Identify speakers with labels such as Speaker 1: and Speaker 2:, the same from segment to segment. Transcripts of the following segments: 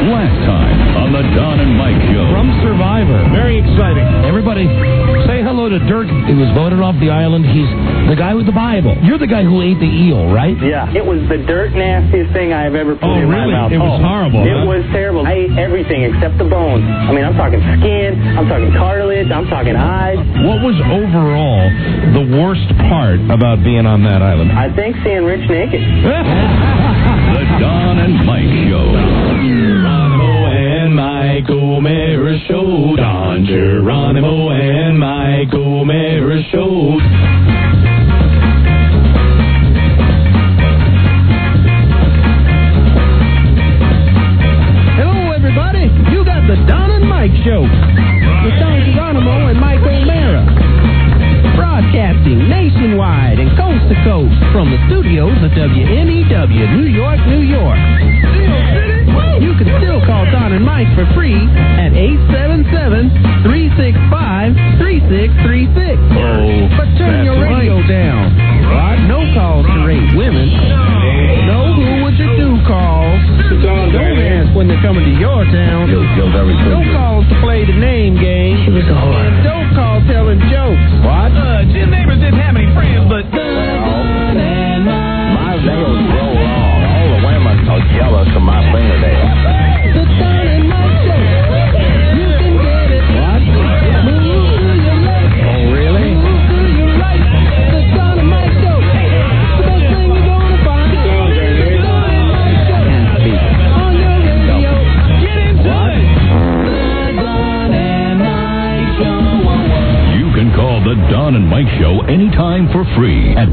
Speaker 1: Last time on the Don and Mike Show.
Speaker 2: From Survivor. Very exciting. Everybody, say hello to Dirk. He was voted off the island. He's the guy with the Bible. You're the guy who ate the eel, right?
Speaker 3: Yeah. It was the dirt nastiest thing I've ever put in my mouth.
Speaker 2: It was horrible.
Speaker 3: It was terrible. I ate everything except the bones. I mean, I'm talking skin, I'm talking cartilage, I'm talking eyes.
Speaker 2: What was overall the worst part about being on that island?
Speaker 3: I think seeing Rich naked.
Speaker 1: The Don and Mike Show.
Speaker 2: Geronimo and Mike O'Mara Show. Don Geronimo and Mike O'Mara Show. Hello, everybody. You got the Don and Mike Show with Don Geronimo and Mike O'Mara. Broadcasting nationwide and coast to coast from the studios of WNEW, New York, New York. You can still call Don and Mike for free at 877-365-3636. But turn your radio down. No calls to rape women. No who would you do calls. Don't ask when they're coming to your town. No calls to play the name game. And don't call telling jokes. What? Jim Neighbors didn't have any friends, but...
Speaker 4: My nails grow long. All the women are jealous of my fingernails.
Speaker 2: The Don and Mike Show. You can get it. What? Move to your left.
Speaker 4: Oh, really?
Speaker 2: Move to your right. The Don and Mike Show. The best thing you're gonna find. The Don and Mike Show. On your radio. Get into it. The Don and Mike Show.
Speaker 1: You can call the Don and Mike Show anytime for free at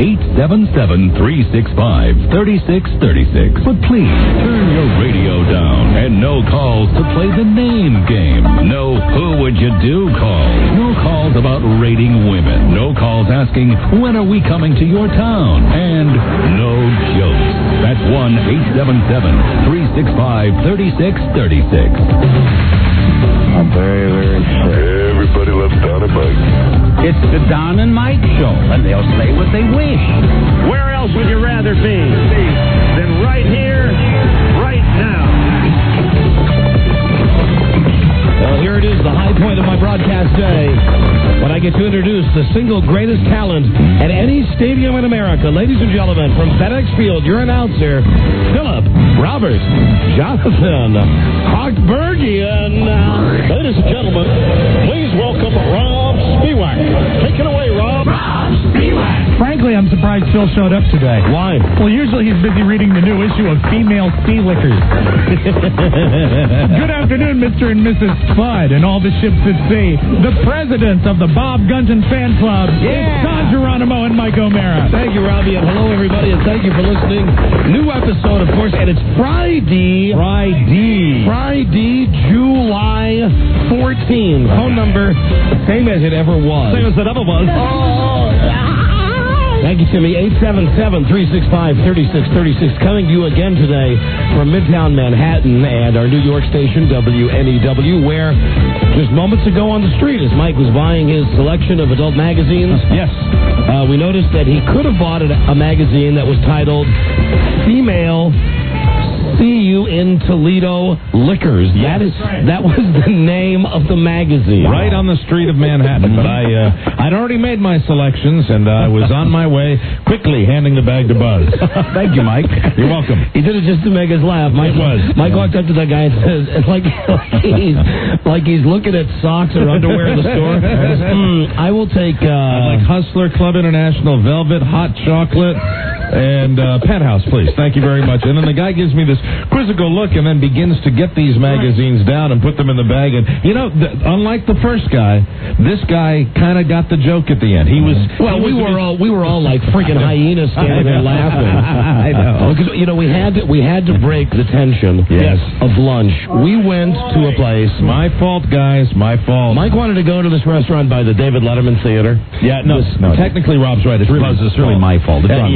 Speaker 1: 1-877-365-3636. But please turn your radio down and no calls to play the name game. No who would you do calls. No calls about rating women. No calls asking when are we coming to your town. And no jokes. That's 1-877-365-3636.
Speaker 4: I'm very, very sick.
Speaker 5: Everybody loves Don and Mike.
Speaker 2: It's the Don and Mike Show, and they'll say what they wish. Where else would you rather be than right here, right now? Well, here it is, the high point of my broadcast day, when I get to introduce the single greatest talent at any stadium in America. Ladies and gentlemen, from FedEx Field, your announcer, Philip Robert Jonathan Hochbergian. Ladies and gentlemen, please welcome Rob Spiewak. Take it away, Rob. Rob Spiewak.
Speaker 6: Frankly, I'm surprised Phil showed up today.
Speaker 2: Why?
Speaker 6: Well, usually he's busy reading the new issue of Female Sea Lickers. Good afternoon, Mr. and Mrs. Spud and all the ships at sea. The presidents of the Bob Gunton Fan Club.
Speaker 2: Yeah.
Speaker 6: It's Don Geronimo and Mike O'Mara.
Speaker 2: Thank you, Robbie, and hello, everybody, and thank you for listening. New episode, of course, and it's Friday, July 14th. Phone number, same as it ever was.
Speaker 6: Same as it ever was.
Speaker 2: Thank you, Timmy. 877-365-3636. Coming to you again today from Midtown Manhattan and our New York station, WNEW, where just moments ago on the street, as Mike was buying his selection of adult magazines,
Speaker 6: Yes.
Speaker 2: we noticed that he could have bought a magazine that was titled Female See You in Toledo Liquors. That was the name of the magazine.
Speaker 6: Right on the street of Manhattan. But I'd already made my selections, and I was on my way, quickly handing the bag to Buzz.
Speaker 2: Thank you, Mike.
Speaker 6: You're welcome.
Speaker 2: He did it just to make us laugh. Mike walked up to that guy and says, like he's looking at socks or underwear in the store. I will take...
Speaker 6: I'd like Hustler Club International Velvet, Hot Chocolate, and Penthouse, please. Thank you very much. And then the guy gives me this quizzical look and then begins to get these magazines down and put them in the bag. And, you know, unlike the first guy, this guy kind of got the joke at the end. He was...
Speaker 2: Well, we were all like freaking hyenas standing there laughing.
Speaker 6: I know.
Speaker 2: Because, you know, we had to break the tension of lunch. We went to a place...
Speaker 6: My fault, guys. My fault.
Speaker 2: Mike wanted to go to this restaurant by the David Letterman Theater.
Speaker 6: Yeah, no. Technically, Rob's right. It's really my fault. It's on me. Early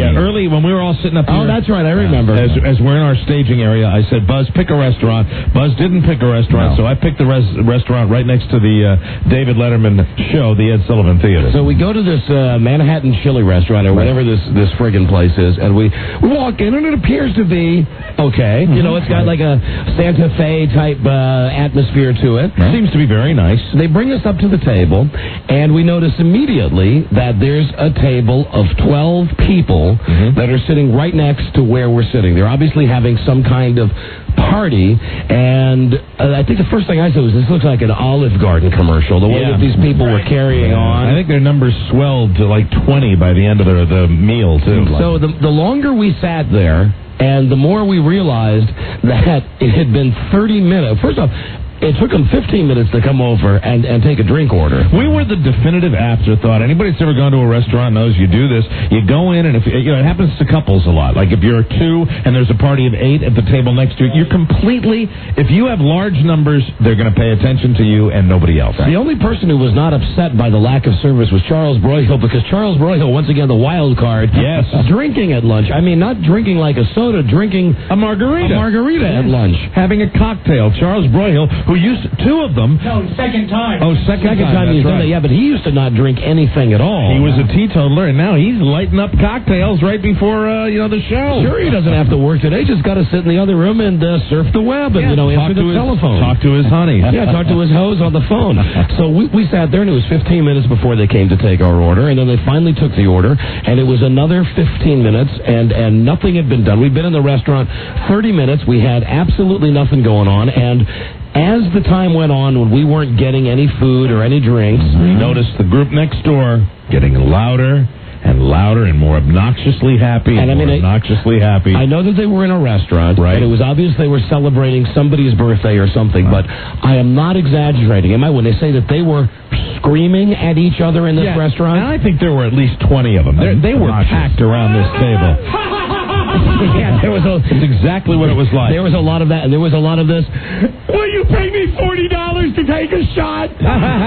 Speaker 6: Billy, when we were all sitting up here.
Speaker 2: Oh, that's right. I remember.
Speaker 6: As we're in our staging area, I said, Buzz, pick a restaurant. Buzz didn't pick a restaurant, so I picked the restaurant right next to the David Letterman show, the Ed Sullivan Theater.
Speaker 2: So we go to this Manhattan chili restaurant or whatever this friggin' place is, and we walk in, and it appears to be okay. You know, it's got like a Santa Fe type atmosphere to it.
Speaker 6: Seems to be very nice.
Speaker 2: They bring us up to the table, and we notice immediately that there's a table of 12 people that are sitting right next to where we're sitting. They're obviously having some kind of party, and I think the first thing I said was, this looks like an Olive Garden commercial, the way that these people were carrying on.
Speaker 6: I think their numbers swelled to like 20 by the end of the meal, too.
Speaker 2: So the longer we sat there, and the more we realized that it had been 30 minutes. First off, it took them 15 minutes to come over and take a drink order.
Speaker 6: We were the definitive afterthought. Anybody that's ever gone to a restaurant knows you do this. You go in, and if it happens to couples a lot. Like if you're 2 and there's a party of 8 at the table next to you, you're completely. If you have large numbers, they're going to pay attention to you and nobody else.
Speaker 2: The only person who was not upset by the lack of service was Charles Broyhill, because Charles Broyhill, once again, the wild card.
Speaker 6: Yes.
Speaker 2: Drinking at lunch. I mean, not drinking like a soda, drinking
Speaker 6: a margarita.
Speaker 2: At lunch.
Speaker 6: Having a cocktail. Charles Broyhill, who used 2 of them.
Speaker 7: No, second time.
Speaker 6: Oh, second time
Speaker 2: he's done that. Yeah, but he used to not drink anything at all.
Speaker 6: He was a teetotaler, and now he's lighting up cocktails right before the show.
Speaker 2: Sure, he doesn't have to work today. Just got to sit in the other room and surf the web and answer the telephone.
Speaker 6: Talk to his honey.
Speaker 2: Talk to his hose on the phone. So we sat there, and it was 15 minutes before they came to take our order, and then they finally took the order, and it was another 15 minutes, and nothing had been done. We'd been in the restaurant 30 minutes. We had absolutely nothing going on, and as the time went on, when we weren't getting any food or any drinks,
Speaker 6: we noticed the group next door getting louder and louder and more obnoxiously happy and obnoxiously happy.
Speaker 2: I know that they were in a restaurant,
Speaker 6: right?
Speaker 2: And it was obvious they were celebrating somebody's birthday or something, but I am not exaggerating, am I, when they say that they were screaming at each other in this restaurant?
Speaker 6: And I think there were at least 20 of them. They were packed around this table.
Speaker 2: Yeah,
Speaker 6: it's exactly what it was like.
Speaker 2: There was a lot of that, and there was a lot of this. Will you pay me $40 to take a shot? $40!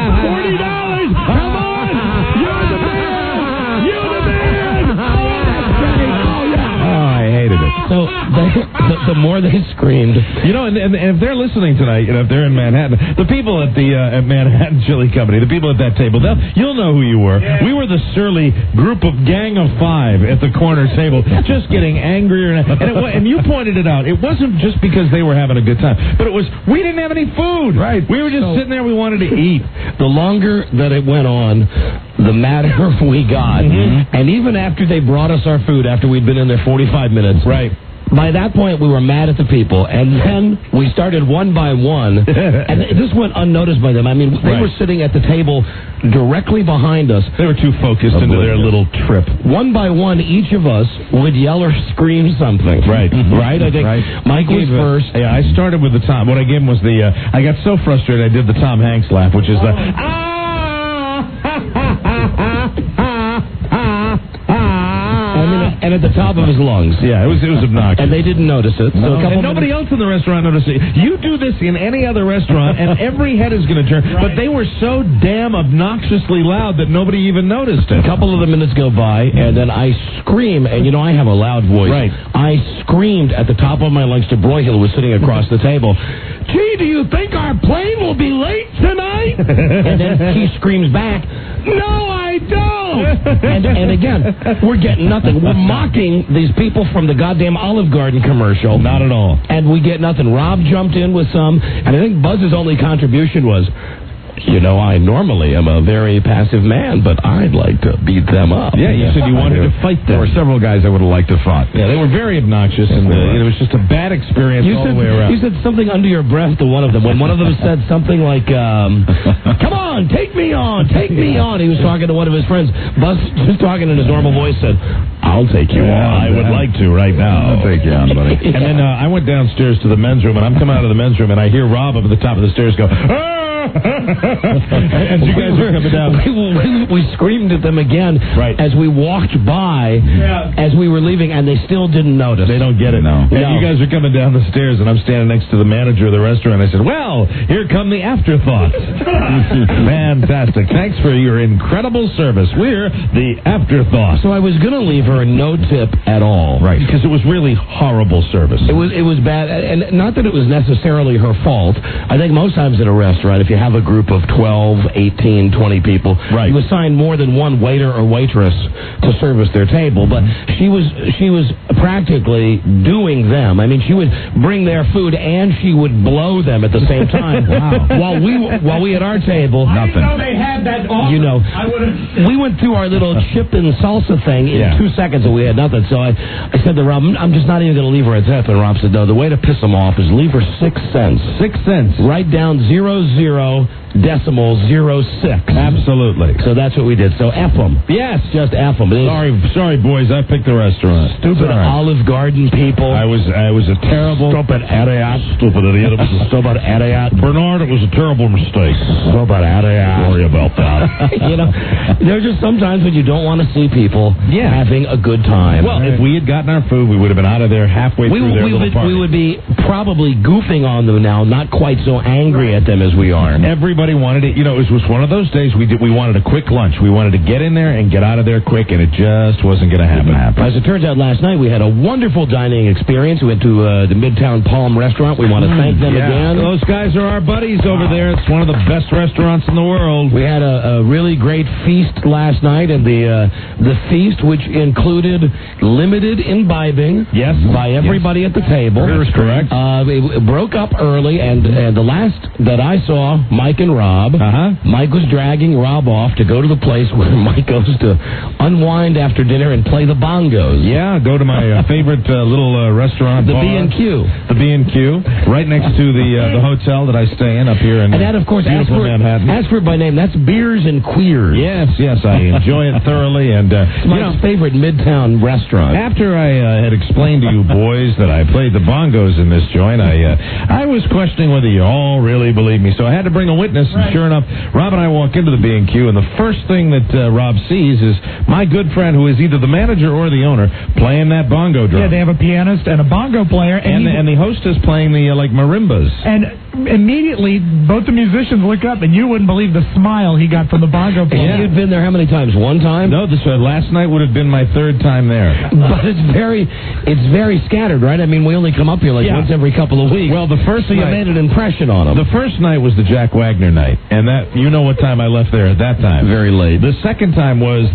Speaker 2: Come on! You're the man! You're the man!
Speaker 6: Oh, I hated it.
Speaker 2: So the more they screamed,
Speaker 6: and if they're listening tonight, if they're in Manhattan, the people at the at Manhattan Chili Company, the people at that table, you'll know who you were. Yeah. We were the surly group of gang of 5 at the corner table, just getting angrier, and you pointed it out. It wasn't just because they were having a good time, but it was we didn't have any food.
Speaker 2: Right.
Speaker 6: We were just sitting there. We wanted to eat.
Speaker 2: The longer that it went on, the madder we got. And even after they brought us our food, after we'd been in there 45 minutes,
Speaker 6: right.
Speaker 2: By that point, we were mad at the people, and then we started one by one, and this went unnoticed by them. I mean, they were sitting at the table directly behind us.
Speaker 6: They were too focused into their little trip.
Speaker 2: One by one, each of us would yell or scream something.
Speaker 6: Right.
Speaker 2: Right? I think Mike was first.
Speaker 6: Yeah, I started with the Tom. What I gave him was the, I got so frustrated I did the Tom Hanks laugh, which is the,
Speaker 2: and at the top of his lungs.
Speaker 6: Yeah, it was obnoxious.
Speaker 2: And they didn't notice it. So
Speaker 6: and nobody else in the restaurant noticed it. You do this in any other restaurant, and every head is going to turn. Right. But they were so damn obnoxiously loud that nobody even noticed it.
Speaker 2: A couple of the minutes go by, and then I scream, and I have a loud voice.
Speaker 6: Right.
Speaker 2: I screamed at the top of my lungs to Broyhill, who was sitting across the table. Gee, do you think our plane will be late tonight? And then he screams back, no, I don't. And again, we're getting nothing. We're mocking these people from the goddamn Olive Garden commercial.
Speaker 6: Not at all.
Speaker 2: And we get nothing. Rob jumped in with some, and I think Buzz's only contribution was, I normally am a very passive man, but I'd like to beat them up.
Speaker 6: Yeah, you said you wanted to fight them.
Speaker 2: There were several guys I would have liked to fight.
Speaker 6: Yeah, they were very obnoxious, and it was just a bad experience all the way around.
Speaker 2: You said something under your breath to one of them. When one of them said something like, come on, take me on, take me on. He was talking to one of his friends. Buzz, just talking in his normal voice, said, I'll take you on.
Speaker 6: I would like to right now.
Speaker 2: I'll take you on, buddy.
Speaker 6: And then I went downstairs to the men's room, and I'm coming out of the men's room, and I hear Rob up at the top of the stairs go, As you guys were coming down.
Speaker 2: We screamed at them again as we walked by, as we were leaving, and they still didn't notice.
Speaker 6: They don't get it.
Speaker 2: No.
Speaker 6: And you guys are coming down the stairs, and I'm standing next to the manager of the restaurant. I said, well, here come the afterthoughts. Fantastic. Thanks for your incredible service. We're the afterthoughts.
Speaker 2: So I was going to leave her no tip at all.
Speaker 6: Right, because it was really horrible service.
Speaker 2: It was bad, and not that it was necessarily her fault. I think most times at a restaurant, if you have a group of 12, 18, 20 people, you assign more than one waiter or waitress to service their table. But she was practically doing them. I mean, she would bring their food and she would blow them at the same time. Wow. While we at our table,
Speaker 6: nothing.
Speaker 7: I didn't know they had that offer.
Speaker 2: You know, we went through our little chip and salsa thing in 2 seconds and we had nothing. So I said to Rob, I'm just not even going to leave her a tip. And Rob said, no, the way to piss them off is leave her 6 cents.
Speaker 6: 6 cents.
Speaker 2: Write down 0.006.
Speaker 6: Absolutely.
Speaker 2: So that's what we did. So F them. Yes, just F them.
Speaker 6: Sorry, boys. I picked the restaurant.
Speaker 2: Stupid Olive Garden people.
Speaker 6: I was a terrible...
Speaker 2: Stupid idiot.
Speaker 6: Stupid idiot. It was a
Speaker 2: stupid idiot.
Speaker 6: Bernard, it was a terrible mistake.
Speaker 2: Stupid idiot.
Speaker 6: Sorry about that.
Speaker 2: You know, there's just sometimes when you don't want to see people having a good time.
Speaker 6: Well, if we had gotten our food, we would have been out of there halfway through their little party.
Speaker 2: We would be probably goofing on them now, not quite so angry at them as we are.
Speaker 6: Everybody wanted it. You know, it was one of those days we wanted a quick lunch. We wanted to get in there and get out of there quick, and it just wasn't going to happen.
Speaker 2: As it turns out, last night we had a wonderful dining experience. We went to the Midtown Palm restaurant. We want to thank them again.
Speaker 6: Those guys are our buddies over there. It's one of the best restaurants in the world.
Speaker 2: We had a really great feast last night, and the feast, which included limited imbibing by everybody at the table.
Speaker 6: That's correct.
Speaker 2: It broke up early, and the last that I saw, Mike and Rob, Mike was dragging Rob off to go to the place where Mike goes to unwind after dinner and play the bongos.
Speaker 6: Yeah, go to my favorite little restaurant,
Speaker 2: the
Speaker 6: bar.
Speaker 2: B&Q.
Speaker 6: The B&Q, right next to the hotel that I stay in up here in
Speaker 2: that, of course,
Speaker 6: beautiful Manhattan.
Speaker 2: Ask for it by name. That's Beers and Queers.
Speaker 6: Yes, I enjoy it thoroughly. And
Speaker 2: it's my favorite Midtown restaurant.
Speaker 6: After I had explained to you boys that I played the bongos in this joint, I was questioning whether you all really believe me. So I had to bring a witness, and sure enough, Rob and I walk into the B&Q, and the first thing that Rob sees is my good friend, who is either the manager or the owner, playing that bongo drum.
Speaker 7: Yeah, they have a pianist and a bongo player.
Speaker 6: And the hostess playing the, marimbas.
Speaker 7: And immediately, both the musicians look up, and you wouldn't believe the smile he got from the bongo player.
Speaker 2: Yeah. You'd been there how many times? One time?
Speaker 6: No, last night would have been my third time there.
Speaker 2: But it's very scattered, right? I mean, we only come up here once every couple of weeks.
Speaker 6: Well, the first
Speaker 2: night, you made an impression on them.
Speaker 6: The first night was the Jack Wagner night, and that what time I left there at that time.
Speaker 2: Very late.
Speaker 6: The second time was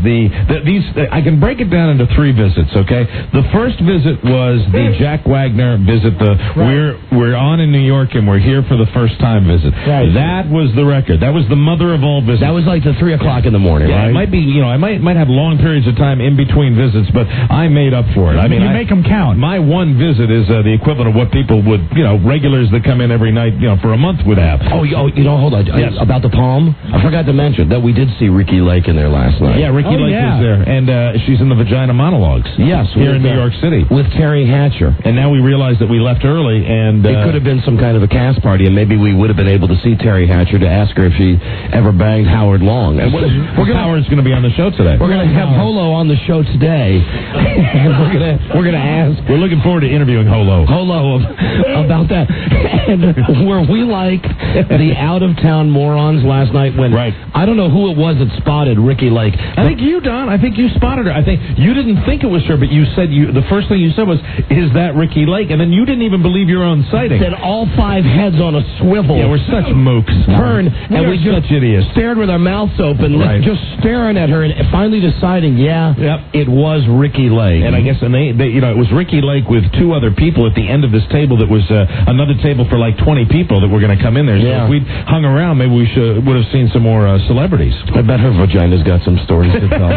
Speaker 6: I can break it down into 3 visits, okay? The first visit was the Jack Wagner visit. We're on in New York and we're here for the first time visit.
Speaker 2: Right.
Speaker 6: That was the record. That was the mother of all visits.
Speaker 2: That was like the 3 o'clock in the morning,
Speaker 6: right?
Speaker 2: It
Speaker 6: might be, I might have long periods of time in between visits, but I made up for it. I mean,
Speaker 7: you make them count.
Speaker 6: My one visit is the equivalent of what people would, regulars that come in every night, for a month would have.
Speaker 2: Oh, hold on.
Speaker 6: Yes.
Speaker 2: About the Palm, I forgot to mention that we did see Ricki Lake in there last night.
Speaker 6: Yeah, Ricki Lake was there, and she's in the Vagina Monologues.
Speaker 2: Yes,
Speaker 6: here in New York City
Speaker 2: with Terry Hatcher.
Speaker 6: And now we realize that we left early, and
Speaker 2: it could have been some kind of a cast party, and maybe we would have been able to see Terry Hatcher to ask her if she ever banged Howard Long. And
Speaker 6: Howard's going to be on the show today.
Speaker 2: We're going to have Holo on the show today, and we're going to ask.
Speaker 6: We're looking forward to interviewing Holo
Speaker 2: about that. And were we like the out-of-town morons last night when I don't know who it was that spotted Ricki Lake.
Speaker 6: I think you, Don. I think you spotted her. I think you didn't think it was her, but you said the first thing you said was, "Is that Ricki Lake?" And then you didn't even believe your own sighting.
Speaker 2: Said all 5 heads on a swivel.
Speaker 6: Yeah, we're such mooks.
Speaker 2: Turned and we just
Speaker 6: such idiots.
Speaker 2: Stared with our mouths open, just staring at her, and finally deciding, it was Ricki Lake.
Speaker 6: And I guess it was Ricki Lake with 2 other people at the end of this table. That was another table for like 20 people that were going to come in there. So if we'd hung around, maybe we would have seen some more celebrities.
Speaker 2: I bet her vagina's got some stories to tell.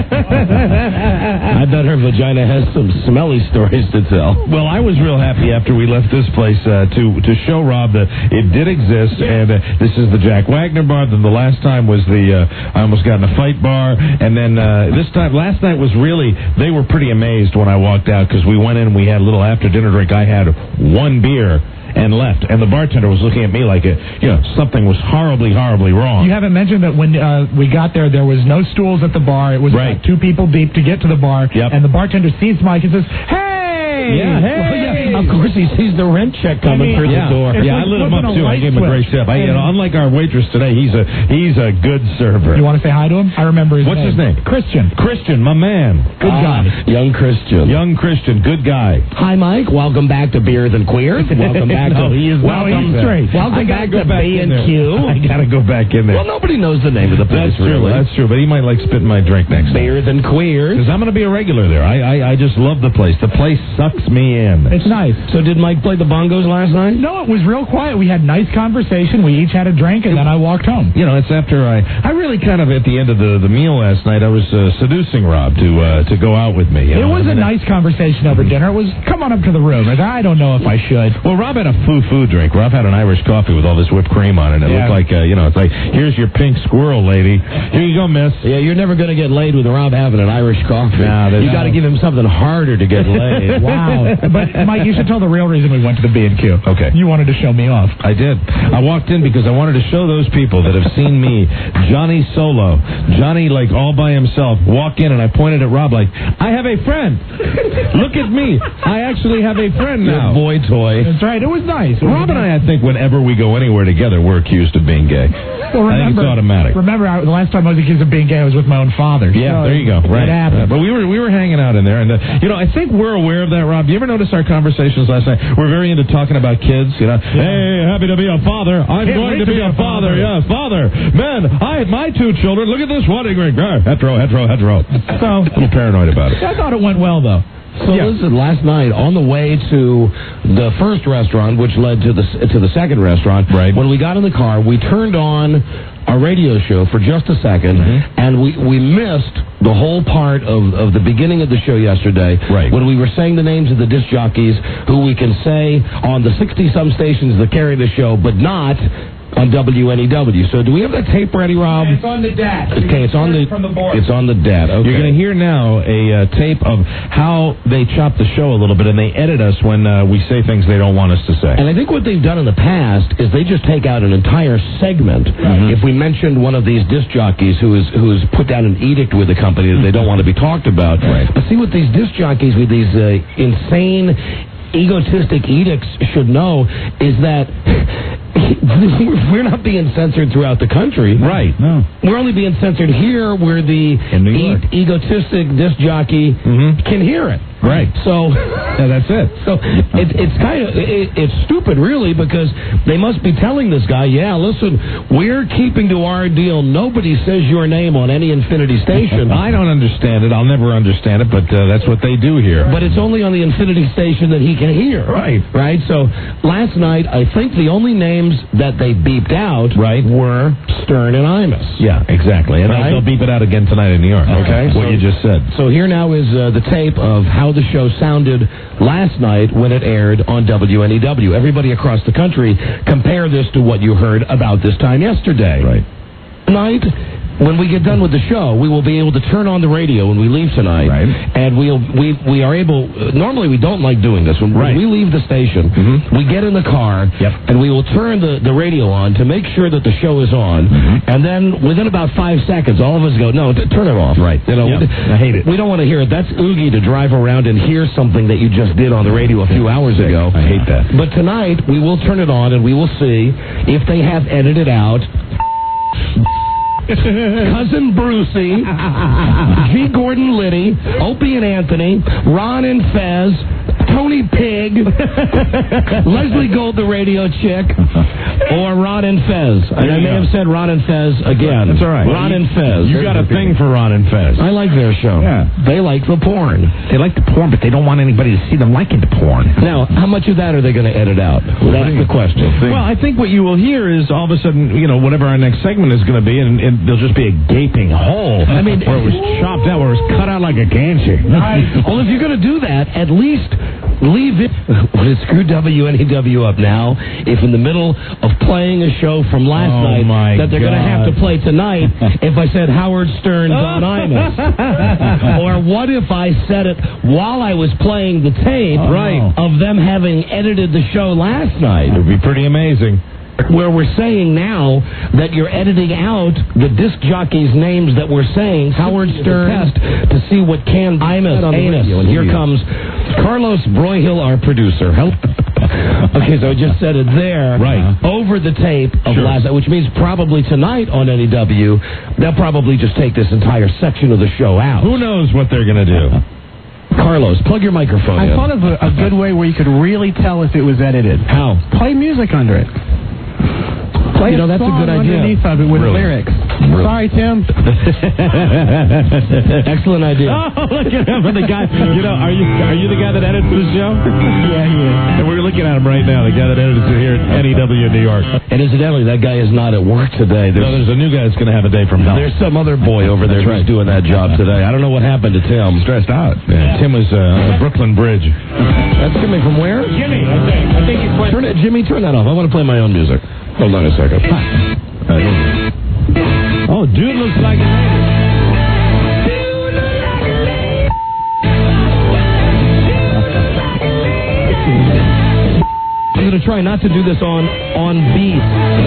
Speaker 2: I bet her vagina has some smelly stories to tell.
Speaker 6: Well, I was real happy after we left this place to show Rob that it did exist, and this is the Jack Wagner bar. Then the last time was I almost got in a fight bar, and then last night was really, they were pretty amazed when I walked out, because we went in and we had a little after dinner drink. I had 1 beer. and left. And the bartender was looking at me like, something was horribly, horribly wrong.
Speaker 7: You haven't mentioned that when we got there was no stools at the bar. It was
Speaker 6: Right.
Speaker 7: about 2 people deep to get to the bar.
Speaker 6: Yep.
Speaker 7: And the bartender sees Mike and says, "Hey!"
Speaker 6: Yeah, hey!
Speaker 2: Well, yeah, of course, he sees the rent check coming through the door.
Speaker 7: It's
Speaker 6: Yeah,
Speaker 7: like
Speaker 6: I lit him
Speaker 7: flipping
Speaker 6: up
Speaker 7: a
Speaker 6: too. I
Speaker 7: light
Speaker 6: gave him a great
Speaker 7: switch.
Speaker 6: tip. Unlike our waitress today, he's a good server.
Speaker 7: You want to say hi to him? I remember his
Speaker 6: What's
Speaker 7: name.
Speaker 6: his name?
Speaker 7: Christian.
Speaker 6: Christian, my man.
Speaker 7: Good guy.
Speaker 2: Young Christian.
Speaker 6: Young Christian, good guy.
Speaker 2: Hi, Mike. Welcome back to Beers and Queers. Welcome back
Speaker 6: No,
Speaker 2: to...
Speaker 6: he is not
Speaker 7: he's straight.
Speaker 2: Welcome
Speaker 6: I gotta
Speaker 2: back
Speaker 6: go
Speaker 2: to
Speaker 6: back in there.
Speaker 2: B&Q.
Speaker 6: I gotta go back in there.
Speaker 2: Well, nobody knows the name of the place,
Speaker 6: That's true.
Speaker 2: really.
Speaker 6: That's true. But he might like spitting my drink next time.
Speaker 2: Beers and Queers.
Speaker 6: Because I'm going to be a regular there. I just love the place. The place sucks me in.
Speaker 7: It's nice.
Speaker 2: So did Mike play the bongos last night?
Speaker 7: No, it was real quiet. We had nice conversation. We each had a drink, and then I walked home.
Speaker 6: It's after I really kind of at the end of the meal last night, I was seducing Rob to go out with me.
Speaker 7: It was a nice conversation over dinner. It was, come on up to the room. I don't know if I should.
Speaker 6: Well, Rob had a foo-foo drink. Rob had an Irish coffee with all this whipped cream on it. It looked like, it's like, here's your pink squirrel, lady. Here you go, miss.
Speaker 2: Yeah, you're never going to get laid with Rob having an Irish coffee.
Speaker 6: No,
Speaker 2: you got to give him something harder to get laid.
Speaker 7: Wow. But, Mike, you should tell the real reason we went to the B&Q.
Speaker 6: Okay.
Speaker 7: You wanted to show me off.
Speaker 6: I did. I walked in because I wanted to show those people that have seen me, Johnny Solo, Johnny like all by himself, walk in and I pointed at Rob like, I have a friend. Look at me. I actually have a friend now.
Speaker 2: Boy toy.
Speaker 7: That's right. It was nice.
Speaker 6: Rob and I think, whenever we go anywhere together, we're accused of being gay.
Speaker 7: Well,
Speaker 6: I think it's automatic.
Speaker 7: Remember, the last time I was accused of being gay, I was with my own father.
Speaker 6: Yeah,
Speaker 7: So
Speaker 6: there you go. Right.
Speaker 7: It happened.
Speaker 6: But we were hanging out in there, and I think we're aware of that, Rob. Do you ever notice our conversations last night? We're very into talking about kids. Hey, happy to be a father. I'm going to be a father. Yes, father. Man, my 2 children. Look at this wedding ring. Hetero.
Speaker 7: So,
Speaker 6: A little paranoid about it.
Speaker 7: I thought it went well, though.
Speaker 2: So listen, last night on the way to the first restaurant, which led to the second restaurant,
Speaker 6: right.
Speaker 2: When we got in the car, we turned on a radio show for just a second, and we missed the whole part of the beginning of the show yesterday,
Speaker 6: right.
Speaker 2: When we were saying the names of the disc jockeys who we can say on the 60-some stations that carry the show, but not on WNEW. So do we have that tape ready, Rob?
Speaker 7: It's on the DAT.
Speaker 2: Okay, it's on the
Speaker 7: from the board.
Speaker 2: It's on the DAT. Okay.
Speaker 6: You're going to hear now a tape of how they chop the show a little bit, and they edit us when we say things they don't want us to say.
Speaker 2: And I think what they've done in the past is they just take out an entire segment. If we mentioned one of these disc jockeys who's put down an edict with the company that they don't want to be talked about.
Speaker 6: Right.
Speaker 2: But see what these disc jockeys with these insane, egotistic edicts should know is that we're not being censored throughout the country.
Speaker 6: Right. No.
Speaker 2: We're only being censored here where the
Speaker 6: In New York.
Speaker 2: egotistic disc jockey can hear it.
Speaker 6: Right.
Speaker 2: So
Speaker 6: that's it.
Speaker 2: So it's kind of it's stupid, really, because they must be telling this guy, yeah, listen, we're keeping to our deal. Nobody says your name on any Infinity station.
Speaker 6: I don't understand it. I'll never understand it, but that's what they do here.
Speaker 2: But it's only on the Infinity station that he can hear.
Speaker 6: Right.
Speaker 2: Right? So last night, I think the only names that they beeped out were Stern and Imus.
Speaker 6: Yeah, exactly. And
Speaker 2: Right?
Speaker 6: they'll beep it out again tonight in New York.
Speaker 2: Okay.
Speaker 6: What you just said.
Speaker 2: So here now is the tape of how the show sounded last night when it aired on WNEW. Everybody across the country, compare this to what you heard about this time yesterday.
Speaker 6: Right.
Speaker 2: Tonight, when we get done with the show, we will be able to turn on the radio when we leave tonight.
Speaker 6: Right.
Speaker 2: And we are able, normally we don't like doing this. When we leave the station, we get in the car, and we will turn the radio on to make sure that the show is on. And then within about 5 seconds, all of us go, no, turn it off.
Speaker 6: Right.
Speaker 2: You know,
Speaker 6: I hate it.
Speaker 2: We don't want to hear it. That's oogie to drive around and hear something that you just did on the radio a few hours ago.
Speaker 6: I hate that.
Speaker 2: But tonight, we will turn it on and we will see if they have edited out Cousin Brucey, G. Gordon Liddy, Opie and Anthony, Ron and Fez, Tony Pig, Leslie Gold, the radio chick, or Ron and Fez. I may have said Ron and Fez again.
Speaker 6: That's all right.
Speaker 2: Ron and Fez.
Speaker 6: You got a thing for Ron and Fez.
Speaker 2: I like their show.
Speaker 6: Yeah.
Speaker 2: They like the porn.
Speaker 6: They like the porn, but they don't want anybody to see them liking the porn.
Speaker 2: Now, how much of that are they going to edit out? That's the question.
Speaker 6: Well, I think what you will hear is all of a sudden, whatever our next segment is going to be, and there'll just be a gaping hole.
Speaker 2: I mean,
Speaker 6: where it was chopped out, where it was cut out like a cancer.
Speaker 2: Well, if you're going to do that, at least leave it. Would it screw WNEW up now if in the middle of playing a show from last night that they're going to have to play tonight if I said Howard Stern, Don Imus? Or what if I said it while I was playing the tape of them having edited the show last night?
Speaker 6: It would be pretty amazing.
Speaker 2: Where we're saying now that you're editing out the disc jockeys' names that we're saying, Howard Stern, to see what can Imus on the radio. And here comes Carlos Broyhill, our producer. Okay, so I just said it there.
Speaker 6: Right.
Speaker 2: Over the tape of last night, which means probably tonight on NEW, they'll probably just take this entire section of the show out.
Speaker 6: Who knows what they're going to do?
Speaker 2: Carlos, plug your microphone in.
Speaker 8: I thought of a good way where you could really tell if it was edited.
Speaker 2: How?
Speaker 8: Play music under it. Play
Speaker 2: that's a good idea.
Speaker 8: Underneath of it with lyrics. Sorry, Tim.
Speaker 2: Excellent idea.
Speaker 6: Oh, look at him, the guy. Are you the guy that edits the show?
Speaker 8: Yeah, he is.
Speaker 6: And we're looking at him right now, the guy that edits it here at NEW in New York.
Speaker 2: And incidentally, that guy is not at work today.
Speaker 6: There's a new guy that's going to have a day from hell.
Speaker 2: There's some other boy over there who's doing that job today. I don't know what happened to Tim.
Speaker 6: Stressed out. Yeah. Tim was on the Brooklyn Bridge.
Speaker 2: That's coming from where?
Speaker 7: Jimmy, I think he's playing.
Speaker 2: Jimmy, turn that off. I want to play my own music. Hold on a second.
Speaker 6: Oh, dude looks like a lady.
Speaker 2: I'm going to try not to do this on beat.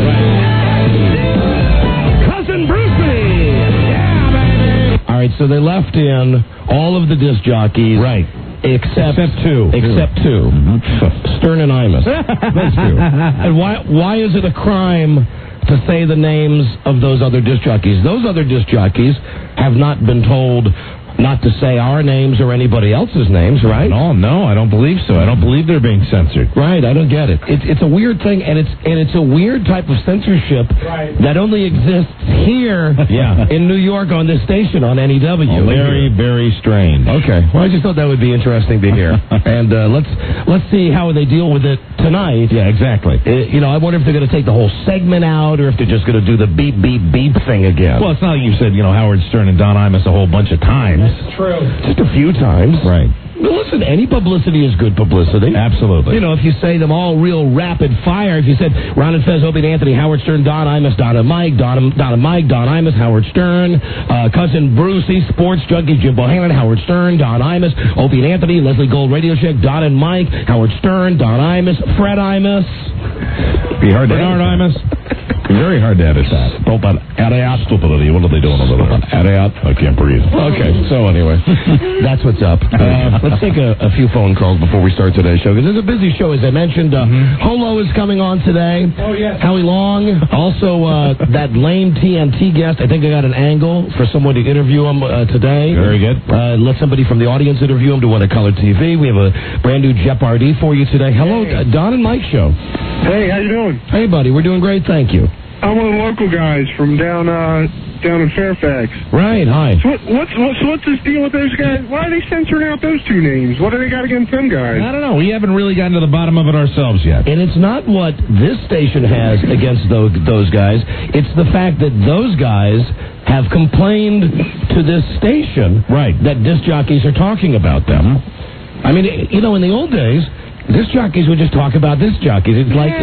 Speaker 2: Cousin Brucey! Yeah, baby! All right, so they left in all of the disc jockeys.
Speaker 6: Right.
Speaker 2: Except two.
Speaker 6: Mm-hmm.
Speaker 2: Stern and Imus.
Speaker 6: That's true.
Speaker 2: And why is it a crime to say the names of those other disc jockeys? Those other disc jockeys have not been told not to say our names or anybody else's names, right?
Speaker 6: No, I don't believe so. I don't believe they're being censored.
Speaker 2: Right, I don't get it. It's a weird thing, and it's a weird type of censorship that only exists here in New York on this station on NEW.
Speaker 6: Oh, very, very strange.
Speaker 2: Okay, well, I just thought that would be interesting to hear. And let's see how they deal with it tonight.
Speaker 6: Yeah, exactly.
Speaker 2: I wonder if they're going to take the whole segment out or if they're just going to do the beep, beep, beep thing again.
Speaker 6: Well, it's not like you said, Howard Stern and Don Imus a whole bunch of times.
Speaker 7: That's true.
Speaker 2: Just a few times.
Speaker 6: Right.
Speaker 2: Well, listen, any publicity is good publicity.
Speaker 6: Absolutely.
Speaker 2: If you say them all real rapid fire, if you said Ron and Fez, Opie and Anthony, Howard Stern, Don Imus, Don and Mike, Don and Mike, Don Imus, Howard Stern, Cousin Brucey, Sports Junkie, Jim Bohannon, Howard Stern, Don Imus, Opie and Anthony, Leslie Gold, Radio Shack, Don and Mike, Howard Stern, Don Imus, Fred Imus.
Speaker 6: Be hard to Bernard Imus. Very hard to edit that. What are they doing over there? I can't breathe.
Speaker 2: Okay, so anyway, that's what's up. Let's take a few phone calls before we start today's show, because it's a busy show, as I mentioned. Holo is coming on today.
Speaker 7: Oh, yes.
Speaker 2: Howie Long. Also, that lame TNT guest. I think I got an angle for someone to interview him today.
Speaker 6: Very good.
Speaker 2: Let somebody from the audience interview him to win a color TV. We have a brand new Jeopardy for you today. Hello, Don and Mike show.
Speaker 5: Hey, how you doing?
Speaker 2: Hey, buddy. We're doing great, thank you.
Speaker 5: I'm one of the local guys from down in Fairfax.
Speaker 2: Right, hi.
Speaker 5: So what's this deal with those guys? Why are they censoring out those two names? What do they got against them guys?
Speaker 6: I don't know. We haven't really gotten to the bottom of it ourselves yet.
Speaker 2: And it's not what this station has against those guys. It's the fact that those guys have complained to this station that disc jockeys are talking about them. I mean, in the old days, disc jockeys would just talk about disc jockeys. It's like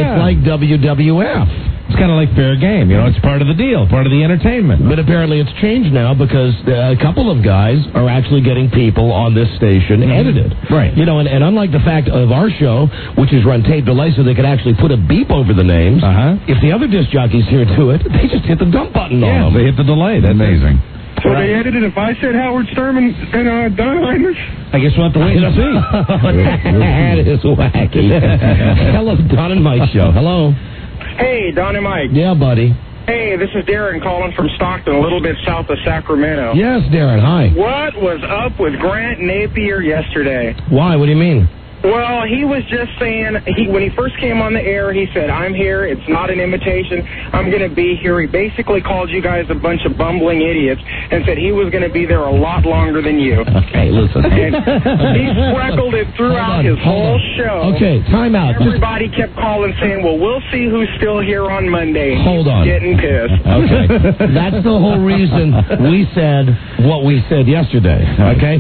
Speaker 2: WWF.
Speaker 6: It's kind of like fair game. It's part of the deal, part of the entertainment.
Speaker 2: But apparently it's changed now because a couple of guys are actually getting people on this station edited.
Speaker 6: Right.
Speaker 2: And unlike the fact of our show, which is run tape delay so they could actually put a beep over the names, if the other disc jockeys here do it, they just hit the dump button on them.
Speaker 6: They hit the delay. That's amazing.
Speaker 5: So they edited if I said Howard Stern and Don Imus?
Speaker 6: I guess we'll have to wait and see.
Speaker 2: That is wacky. Hello, Don and Mike show. Hello.
Speaker 9: Hey, Don and Mike.
Speaker 2: Yeah, buddy.
Speaker 9: Hey, this is Darren calling from Stockton, a little bit south of Sacramento.
Speaker 2: Yes, Darren, hi.
Speaker 9: What was up with Grant Napier yesterday?
Speaker 2: Why? What do you mean?
Speaker 9: Well, he was just saying, when he first came on the air, he said, I'm here, it's not an invitation, I'm going to be here. He basically called you guys a bunch of bumbling idiots and said he was going to be there a lot longer than you.
Speaker 2: Okay, listen.
Speaker 9: And he spreckled it throughout his whole show.
Speaker 2: Okay, time out.
Speaker 9: Everybody kept calling saying, well, we'll see who's still here on Monday.
Speaker 2: Hold on.
Speaker 9: Getting pissed.
Speaker 2: Okay. That's the whole reason we said what we said yesterday, okay?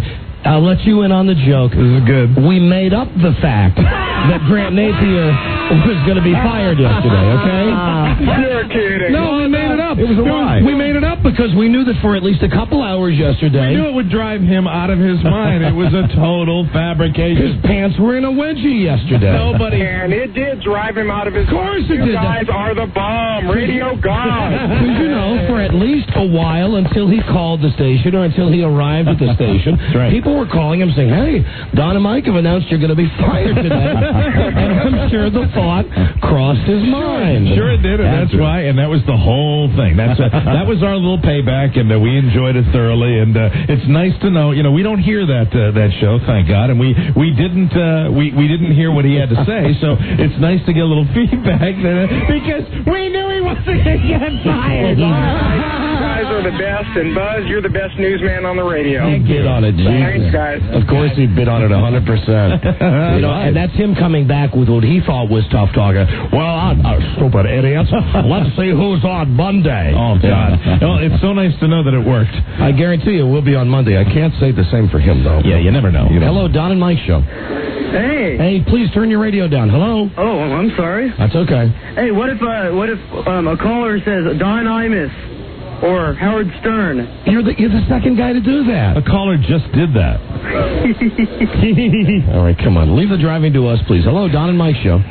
Speaker 2: I'll let you in on the joke.
Speaker 6: This is good.
Speaker 2: We made up the fact that Grant Napier was going to be fired yesterday, okay?
Speaker 9: You're kidding.
Speaker 2: No, we made it up.
Speaker 6: It was a lie.
Speaker 2: We made it up because we knew that for at least a couple hours yesterday.
Speaker 6: I knew it would drive him out of his mind. It was a total fabrication.
Speaker 2: His pants were in a wedgie yesterday.
Speaker 6: Nobody.
Speaker 9: And it did drive him out of his
Speaker 2: Of course it
Speaker 9: You
Speaker 2: did.
Speaker 9: guys are the bomb. Radio God.
Speaker 2: Because, you know, for at least a while until he called the station or until he arrived at the station,
Speaker 6: right.
Speaker 2: people were calling him saying, hey, Don and Mike have announced you're going to be fired today. And I'm sure the thought crossed his mind.
Speaker 6: Sure it did, and that's why, and that was the whole thing. That was our little payback, and we enjoyed it thoroughly. And it's nice to know, you know, we don't hear that show, thank God, and we didn't hear what he had to say. So it's nice to get a little feedback because we knew he wasn't going to get fired.
Speaker 9: You guys are the best, and Buzz, you're the best newsman on the radio.
Speaker 2: Get on it,
Speaker 9: Thanks, guys.
Speaker 2: Of course, he bid on it 100%. You know, and that's him coming back with what he thought was tough talking. Well, stupid idiots. Let's see who's on Monday.
Speaker 6: Oh, God. Well, it's so nice to know that it worked.
Speaker 2: I guarantee you we'll be on Monday. I can't say the same for him, though.
Speaker 6: Yeah, you never know.
Speaker 2: Hello, Don and Mike Show.
Speaker 3: Hey.
Speaker 2: Hey, please turn your radio down. Hello?
Speaker 3: Oh, I'm sorry.
Speaker 2: That's okay.
Speaker 3: Hey, what if a caller says Don Imus or Howard Stern?
Speaker 2: You're the second guy to do that.
Speaker 6: A caller just did that.
Speaker 2: All right, come on. Leave the driving to us, please. Hello, Don and Mike Show.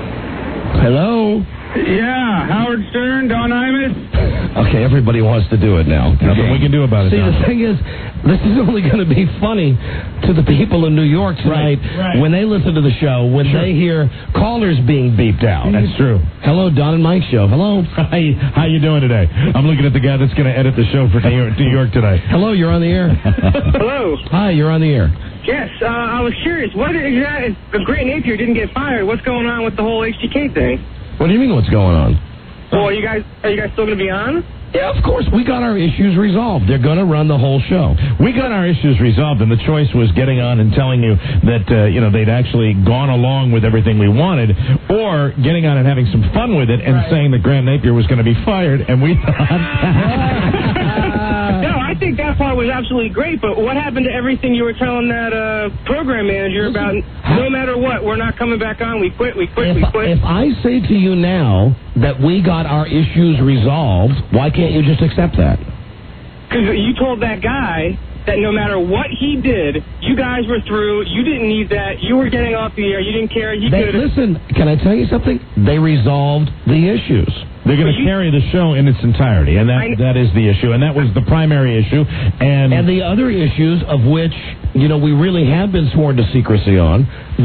Speaker 2: Hello?
Speaker 3: Yeah, Howard Stern, Don Imus.
Speaker 2: Okay, everybody wants to do it now.
Speaker 6: Nothing we can do about it.
Speaker 2: See,
Speaker 6: Don.
Speaker 2: the thing is, this is only going to be funny to the people in New York tonight when they listen to the show, when they hear callers being beeped out.
Speaker 6: That's true.
Speaker 2: Hello, Don and Mike Show. Hello.
Speaker 6: Hi, how you doing today? I'm looking at the guy that's going to edit the show for New York today.
Speaker 2: Hello, you're on the air.
Speaker 9: Hello.
Speaker 2: Hi, you're on the air.
Speaker 9: Yes, I was curious. What exactly? If Grant Napier didn't get fired, what's going on with the whole HTK thing?
Speaker 2: What do you mean what's going on?
Speaker 9: Well, are you guys still going to be on?
Speaker 2: Yeah, of course. We got our issues resolved. They're going to run the whole show.
Speaker 6: We got our issues resolved, and the choice was getting on and telling you that they'd actually gone along with everything we wanted, or getting on and having some fun with it and saying that Grant Napier was going to be fired, and we thought...
Speaker 9: No, I think that part was absolutely great, but what happened to everything you were telling that program manager about no matter what, we're not coming back on, we quit.
Speaker 2: If I say to you now that we got our issues resolved, why can't you just accept that?
Speaker 9: Because you told that guy that no matter what he did, you guys were through, you didn't need that, you were getting off the air, you didn't care,
Speaker 2: Listen, can I tell you something? They resolved the issues.
Speaker 6: They're going to carry the show in its entirety, and that is the issue, and that was the primary issue. And
Speaker 2: the other issues of which, we really have been sworn to secrecy on,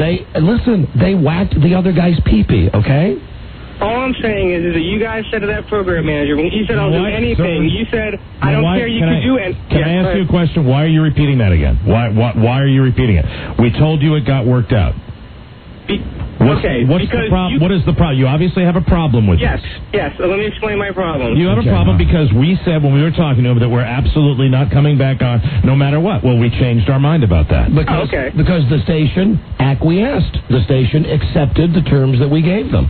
Speaker 2: they whacked the other guy's pee-pee, okay?
Speaker 9: All I'm saying is that you guys said to that program manager, when he said, I'll do anything, you said, I don't care, you can do it.
Speaker 6: Can I ask you a question? Why are you repeating that again? Why are you repeating it? We told you it got worked out. What's the problem? What is the problem? You obviously have a problem with this.
Speaker 9: Yes. Let me explain my problem.
Speaker 6: You have a problem because we said when we were talking to him that we're absolutely not coming back on no matter what. Well, we changed our mind about that.
Speaker 2: Because the station acquiesced. The station accepted the terms that we gave them.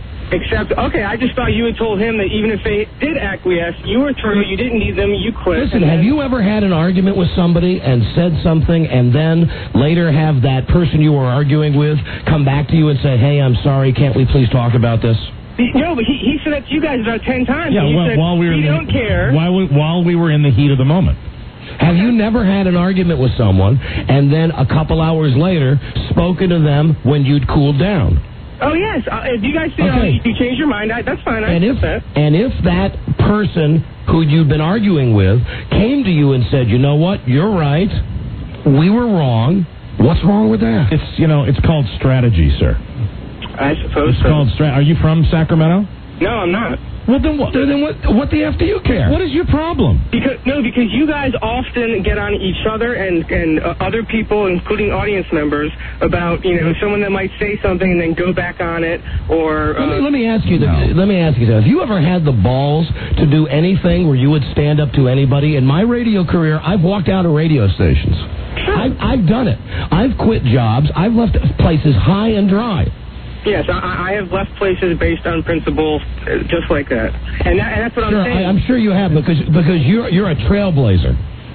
Speaker 9: I just thought you had told him that even if they did acquiesce, you were through, you didn't need them, you quit.
Speaker 2: Listen, have you ever had an argument with somebody and said something and then later have that person you were arguing with come back to you and say, hey, I'm sorry, can't we please talk about this?
Speaker 9: No, but he said that to you guys about 10 times.
Speaker 6: Yeah, while we
Speaker 9: don't care.
Speaker 6: While we were in the heat of the moment.
Speaker 2: Have you never had an argument with someone and then a couple hours later spoken to them when you'd cooled down?
Speaker 9: Oh, yes. If you guys say you change your mind, that's fine.
Speaker 2: And if that person who you'd been arguing with came to you and said, you know what, you're right, we were wrong, what's wrong with that?
Speaker 6: It's called strategy, sir.
Speaker 9: I suppose
Speaker 6: it's called strategy. Are you from Sacramento?
Speaker 9: No, I'm not.
Speaker 2: Well, then what the F do you care?
Speaker 6: What is your problem?
Speaker 9: Because you guys often get on each other and other people, including audience members, about someone that might say something and then go back on it. Or
Speaker 2: let me ask you. Let me ask you this: have you ever had the balls to do anything where you would stand up to anybody? In my radio career, I've walked out of radio stations. I've done it. I've quit jobs. I've left places high and dry.
Speaker 9: Yes, I have left places based on principle, just like that, and that's what I'm saying.
Speaker 2: I'm sure you have because you're a trailblazer.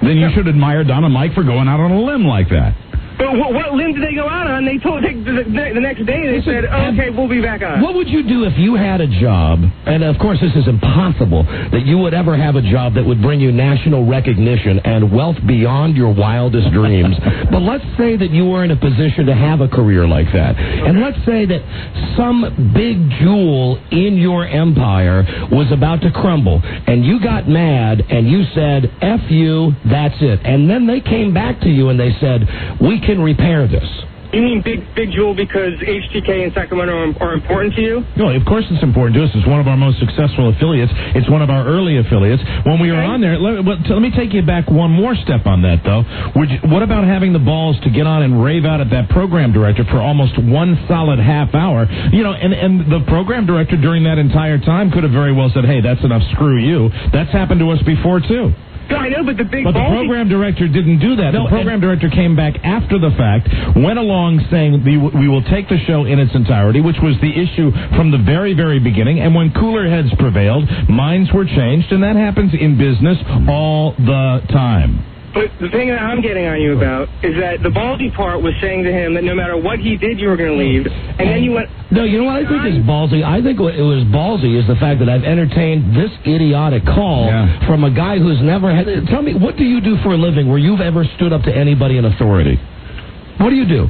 Speaker 6: Then you should admire Don and Mike for going out on a limb like that.
Speaker 9: But what limb did they go out on? They told the next day they said, okay, we'll be back on.
Speaker 2: What would you do if you had a job, and of course this is impossible, that you would ever have a job that would bring you national recognition and wealth beyond your wildest dreams? But let's say that you were in a position to have a career like that. And let's say that some big jewel in your empire was about to crumble, and you got mad, and you said, F you, that's it. And then they came back to you and they said, we can repair this.
Speaker 9: You mean Big Jewel because HTK and Sacramento are important to you?
Speaker 6: No, of course it's important to us. It's one of our most successful affiliates. It's one of our early affiliates. When we were on there, let me take you back one more step on that, though. What about having the balls to get on and rave out at that program director for almost one solid half hour? You know, and the program director during that entire time could have very well said, hey, that's enough, screw you. That's happened to us before, too.
Speaker 9: No, I know, but the
Speaker 6: program director didn't do that. The program director came back after the fact, went along saying we will take the show in its entirety, which was the issue from the very, very beginning. And when cooler heads prevailed, minds were changed, and that happens in business all the time.
Speaker 9: But the thing that I'm getting on you about is that the ballsy part was saying to him that no matter what he did, you were going to leave. And then you went...
Speaker 2: No, you know what I think is ballsy? I think what it was ballsy is the fact that I've entertained this idiotic call from a guy who's never had... Tell me, what do you do for a living where you've ever stood up to anybody in authority? What do you do?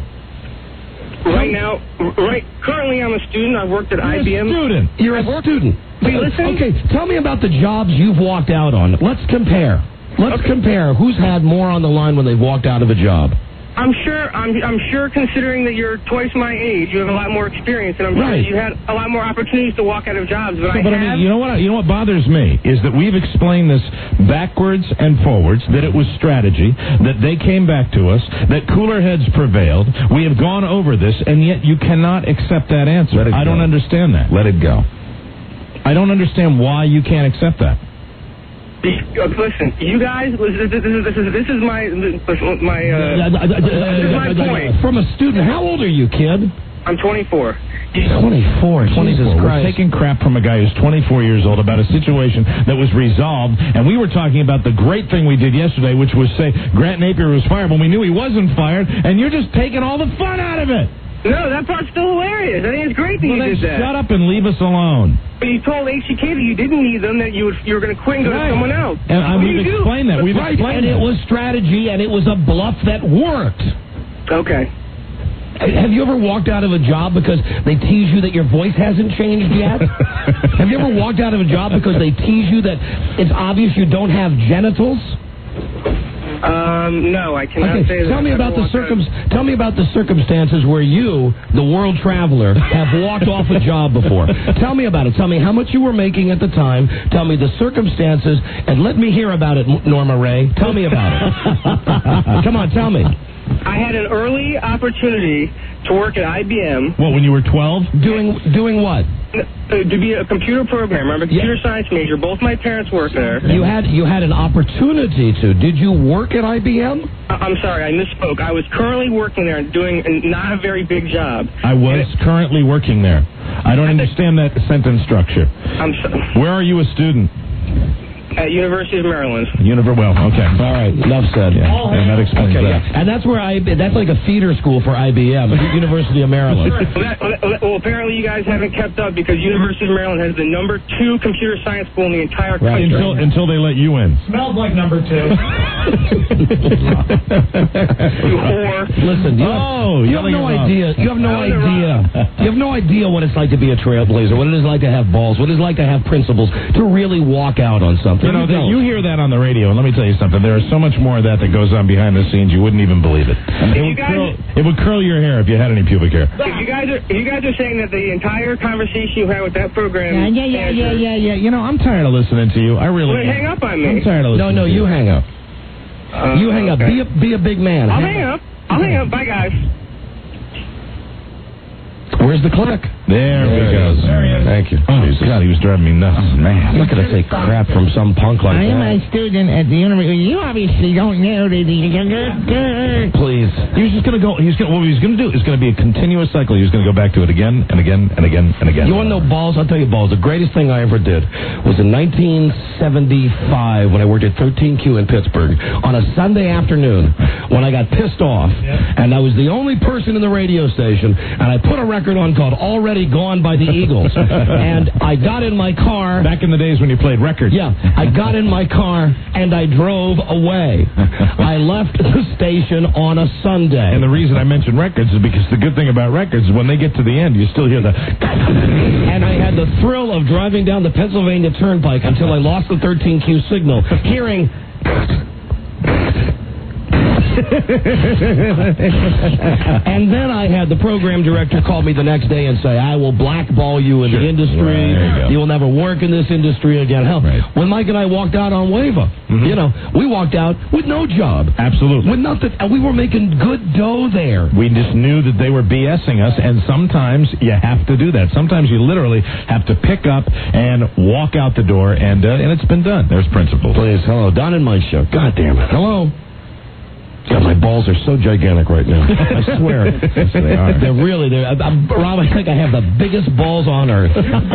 Speaker 9: Currently I'm a student. I've worked at IBM.
Speaker 2: You're a student.
Speaker 9: Listen?
Speaker 2: Okay, tell me about the jobs you've walked out on. Let's compare. Let's compare. Who's had more on the line when they've walked out of a job?
Speaker 9: I'm sure, considering that you're twice my age, you have a lot more experience, and I'm sure you had a lot more opportunities to walk out of jobs. But I mean,
Speaker 6: you know what bothers me is that we've explained this backwards and forwards, that it was strategy, that they came back to us, that cooler heads prevailed. We have gone over this, and yet you cannot accept that answer. I don't understand that. Let it go. I don't understand why you can't accept that.
Speaker 9: Listen, you guys. This is my point.
Speaker 2: From a student, how old are you, kid?
Speaker 9: I'm 24.
Speaker 2: 24. Jesus Christ.
Speaker 6: We're taking crap from a guy who's 24 years old about a situation that was resolved, and we were talking about the great thing we did yesterday, which was say Grant Napier was fired when we knew he wasn't fired, and you're just taking all the fun out of it.
Speaker 9: No, that part's still hilarious. I think it's great that you did that.
Speaker 6: Shut up and leave us alone.
Speaker 9: But you told HTK that you didn't need them, that you were going to quit and go to someone else.
Speaker 6: And we've explained that. We've explained
Speaker 2: it was strategy, and it was a bluff that worked.
Speaker 9: Okay.
Speaker 2: Have you ever walked out of a job because they tease you that your voice hasn't changed yet? Have you ever walked out of a job because they tease you that it's obvious you don't have genitals?
Speaker 9: No, I cannot say that.
Speaker 2: Tell me about the circumstances where you, the world traveler, have walked off a job before. Tell me about it. Tell me how much you were making at the time. Tell me the circumstances, and let me hear about it, Norma Ray. Tell me about it. Come on, tell me.
Speaker 9: I had an early opportunity to work at IBM.
Speaker 6: What, when you were 12?
Speaker 2: Doing what?
Speaker 9: To be a computer programmer. I'm a computer science major. Both my parents work there.
Speaker 2: You had an opportunity to. Did you work at IBM?
Speaker 9: I'm sorry, I misspoke. I was currently working there and doing not a very big job.
Speaker 6: I was currently working there. I don't understand that sentence structure. Where are you a student?
Speaker 9: At University of Maryland.
Speaker 2: Well, okay. All right, enough said.
Speaker 6: Yeah, and that explains that.
Speaker 2: Yeah. And that's where that's like a feeder school for IBM, University of Maryland.
Speaker 9: Well, apparently you guys haven't kept up because University of Maryland has the #2 computer science school in the entire country.
Speaker 6: Until they let you in.
Speaker 7: Smells like #2.
Speaker 2: Listen, you have no idea. You have no idea. You have no idea what it's like to be a trailblazer, what it is like to have balls, what it is like to have principles, to really walk out on something.
Speaker 6: You know, you hear that on the radio, and let me tell you something. There is so much more of that goes on behind the scenes, you wouldn't even believe it. It would curl your hair if you had any pubic hair.
Speaker 9: If you guys are saying that the entire conversation you had with that program...
Speaker 7: Yeah.
Speaker 6: You know, I'm tired of listening to you. I really am.
Speaker 9: Hang up on me.
Speaker 6: I'm tired of listening to you.
Speaker 2: No, you hang up. You hang up. Be a big man.
Speaker 9: I'll hang up. Bye, guys.
Speaker 2: Where's the click?
Speaker 6: There we go. Thank you. Oh, God, he was driving me nuts.
Speaker 2: Oh, man. I'm not going to take crap from some punk like that.
Speaker 10: I'm a student at the university. You obviously don't know that.
Speaker 6: Please. He was just going to go. What he was going to do is going to be a continuous cycle. He was going to go back to it again and again and again and again.
Speaker 2: You want to know balls? I'll tell you balls. The greatest thing I ever did was in 1975 when I worked at 13Q in Pittsburgh on a Sunday afternoon when I got pissed off, and I was the only person in the radio station, and I put a record on called Already Gone by the Eagles. And I got in my car.
Speaker 6: Back in the days when you played records.
Speaker 2: Yeah. I got in my car and I drove away. I left the station on a Sunday.
Speaker 6: And the reason I mentioned records is because the good thing about records is when they get to the end, you still hear the...
Speaker 2: And I had the thrill of driving down the Pennsylvania Turnpike until I lost the 13Q signal, hearing... And then I had the program director call me the next day and say, I will blackball you in the industry. You will never work in this industry again. Hell, when Mike and I walked out on Wava, we walked out with no job.
Speaker 6: Absolutely.
Speaker 2: With nothing. And we were making good dough there.
Speaker 6: We just knew that they were BSing us, and sometimes you have to do that. Sometimes you literally have to pick up and walk out the door, and it's been done. There's principles.
Speaker 2: Please, hello. Don and Mike show. God damn it. Hello. God, my balls are so gigantic right now. I swear.
Speaker 6: Yes, they are.
Speaker 2: They're Rob, I think I have the biggest balls on earth.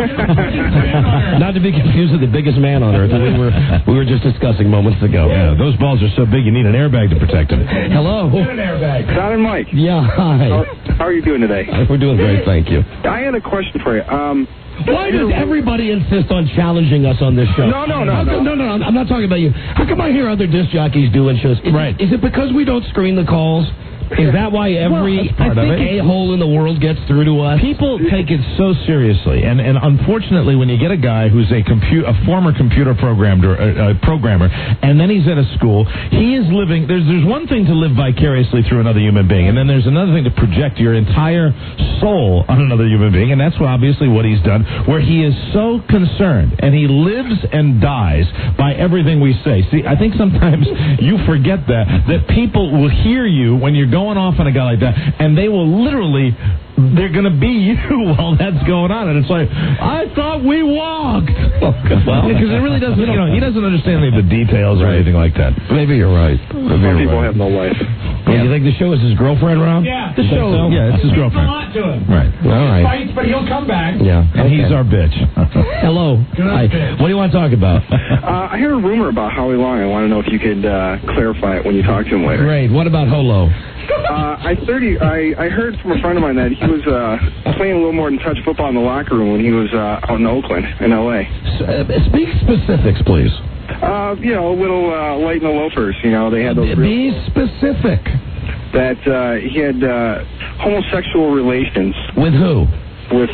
Speaker 2: Not to be confused with the biggest man on earth that we were just discussing moments ago.
Speaker 6: Yeah, those balls are so big you need an airbag to protect them.
Speaker 2: Hello.
Speaker 5: Get an airbag. Don and Mike.
Speaker 2: Yeah, hi.
Speaker 5: How are you doing today?
Speaker 2: We're doing great, thank you.
Speaker 5: I had a question for you.
Speaker 2: Why does everybody insist on challenging us on this show?
Speaker 5: No.
Speaker 2: I'm not talking about you. How come I hear other disc jockeys doing shows? Is it because we don't screen the calls? Is that why every a-hole in the world gets through to us?
Speaker 6: People take it so seriously, and unfortunately, when you get a guy who's a former computer programmer, and then he's at a school, he is living. There's one thing to live vicariously through another human being, and then there's another thing to project your entire soul on another human being, and that's obviously what he's done, where he is so concerned, and he lives and dies by everything we say. See, I think sometimes you forget that people will hear you when you're going off on a guy like that, and they will literally, they're going to be you while that's going on, and it's like, I thought we walked. Well, because it really doesn't, he doesn't understand any of the details or anything like that.
Speaker 2: Maybe you're right.
Speaker 5: Some people have no life.
Speaker 2: Yeah. You think the show is his girlfriend, Rob?
Speaker 7: Yeah.
Speaker 2: The show.
Speaker 7: So?
Speaker 6: Yeah, it's his girlfriend.
Speaker 7: A lot to him.
Speaker 6: Right.
Speaker 2: All right.
Speaker 7: He fights, but he'll come back.
Speaker 2: Yeah.
Speaker 6: And he's our bitch.
Speaker 2: Hello. Hi. What do you want to talk about?
Speaker 5: I heard a rumor about Howie Long. I want to know if you could clarify it when you talk to him later.
Speaker 2: Great. What about Holo?
Speaker 5: I heard from a friend of mine that he was playing a little more than touch football in the locker room when he was out in Oakland, in L.A.
Speaker 2: Speak specifics, please.
Speaker 5: A little light in the loafers. They had those.
Speaker 2: Be specific.
Speaker 5: That he had homosexual relations.
Speaker 2: With who?
Speaker 5: With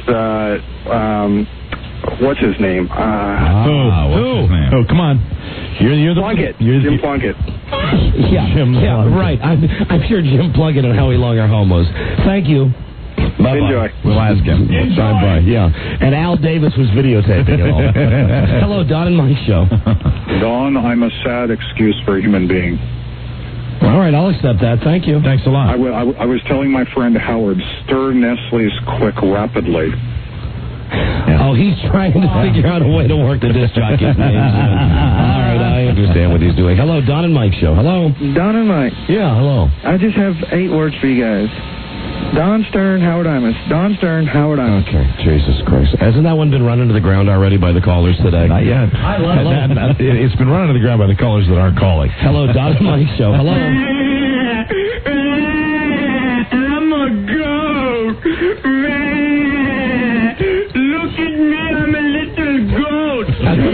Speaker 5: what's his name?
Speaker 6: Who? Oh, come on. You're the
Speaker 5: Plunkett. Jim Plunkett.
Speaker 2: Yeah, right. I'm sure Jim Plunkett and Howie Long are homos. Thank you. Bye-bye.
Speaker 5: Enjoy.
Speaker 2: We'll ask him. Bye-bye. Yeah. And Al Davis was videotaping it all. Hello, Don and Mike show.
Speaker 11: Don, I'm a sad excuse for a human being.
Speaker 2: All right, I'll accept that. Thank you.
Speaker 6: Thanks a lot.
Speaker 11: I was telling my friend Howard, stir Nestle's quick rapidly.
Speaker 2: Yeah. Oh, he's trying to figure out a way to work the disc jockey's names in. All right, I understand what he's doing. Hello, Don and Mike show. Hello.
Speaker 12: Don and Mike.
Speaker 2: Yeah, hello.
Speaker 12: I just have 8 words for you guys. Don Stern, Howard Imus. Don Stern, Howard Imus.
Speaker 2: Okay, Jesus Christ. Hasn't that one been run into the ground already by the callers today?
Speaker 6: Not yet. It's been run into the ground by the callers that aren't calling.
Speaker 2: Hello, Don and Mike show. Hello.
Speaker 13: I'm a goat. Look at me, I'm a little goat.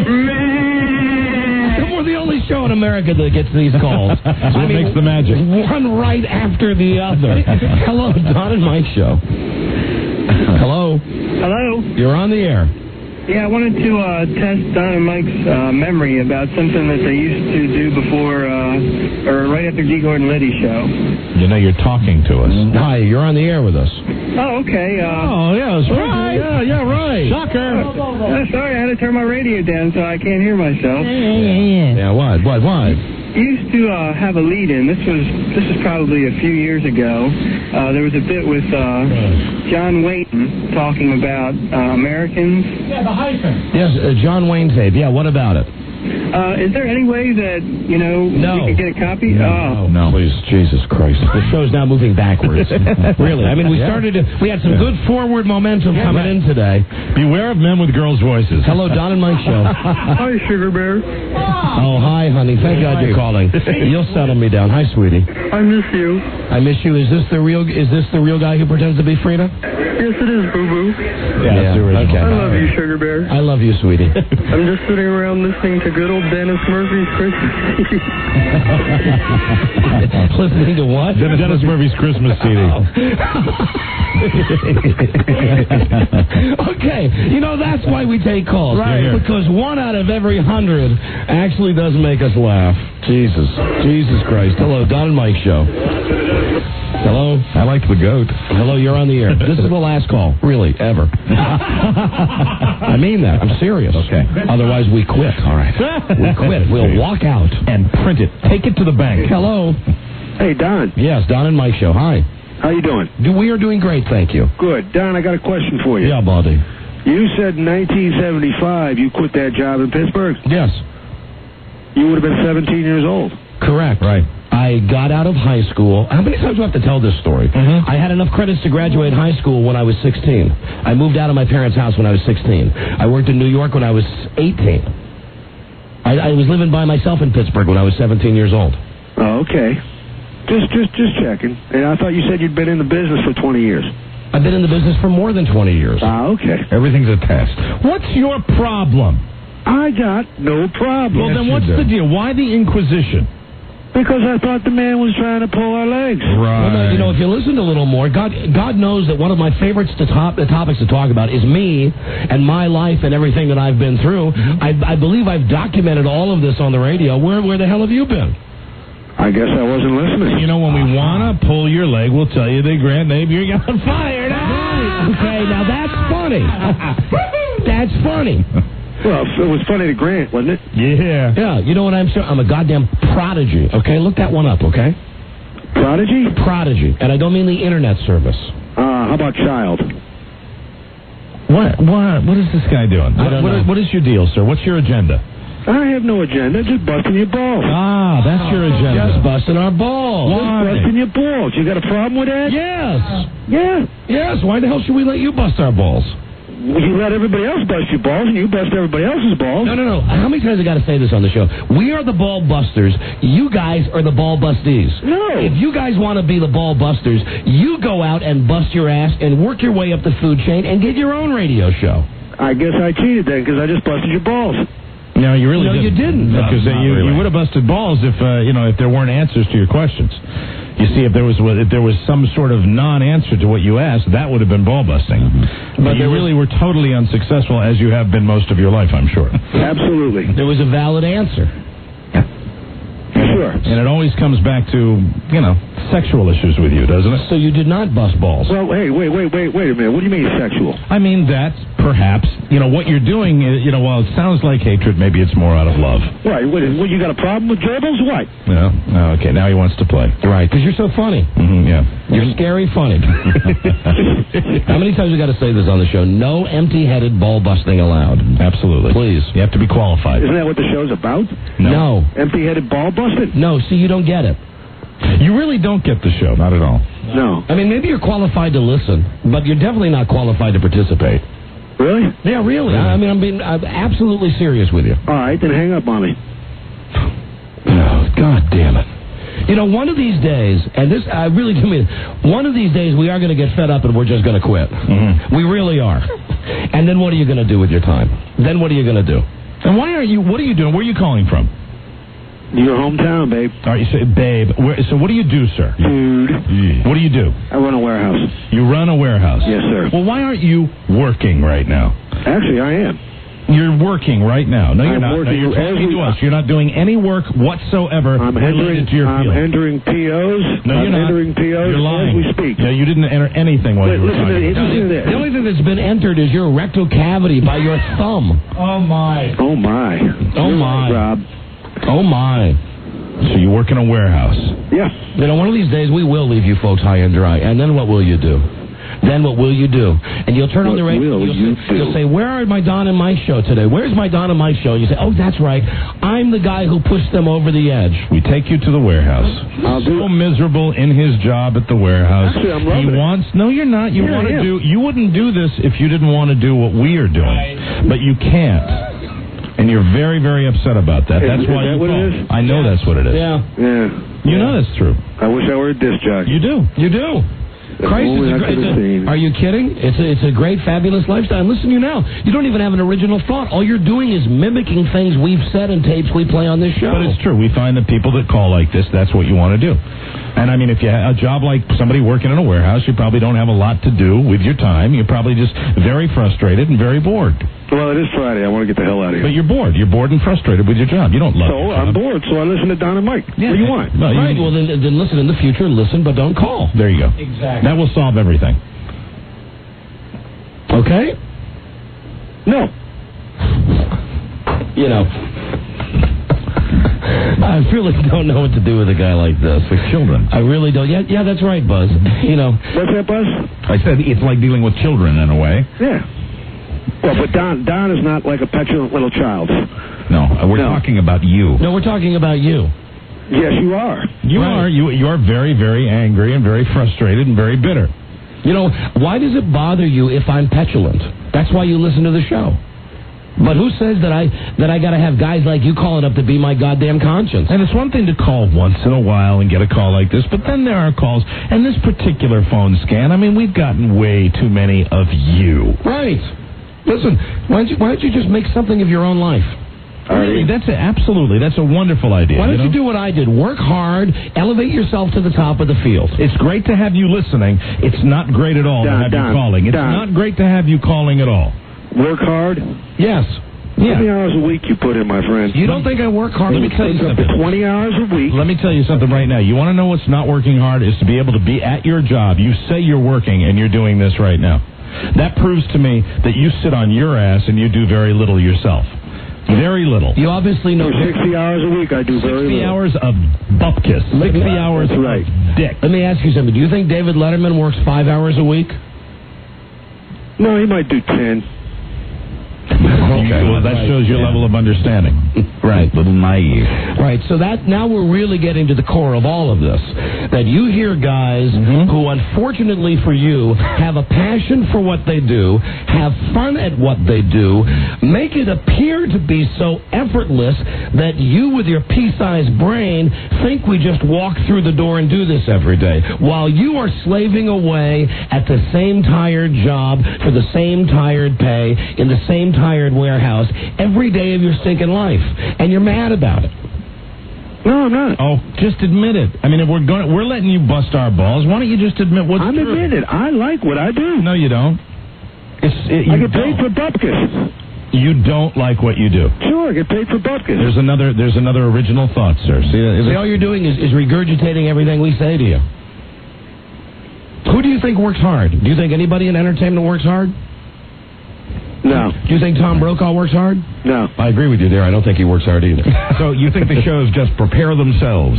Speaker 2: We're the only show in America that gets these calls.
Speaker 6: That's what makes the magic.
Speaker 2: One right after the other. Hello, Don and Mike show. Hello.
Speaker 14: Hello.
Speaker 2: You're on the air.
Speaker 14: Yeah, I wanted to test Don and Mike's memory about something that they used to do before, or right after G. Gordon Liddy show.
Speaker 6: You're talking to us.
Speaker 2: Hi, you're on the air with us.
Speaker 14: Oh, okay.
Speaker 6: Yeah, that's right.
Speaker 2: Yeah, right.
Speaker 6: Shocker.
Speaker 14: Sorry, I had to turn my radio down so I can't hear myself.
Speaker 2: Yeah, what?
Speaker 14: you used to have a lead-in. This is probably a few years ago. There was a bit with John Wayne talking about Americans.
Speaker 2: Yeah, the hyphen. Yes, John Wayne tape. Yeah, what about it?
Speaker 14: Is there any way that, you could get a copy?
Speaker 2: No, please, Jesus Christ. The show's now moving backwards. Really. I mean, we had some good forward momentum coming in today.
Speaker 6: Beware of men with girls' voices.
Speaker 2: Hello, Don and Mike Show.
Speaker 14: Hi, Sugar Bear.
Speaker 2: Oh, hi, honey. Thank God you're calling. You'll settle me down. Hi, sweetie.
Speaker 14: I miss you.
Speaker 2: I miss you. Is this the real guy who pretends to be Frida?
Speaker 14: Yes, it is, Boo-Boo.
Speaker 2: Yeah, okay.
Speaker 14: I love you, Sugar Bear.
Speaker 2: I love you, sweetie.
Speaker 14: I'm just sitting around listening to good old Dennis Murphy's Christmas CD.
Speaker 2: Listening to what?
Speaker 6: Dennis Murphy's Christmas CD.
Speaker 2: Okay, that's why we take calls.
Speaker 6: Right.
Speaker 2: Because 1 out of every 100 actually does make us laugh. Jesus Christ. Hello, Don and Mike Show. Hello?
Speaker 6: I like the goat.
Speaker 2: Hello, you're on the air. This is the last call. Really, ever. I mean that. I'm serious.
Speaker 6: Okay.
Speaker 2: Otherwise, we quit. All right. We quit. We'll walk out.
Speaker 6: And print it. Take it to the bank.
Speaker 2: Hello?
Speaker 5: Hey, Don.
Speaker 2: Yes, Don and Mike Show. Hi.
Speaker 5: How you doing?
Speaker 2: We are doing great, thank you.
Speaker 5: Good. Don, I got a question for you.
Speaker 2: Yeah, buddy.
Speaker 5: You said in 1975 you quit that job in Pittsburgh.
Speaker 2: Yes.
Speaker 5: You would have been 17 years old.
Speaker 2: Correct.
Speaker 6: Right.
Speaker 2: I got out of high school. How many times do I have to tell this story?
Speaker 6: Mm-hmm.
Speaker 2: I had enough credits to graduate high school when I was 16. I moved out of my parents' house when I was 16. I worked in New York when I was 18. I was living by myself in Pittsburgh when I was 17 years old.
Speaker 5: Oh, okay. Just checking. And I thought you said you'd been in the business for 20 years.
Speaker 2: I've been in the business for more than 20 years.
Speaker 5: Ah, okay.
Speaker 6: Everything's a test. What's your problem?
Speaker 5: I got no problem.
Speaker 6: Well, then what's the deal? Why the Inquisition?
Speaker 5: Because I thought the man was trying to pull our legs.
Speaker 6: Right.
Speaker 2: Well, if you listen a little more, God knows that one of my favorites topics to talk about is me and my life and everything that I've been through. Mm-hmm. I believe I've documented all of this on the radio. Where the hell have you been?
Speaker 5: I guess I wasn't listening.
Speaker 6: When we want to pull your leg, we'll tell you the grand name you got fired.
Speaker 2: Okay, now that's funny. That's funny.
Speaker 5: Well, it was funny to Grant, wasn't it?
Speaker 6: Yeah.
Speaker 2: Yeah, you know what I'm saying? I'm a goddamn prodigy, okay? Look that one up, okay?
Speaker 5: Prodigy?
Speaker 2: Prodigy. And I don't mean the internet service.
Speaker 5: How about child?
Speaker 6: What is this guy doing?
Speaker 2: I don't know.
Speaker 6: What is your deal, sir? What's your agenda?
Speaker 5: I have no agenda, just busting your balls.
Speaker 6: Ah, that's your agenda.
Speaker 2: Just busting our balls.
Speaker 5: Just busting your balls. You got a problem with that?
Speaker 2: Yes.
Speaker 5: Yeah.
Speaker 2: Yes, why the hell should we let you bust our balls?
Speaker 5: You let everybody else bust your balls, and you bust everybody else's balls.
Speaker 2: No. How many times I got to say this on the show? We are the ball busters. You guys are the ball bustees.
Speaker 5: No.
Speaker 2: If you guys want to be the ball busters, you go out and bust your ass and work your way up the food chain and get your own radio show.
Speaker 5: I guess I cheated then, because I just busted your balls.
Speaker 6: No, you really didn't.
Speaker 2: You didn't.
Speaker 6: Because you would have busted balls if there weren't answers to your questions. You see, if there was some sort of non-answer to what you asked, that would have been ball busting. Mm-hmm. But you really were totally unsuccessful, as you have been most of your life, I'm sure.
Speaker 5: Absolutely.
Speaker 2: There was a valid answer.
Speaker 5: Sure.
Speaker 6: And it always comes back to, sexual issues with you, doesn't it?
Speaker 2: So you did not bust balls.
Speaker 5: Well, hey, wait a minute. What do you mean sexual?
Speaker 6: I mean that, perhaps, what you're doing is, while it sounds like hatred, maybe it's more out of love.
Speaker 5: Right. What, you got a problem with gerbils? What?
Speaker 6: No. Oh, okay, now he wants to play.
Speaker 2: Right, because you're so funny.
Speaker 6: Mm-hmm, yeah.
Speaker 2: You're scary funny. How many times we got to say this on the show? No empty-headed ball busting allowed.
Speaker 6: Absolutely.
Speaker 2: Please.
Speaker 6: You have to be qualified.
Speaker 5: Isn't that what the show's about?
Speaker 2: No.
Speaker 5: Empty-headed ball busting?
Speaker 2: No, see, you don't get it.
Speaker 6: You really don't get the show, not at all.
Speaker 5: No.
Speaker 2: I mean, maybe you're qualified to listen, but you're definitely not qualified to participate.
Speaker 5: Really?
Speaker 2: Yeah, really. I'm absolutely serious with you.
Speaker 5: All right, then hang up on me.
Speaker 2: Oh, God damn it. One of these days, and this, I really do mean it, one of these days we are going to get fed up and we're just going to quit. Mm-hmm. We really are. And then what are you going to do with your time? Then what are you going to do?
Speaker 6: And what are you doing? Where are you calling from?
Speaker 5: Your hometown, babe.
Speaker 6: All right, you say, babe. So what do you do, sir?
Speaker 5: Dude.
Speaker 6: What do you do?
Speaker 5: I run a warehouse.
Speaker 6: You run a warehouse?
Speaker 5: Yes, sir.
Speaker 6: Well, why aren't you working right now?
Speaker 5: Actually, I am.
Speaker 6: You're working right now. No, you're not. No, you're talking to us. You're not doing any work whatsoever related to your field.
Speaker 5: I'm entering POs.
Speaker 6: No, you're not.
Speaker 5: Entering POs.
Speaker 6: You're lying.
Speaker 5: As we speak.
Speaker 6: Yeah, you didn't enter anything while you were talking.
Speaker 5: Listen to this.
Speaker 2: The only thing that's been entered is your rectal cavity by your thumb.
Speaker 7: Oh, my.
Speaker 5: Oh, my.
Speaker 2: Oh, my.
Speaker 5: Right, Rob.
Speaker 2: Oh, my.
Speaker 6: So you work in a warehouse.
Speaker 11: Yeah.
Speaker 2: You know, one of these days we will leave you folks high and dry. And then what will you do? And you'll turn on the radio. You'll say, where are my Don and Mike show today? Where's my Don and Mike show? You say, oh, that's right. I'm the guy who pushed them over the edge.
Speaker 6: We take you to the warehouse. So miserable in his job at the warehouse.
Speaker 11: Actually, I'm loving it.
Speaker 6: No, you're not. You wouldn't do this if you didn't want to do what we are doing. But you can't. And you're very, very upset about that. That's why you call.
Speaker 11: It is?
Speaker 6: I know that's what it is.
Speaker 2: Yeah.
Speaker 6: You know that's true.
Speaker 11: I wish I were a disc jockey.
Speaker 6: You do.
Speaker 2: Christ, are you kidding? It's a great, fabulous lifestyle. And listen to you now. You don't even have an original thought. All you're doing is mimicking things we've said in tapes we play on this show.
Speaker 6: But it's true. We find that people that call like this, that's what you want to do. And, I mean, if you have a job like somebody working in a warehouse, you probably don't have a lot to do with your time. You're probably just very frustrated and very bored.
Speaker 11: Well, it is Friday. I want to get the hell out of here.
Speaker 6: But you're bored. You're bored and frustrated with your job. You don't love your job.
Speaker 11: I'm bored, so I listen to Don and Mike.
Speaker 6: Yeah.
Speaker 11: What do you want?
Speaker 6: Well,
Speaker 2: Well, then listen in the future. Listen, but don't call.
Speaker 6: There you go.
Speaker 2: Exactly.
Speaker 6: That will solve everything.
Speaker 2: Okay?
Speaker 11: No.
Speaker 2: You know, I really don't know what to do with a guy like this.
Speaker 6: With children.
Speaker 2: I really don't. Yeah, that's right, Buzz. You know.
Speaker 11: What's that, Buzz?
Speaker 6: I said it's like dealing with children in a way.
Speaker 11: Yeah. Well, but Don is not like a petulant little child.
Speaker 6: No, we're talking about you.
Speaker 2: No, we're talking about you.
Speaker 11: Yes, you are.
Speaker 6: You are. You are very, very angry and very frustrated and very bitter.
Speaker 2: You know, why does it bother you if I'm petulant? That's why you listen to the show. But who says that I got to have guys like you calling up to be my goddamn conscience?
Speaker 6: And it's one thing to call once in a while and get a call like this, but then there are calls. And this particular phone scan, I mean, we've gotten way too many of you.
Speaker 2: Right. Listen, why don't you just make something of your own life?
Speaker 6: Really, absolutely. That's a wonderful idea.
Speaker 2: Why don't you do what I did? Work hard, elevate yourself to the top of the field.
Speaker 6: It's great to have you listening. It's not great at all to have you calling. It's not great to have you calling at all.
Speaker 11: Work hard?
Speaker 2: Yes.
Speaker 11: How many hours a week you put in, my friend?
Speaker 2: You don't think I work hard?
Speaker 6: Let me tell you something.
Speaker 11: 20 hours a week.
Speaker 6: Let me tell you something right now. You want to know what's not working hard is to be able to be at your job. You say you're working, and you're doing this right now. That proves to me that you sit on your ass and you do very little yourself. Very little.
Speaker 2: You obviously know.
Speaker 11: 60 hours a week I do very little.
Speaker 6: 60 hours of bupkis. 60 hours of dick.
Speaker 2: Let me ask you something. Do you think David Letterman works 5 hours a week?
Speaker 11: No, he might do 10.
Speaker 6: Okay. Well, that shows your level of understanding.
Speaker 2: Right.
Speaker 6: Little naive.
Speaker 2: Right. So now we're really getting to the core of all of this. That you hear guys who, unfortunately for you, have a passion for what they do, have fun at what they do, make it appear to be so effortless that you, with your pea-sized brain, think we just walk through the door and do this every day, while you are slaving away at the same tired job for the same tired pay in the same tired warehouse every day of your stinking life, and you're mad about it.
Speaker 11: No, I'm not.
Speaker 6: Oh, just admit it. I mean, if we're letting you bust our balls, why don't you just admit what's true?
Speaker 11: I'm admitting it. I like what I do.
Speaker 6: No, you don't.
Speaker 11: I get paid for bupkis.
Speaker 6: You don't like what you do.
Speaker 11: Sure, I get paid for bupkis.
Speaker 6: There's another original thought, sir.
Speaker 2: See, all you're doing is regurgitating everything we say to you. Who do you think works hard? Do you think anybody in entertainment works hard?
Speaker 11: No.
Speaker 2: Do you think Tom Brokaw works hard?
Speaker 11: No.
Speaker 2: I agree with you there. I don't think he works hard either.
Speaker 6: So you think the shows just prepare themselves?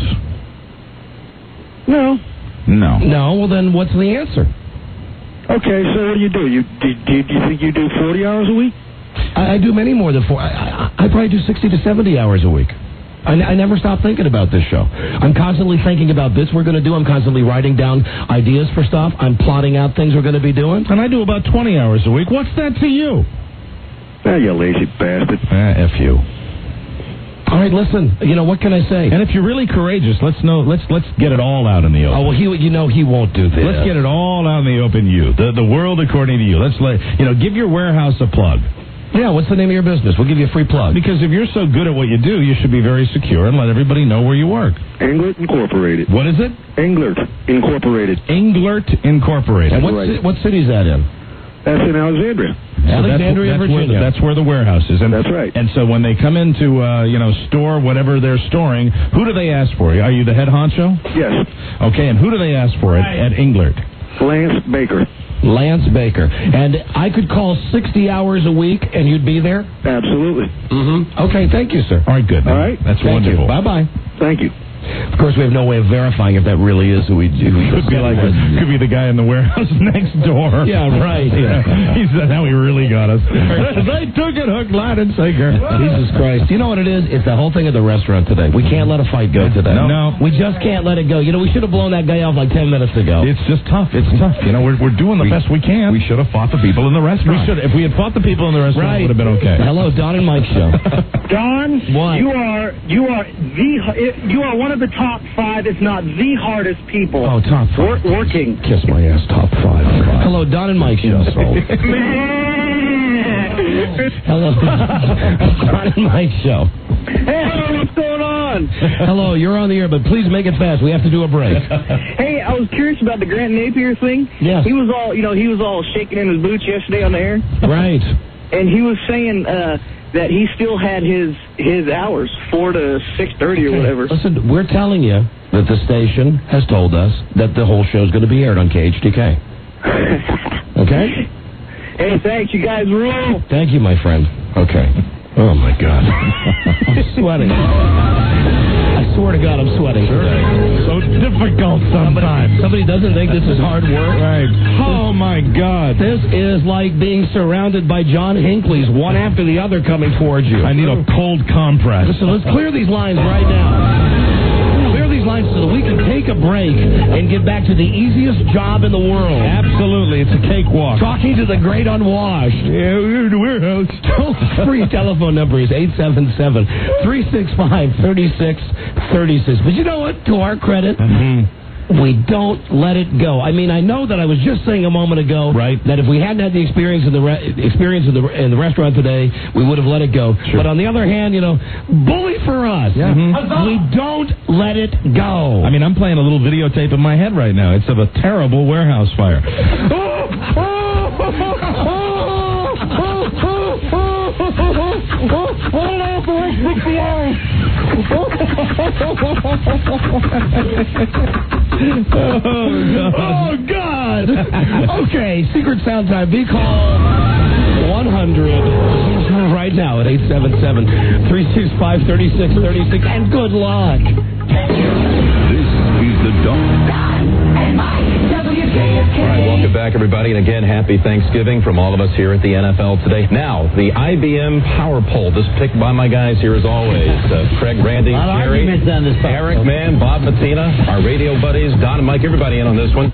Speaker 11: No.
Speaker 6: No.
Speaker 2: No, well then what's the answer?
Speaker 11: Okay, so what do? Do you think you do 40 hours a week?
Speaker 2: I do many more than 4. I probably do 60 to 70 hours a week. I never stop thinking about this show. I'm constantly thinking about bits we're going to do. I'm constantly writing down ideas for stuff. I'm plotting out things we're going to be doing.
Speaker 6: And I do about 20 hours a week. What's that to you?
Speaker 11: Ah, you lazy bastard.
Speaker 6: F you.
Speaker 2: All right, listen. You know, what can I say?
Speaker 6: And if you're really courageous, let's get it all out in the open.
Speaker 2: Oh, well, he won't do this.
Speaker 6: Let's get it all out in the open, the world according to you. Give your warehouse a plug.
Speaker 2: Yeah, what's the name of your business? We'll give you a free plug.
Speaker 6: Because if you're so good at what you do, you should be very secure and let everybody know where you work.
Speaker 11: Englert Incorporated.
Speaker 6: What is it?
Speaker 11: Englert Incorporated.
Speaker 6: Englert Incorporated.
Speaker 2: And what city is that in?
Speaker 11: That's in Alexandria.
Speaker 2: Alexandria, Virginia.
Speaker 6: That's where the warehouse is. And
Speaker 11: that's right.
Speaker 6: And so when they come in to, store whatever they're storing, who do they ask for? Are you the head honcho?
Speaker 11: Yes.
Speaker 6: Okay, and who do they ask for at Englert?
Speaker 11: Lance Baker.
Speaker 2: Lance Baker. And I could call 60 hours a week and you'd be there?
Speaker 11: Absolutely.
Speaker 2: Mm-hmm. Okay, thank you, sir.
Speaker 6: All right, good.
Speaker 11: All right.
Speaker 6: That's
Speaker 2: thank
Speaker 6: wonderful.
Speaker 2: Bye-bye.
Speaker 11: Thank you.
Speaker 2: Of course, we have no way of verifying if that really is who we do.
Speaker 6: Could be the guy in the warehouse next door.
Speaker 2: Yeah, right. Yeah.
Speaker 6: He said, "Now he really got us." They took it hook, line, and sinker.
Speaker 2: Jesus Christ! You know what it is? It's the whole thing at the restaurant today. We can't let a fight go today.
Speaker 6: No.
Speaker 2: We just can't let it go. You know, we should have blown that guy off like 10 minutes ago.
Speaker 6: It's just tough. It's tough. You know, we're doing the best we can. We should have fought the people in the restaurant. If we had fought the people in the restaurant, it would have been okay.
Speaker 2: Hello, Don and Mike show.
Speaker 14: Don,
Speaker 2: What?
Speaker 14: you are one of the top 5, if not the hardest people.
Speaker 2: Oh, top 5.
Speaker 14: Working.
Speaker 2: Kiss my ass, top 5. Hello, Don and Mike show. Hello, Don and Mike show.
Speaker 14: Hey, what's going on?
Speaker 2: Hello, you're on the air, but please make it fast. We have to do a break.
Speaker 14: Hey, I was curious about the Grant Napier thing.
Speaker 2: Yes.
Speaker 14: He was all shaking in his boots yesterday on the air.
Speaker 2: Right.
Speaker 14: And he was saying that he still had his hours, 4 to 6:30 or whatever.
Speaker 2: Listen, we're telling you that the station has told us that the whole show is going to be aired on KHTK. Okay?
Speaker 14: Hey, thanks. You guys rule.
Speaker 2: Thank you, my friend. Okay. Oh, my God. I'm sweating. I swear to God, I'm sweating today.
Speaker 6: So difficult sometimes.
Speaker 2: Somebody doesn't think this is hard work?
Speaker 6: Right. Oh, my God.
Speaker 2: This is like being surrounded by John Hinckley's, one after the other coming towards you.
Speaker 6: I need a cold compress.
Speaker 2: Listen, let's clear these lines right now. Clear these lines so that we can take a break and get back to the easiest job in the world.
Speaker 6: Absolutely. It's a cakewalk.
Speaker 2: Talking to the great unwashed.
Speaker 6: Yeah, we're in the warehouse.
Speaker 2: Toll-free telephone number is 877-365-3636. But you know what? To our credit, we don't let it go. I mean, I know that I was just saying a moment ago that if we hadn't had the experience in the restaurant today, we would have let it go. Sure. But on the other hand, you know, bully for us. Yeah. We don't let it go.
Speaker 6: I mean, I'm playing a little videotape in my head right now. It's of a terrible warehouse fire.
Speaker 2: Oh, God. Okay, secret sound time. Be call 100 right now at 877-365-3636. And good luck.
Speaker 1: This is the Dawn.
Speaker 15: All right, welcome back, everybody. And again, happy Thanksgiving from all of us here at the NFL Today. Now, the IBM Power Poll, just picked by my guys here as always. Craig, Randy, Jerry, Eric, man, Bob Matina, our radio buddies, Don and Mike, everybody in on this one.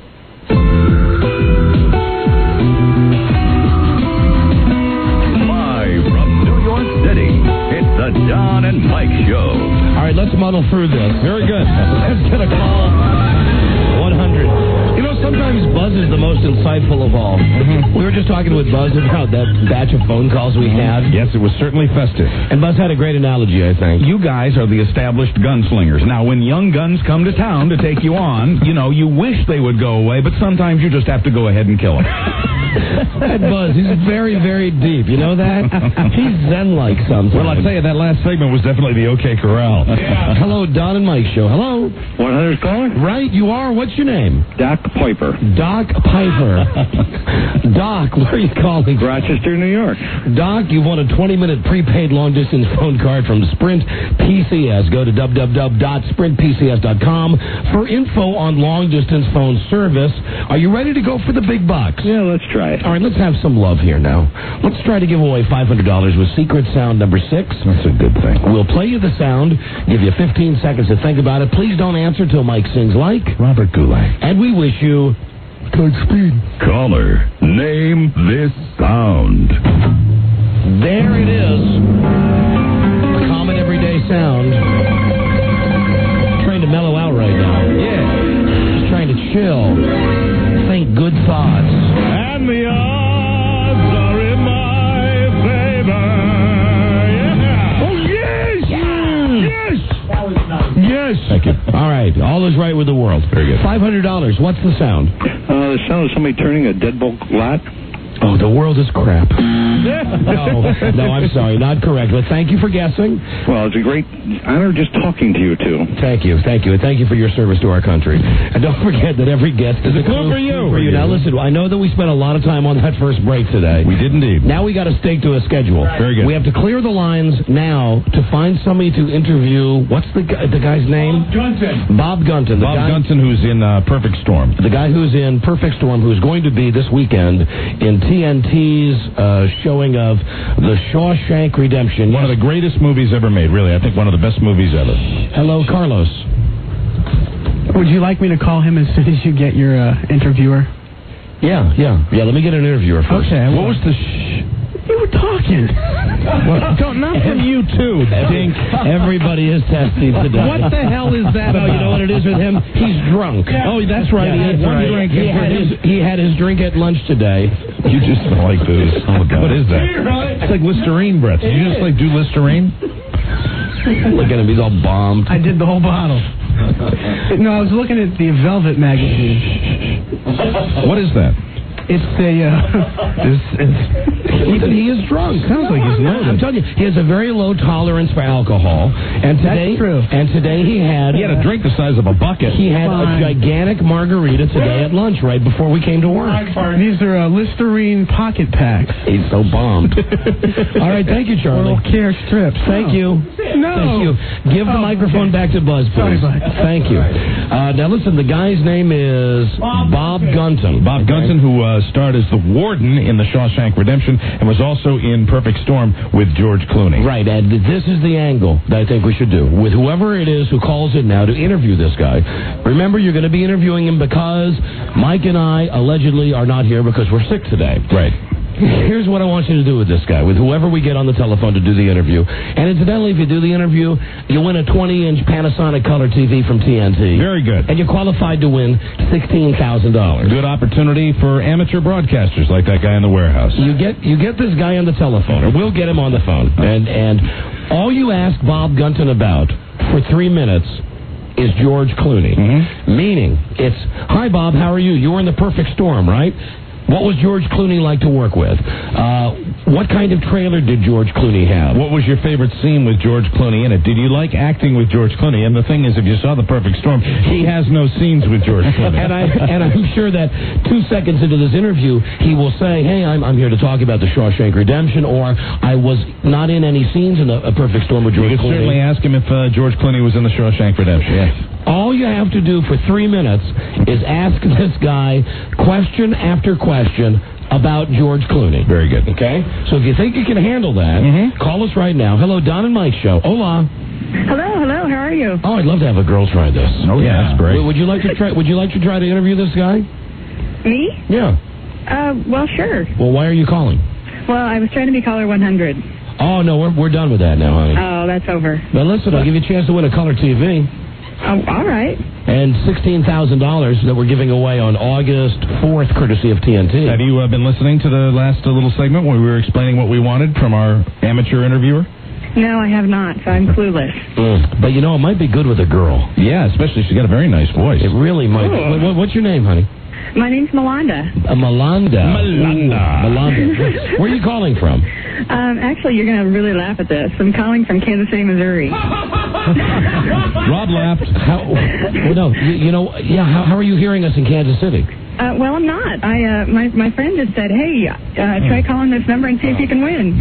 Speaker 1: Live from New York City, it's the Don and Mike Show.
Speaker 2: All right, let's muddle through this.
Speaker 6: Very good.
Speaker 2: Let's get a call. 100. You know, sometimes Buzz is the most insightful of all. We were just talking with Buzz about that batch of phone calls we had.
Speaker 6: Yes, it was certainly festive.
Speaker 2: And Buzz had a great analogy, I think.
Speaker 6: You guys are the established gunslingers. Now, when young guns come to town to take you on, you know, you wish they would go away, but sometimes you just have to go ahead and kill them.
Speaker 2: That Buzz, he's very, very deep. You know that? He's zen-like sometimes.
Speaker 6: Well, I'll tell you, that last segment was definitely the OK Corral.
Speaker 2: Yeah. Hello, Don and Mike Show. Hello.
Speaker 11: 100 caller?
Speaker 2: Right, you are. What's your name?
Speaker 11: Doc Piper.
Speaker 2: Doc Piper. Doc, where are you calling?
Speaker 11: Rochester, New York.
Speaker 2: Doc, you won a 20-minute prepaid long-distance phone card from Sprint PCS. Go to www.sprintpcs.com for info on long-distance phone service. Are you ready to go for the big bucks?
Speaker 11: Yeah, let's try it.
Speaker 2: All right, let's have some love here now. Let's try to give away $500 with secret sound number 6.
Speaker 6: That's a good thing.
Speaker 2: We'll play you the sound, give you 15 seconds to think about it. Please don't answer till Mike sings like
Speaker 6: Robert Goulet.
Speaker 2: And we wish you Godspeed.
Speaker 1: Caller, name this sound.
Speaker 2: There it is. A common everyday sound. Trying to mellow out right now.
Speaker 6: Yeah.
Speaker 2: Just trying to chill. Think good thoughts.
Speaker 6: And the odds are in my favor. Yeah. Oh, yes! Yes!
Speaker 2: That was nice.
Speaker 6: Yes!
Speaker 2: Thank you. All right. All is right with the world.
Speaker 6: Very good.
Speaker 2: $500. What's the sound?
Speaker 11: The sound of somebody turning a deadbolt lot.
Speaker 2: Oh, the world is crap. No, I'm sorry, not correct. But thank you for guessing.
Speaker 11: Well, it's a great honor just talking to you two.
Speaker 2: Thank you. And thank you for your service to our country. And don't forget that every guest is a clue for you. Now, listen, I know that we spent a lot of time on that first break today.
Speaker 6: We did indeed.
Speaker 2: Now we got to stick to a schedule.
Speaker 6: Very good.
Speaker 2: We have to clear the lines now to find somebody to interview. What's the guy's name? Bob Gunton.
Speaker 6: Bob Gunton, who's in Perfect Storm.
Speaker 2: The guy who's in Perfect Storm, who's going to be this weekend in TNT's showing of The Shawshank Redemption.
Speaker 6: One of the greatest movies ever made, really. I think one of the best movies ever.
Speaker 2: Hello, Carlos.
Speaker 8: Would you like me to call him as soon as you get your interviewer?
Speaker 2: Yeah. Let me get an interviewer first.
Speaker 8: Okay.
Speaker 6: What was the
Speaker 8: You were talking.
Speaker 6: Not from you two, Dink.
Speaker 2: Everybody is testy today.
Speaker 8: What the hell is that?
Speaker 2: Oh, you know what it is with him? He's drunk.
Speaker 6: Oh, that's right.
Speaker 2: Yeah,
Speaker 6: he had one drink.
Speaker 2: He had his drink at lunch today.
Speaker 6: You just smell like booze. Oh, God. What is that? It's like Listerine, Brett. Did you just do Listerine?
Speaker 2: Look at him. He's all bombed.
Speaker 8: I did the whole bottle. No, I was looking at the Velvet magazine.
Speaker 6: What is that?
Speaker 8: It's
Speaker 2: he is drunk.
Speaker 8: Sounds like he's loaded.
Speaker 2: I'm telling you, he has a very low tolerance for alcohol. And today,
Speaker 8: that's true.
Speaker 2: And today he had
Speaker 6: a drink the size of a bucket.
Speaker 2: He had a gigantic margarita today at lunch, right before we came to work.
Speaker 8: These are Listerine pocket packs.
Speaker 2: He's so bombed. All right, thank you, Charlie.
Speaker 8: Oral care strips.
Speaker 2: Thank you.
Speaker 8: No.
Speaker 2: Thank you. Give the microphone back to Buzz, please.
Speaker 8: Sorry, Bud.
Speaker 2: Thank you. Now, listen, the guy's name is Bob Gunton.
Speaker 6: Bob Gunton, who starred as the warden in The Shawshank Redemption and was also in Perfect Storm with George Clooney.
Speaker 2: Right, and this is the angle that I think we should do. With whoever it is who calls in now to interview this guy, remember, you're going to be interviewing him because Mike and I allegedly are not here because we're sick today.
Speaker 6: Right.
Speaker 2: Here's what I want you to do with this guy, with whoever we get on the telephone to do the interview. And incidentally, if you do the interview, you win a 20-inch Panasonic color TV from TNT.
Speaker 6: Very good.
Speaker 2: And you're qualified to win $16,000.
Speaker 6: Good opportunity for amateur broadcasters like that guy in the warehouse.
Speaker 2: You get this guy on the telephone, or we'll get him on the phone. And all you ask Bob Gunton about for 3 minutes is George Clooney. Mm-hmm. Meaning, it's, hi, Bob, how are you? You were in The Perfect Storm, right? What was George Clooney like to work with? What kind of trailer did George Clooney have?
Speaker 6: What was your favorite scene with George Clooney in it? Did you like acting with George Clooney? And the thing is, if you saw The Perfect Storm, he has no scenes with George Clooney.
Speaker 2: and I'm sure that 2 seconds into this interview, he will say, hey, I'm here to talk about The Shawshank Redemption, or I was not in any scenes in A Perfect Storm with George Clooney.
Speaker 6: You could certainly ask him if George Clooney was in The Shawshank Redemption. Yes.
Speaker 2: All you have to do for 3 minutes is ask this guy question after question about George Clooney.
Speaker 6: Very good.
Speaker 2: Okay? So if you think you can handle that, call us right now. Hello, Don and Mike Show. Hola.
Speaker 16: Hello, how are you?
Speaker 2: Oh, I'd love to have a girl try this.
Speaker 6: Oh, yeah, that's great.
Speaker 2: Would you like to try to interview this guy?
Speaker 16: Me?
Speaker 2: Yeah.
Speaker 16: Well, sure.
Speaker 2: Well, why are you calling?
Speaker 16: Well, I was trying to be caller 100.
Speaker 2: Oh, no, we're done with that now, honey.
Speaker 16: Oh, that's over.
Speaker 2: But listen, I'll give you a chance to win a color TV.
Speaker 16: Oh, all right.
Speaker 2: And $16,000 that we're giving away on August 4th, courtesy of TNT.
Speaker 6: Have you been listening to the last little segment where we were explaining what we wanted from our amateur interviewer?
Speaker 16: No, I have not, so I'm clueless.
Speaker 2: But, you know, it might be good with a girl.
Speaker 6: Yeah, especially she's got a very nice voice.
Speaker 2: It really might. What's your name, honey?
Speaker 16: My name's Melanda.
Speaker 2: Melanda. Where are you calling from?
Speaker 16: Actually, you're going to really laugh at this. I'm calling from Kansas City, Missouri.
Speaker 6: Rob laughed.
Speaker 2: How are you hearing us in Kansas City?
Speaker 16: Well, I'm not. My friend just said, hey, try calling this number and see if you can win.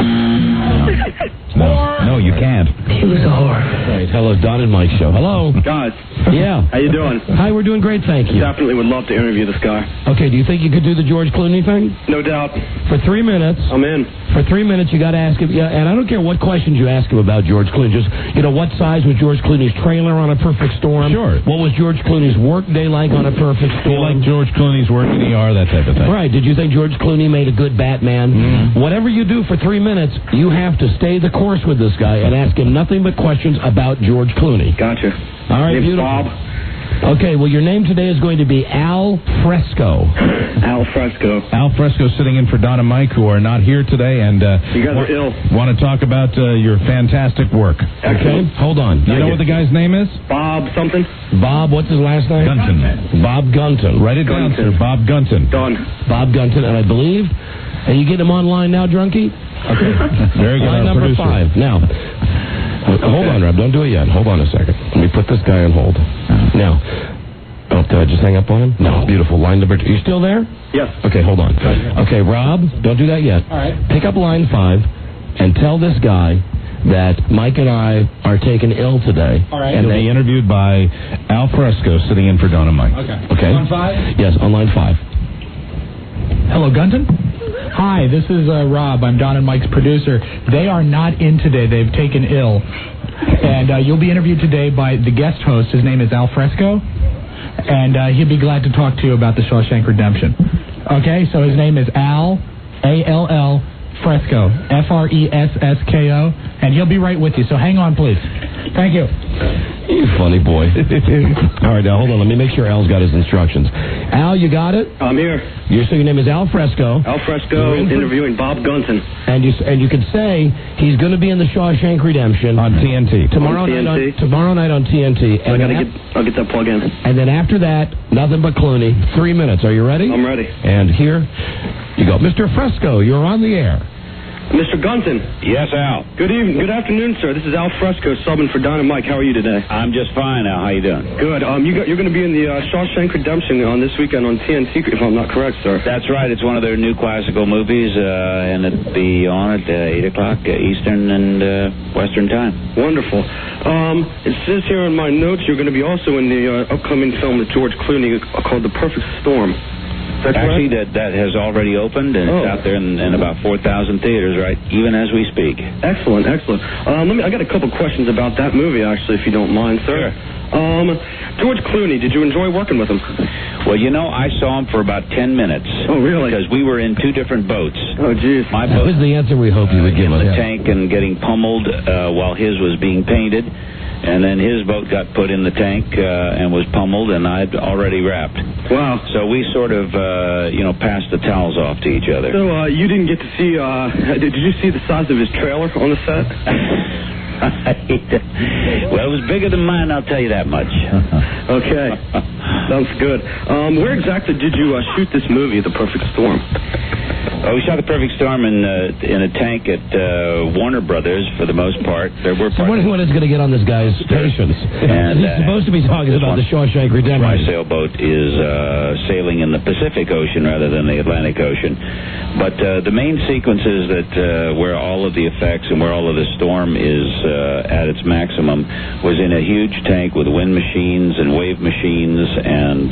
Speaker 6: No, you can't.
Speaker 16: He was a whore.
Speaker 2: Right. Hello, Don and Mike Show. Hello.
Speaker 17: Guys.
Speaker 2: Yeah.
Speaker 17: How you doing?
Speaker 2: Hi, we're doing great, thank you.
Speaker 17: Definitely would love to interview this guy.
Speaker 2: Okay, do you think you could do the George Clooney thing?
Speaker 17: No doubt.
Speaker 2: For 3 minutes.
Speaker 17: I'm in.
Speaker 2: For 3 minutes, you got to ask him. Yeah, and I don't care what questions you ask him about George Clooney. Just, what size was George Clooney's trailer on A Perfect Storm?
Speaker 6: Sure.
Speaker 2: What was George Clooney's work day like on A Perfect Storm?
Speaker 6: Do you like George Clooney's work in ER, that type of thing?
Speaker 2: Right. Did you think George Clooney made a good Batman? Mm-hmm. Whatever you do for 3 minutes, you have to stay the course with this guy and ask him nothing but questions about George Clooney.
Speaker 17: Gotcha.
Speaker 2: All right,
Speaker 17: Name's
Speaker 2: beautiful.
Speaker 17: Bob.
Speaker 2: Okay, well, your name today is going to be Al Fresco.
Speaker 17: Al Fresco.
Speaker 6: Al Fresco sitting in for Don and Mike, who are not here today, and
Speaker 17: you guys are ill.
Speaker 6: Want to talk about your fantastic work.
Speaker 17: Excellent.
Speaker 2: Okay, hold on.
Speaker 6: You know what the guy's name is?
Speaker 17: Bob something.
Speaker 2: Bob, what's his last name?
Speaker 6: Gunton.
Speaker 2: Bob Gunton.
Speaker 6: Write it down, sir. Bob Gunton.
Speaker 17: Done.
Speaker 2: Bob Gunton, and I believe Are you getting them online now, Drunkie? Okay.
Speaker 6: Very good.
Speaker 2: Line number
Speaker 6: producer.
Speaker 2: 5. Now, hold on, Rob. Don't do it yet. Hold on a second. Let me put this guy on hold. Now, did I just hang up on him? No. Beautiful. Line number 2. You still there?
Speaker 17: Yes.
Speaker 2: Okay, hold on. Okay, Rob, don't do that yet.
Speaker 17: All right.
Speaker 2: Pick up line 5 and tell this guy that Mike and I are taken ill today.
Speaker 17: All right.
Speaker 6: And he'll be interviewed by Al Fresco, sitting in for Don and Mike.
Speaker 2: Okay.
Speaker 17: On 5?
Speaker 2: Yes, on line 5.
Speaker 7: Hello, Gunton. Hi, this is Rob. I'm Don and Mike's producer. They are not in today. They've taken ill. And you'll be interviewed today by the guest host. His name is Al Fresco. And he'll be glad to talk to you about the Shawshank Redemption. Okay, so his name is Al, A-L-L, Fresco, F-R-E-S-S-K-O. And he'll be right with you. So hang on, please. Thank you.
Speaker 2: You funny boy. All right, now hold on. Let me make sure Al's got his instructions. Al, you got it?
Speaker 17: I'm here.
Speaker 2: So your name is Al Fresco.
Speaker 17: Al Fresco, interviewing Bob Gunton.
Speaker 2: And you could say he's going to be in the Shawshank Redemption
Speaker 6: on TNT
Speaker 2: tomorrow night on TNT.
Speaker 17: So I'll get that plug in.
Speaker 2: And then after that, nothing but Clooney. 3 minutes. Are you ready?
Speaker 17: I'm ready.
Speaker 2: And here you go, Mr. Fresco. You're on the air.
Speaker 17: Mr. Gunton.
Speaker 18: Yes, Al.
Speaker 17: Good evening. Good afternoon, sir. This is Al Fresco, subbing for Don and Mike. How are you today?
Speaker 18: I'm just fine, Al. How you doing?
Speaker 17: Good. You're going to be in the Shawshank Redemption on this weekend on TNT, if I'm not correct, sir.
Speaker 18: That's right. It's one of their new classical movies, and it'll be on at 8 o'clock Eastern and Western time.
Speaker 17: Wonderful. It says here in my notes you're going to be also in the upcoming film with George Clooney called The Perfect Storm.
Speaker 18: Actually, that has already opened, and it's out there in about 4,000 theaters, right, even as we speak.
Speaker 17: Excellent. I got a couple questions about that movie, actually, if you don't mind, sir.
Speaker 18: Sure.
Speaker 17: George Clooney, did you enjoy working with him?
Speaker 18: Well, I saw him for about 10 minutes.
Speaker 17: Oh, really?
Speaker 18: Because we were in 2 different boats.
Speaker 17: Oh, geez.
Speaker 18: My
Speaker 2: That
Speaker 18: boat
Speaker 2: was the answer we hoped you would give
Speaker 18: in
Speaker 2: us.
Speaker 18: the tank and getting pummeled while his was being painted. And then his boat got put in the tank and was pummeled, and I'd already wrapped.
Speaker 17: Wow.
Speaker 18: So we sort of, passed the towels off to each other.
Speaker 17: So you didn't get to see, did you see the size of his trailer on the set?
Speaker 18: Well, it was bigger than mine, I'll tell you that much.
Speaker 17: Okay. Sounds good. Where exactly did you shoot this movie, The Perfect Storm?
Speaker 18: We shot The Perfect Storm in a tank at Warner Brothers for the most part. There were
Speaker 2: So what is going to get on this guy's patience?
Speaker 18: And
Speaker 2: he's supposed to be talking about the Shawshank Redemption.
Speaker 18: My sailboat is sailing in the Pacific Ocean rather than the Atlantic Ocean. But the main sequences where all of the effects and where all of the storm is at its maximum was in a huge tank with wind machines and wave machines and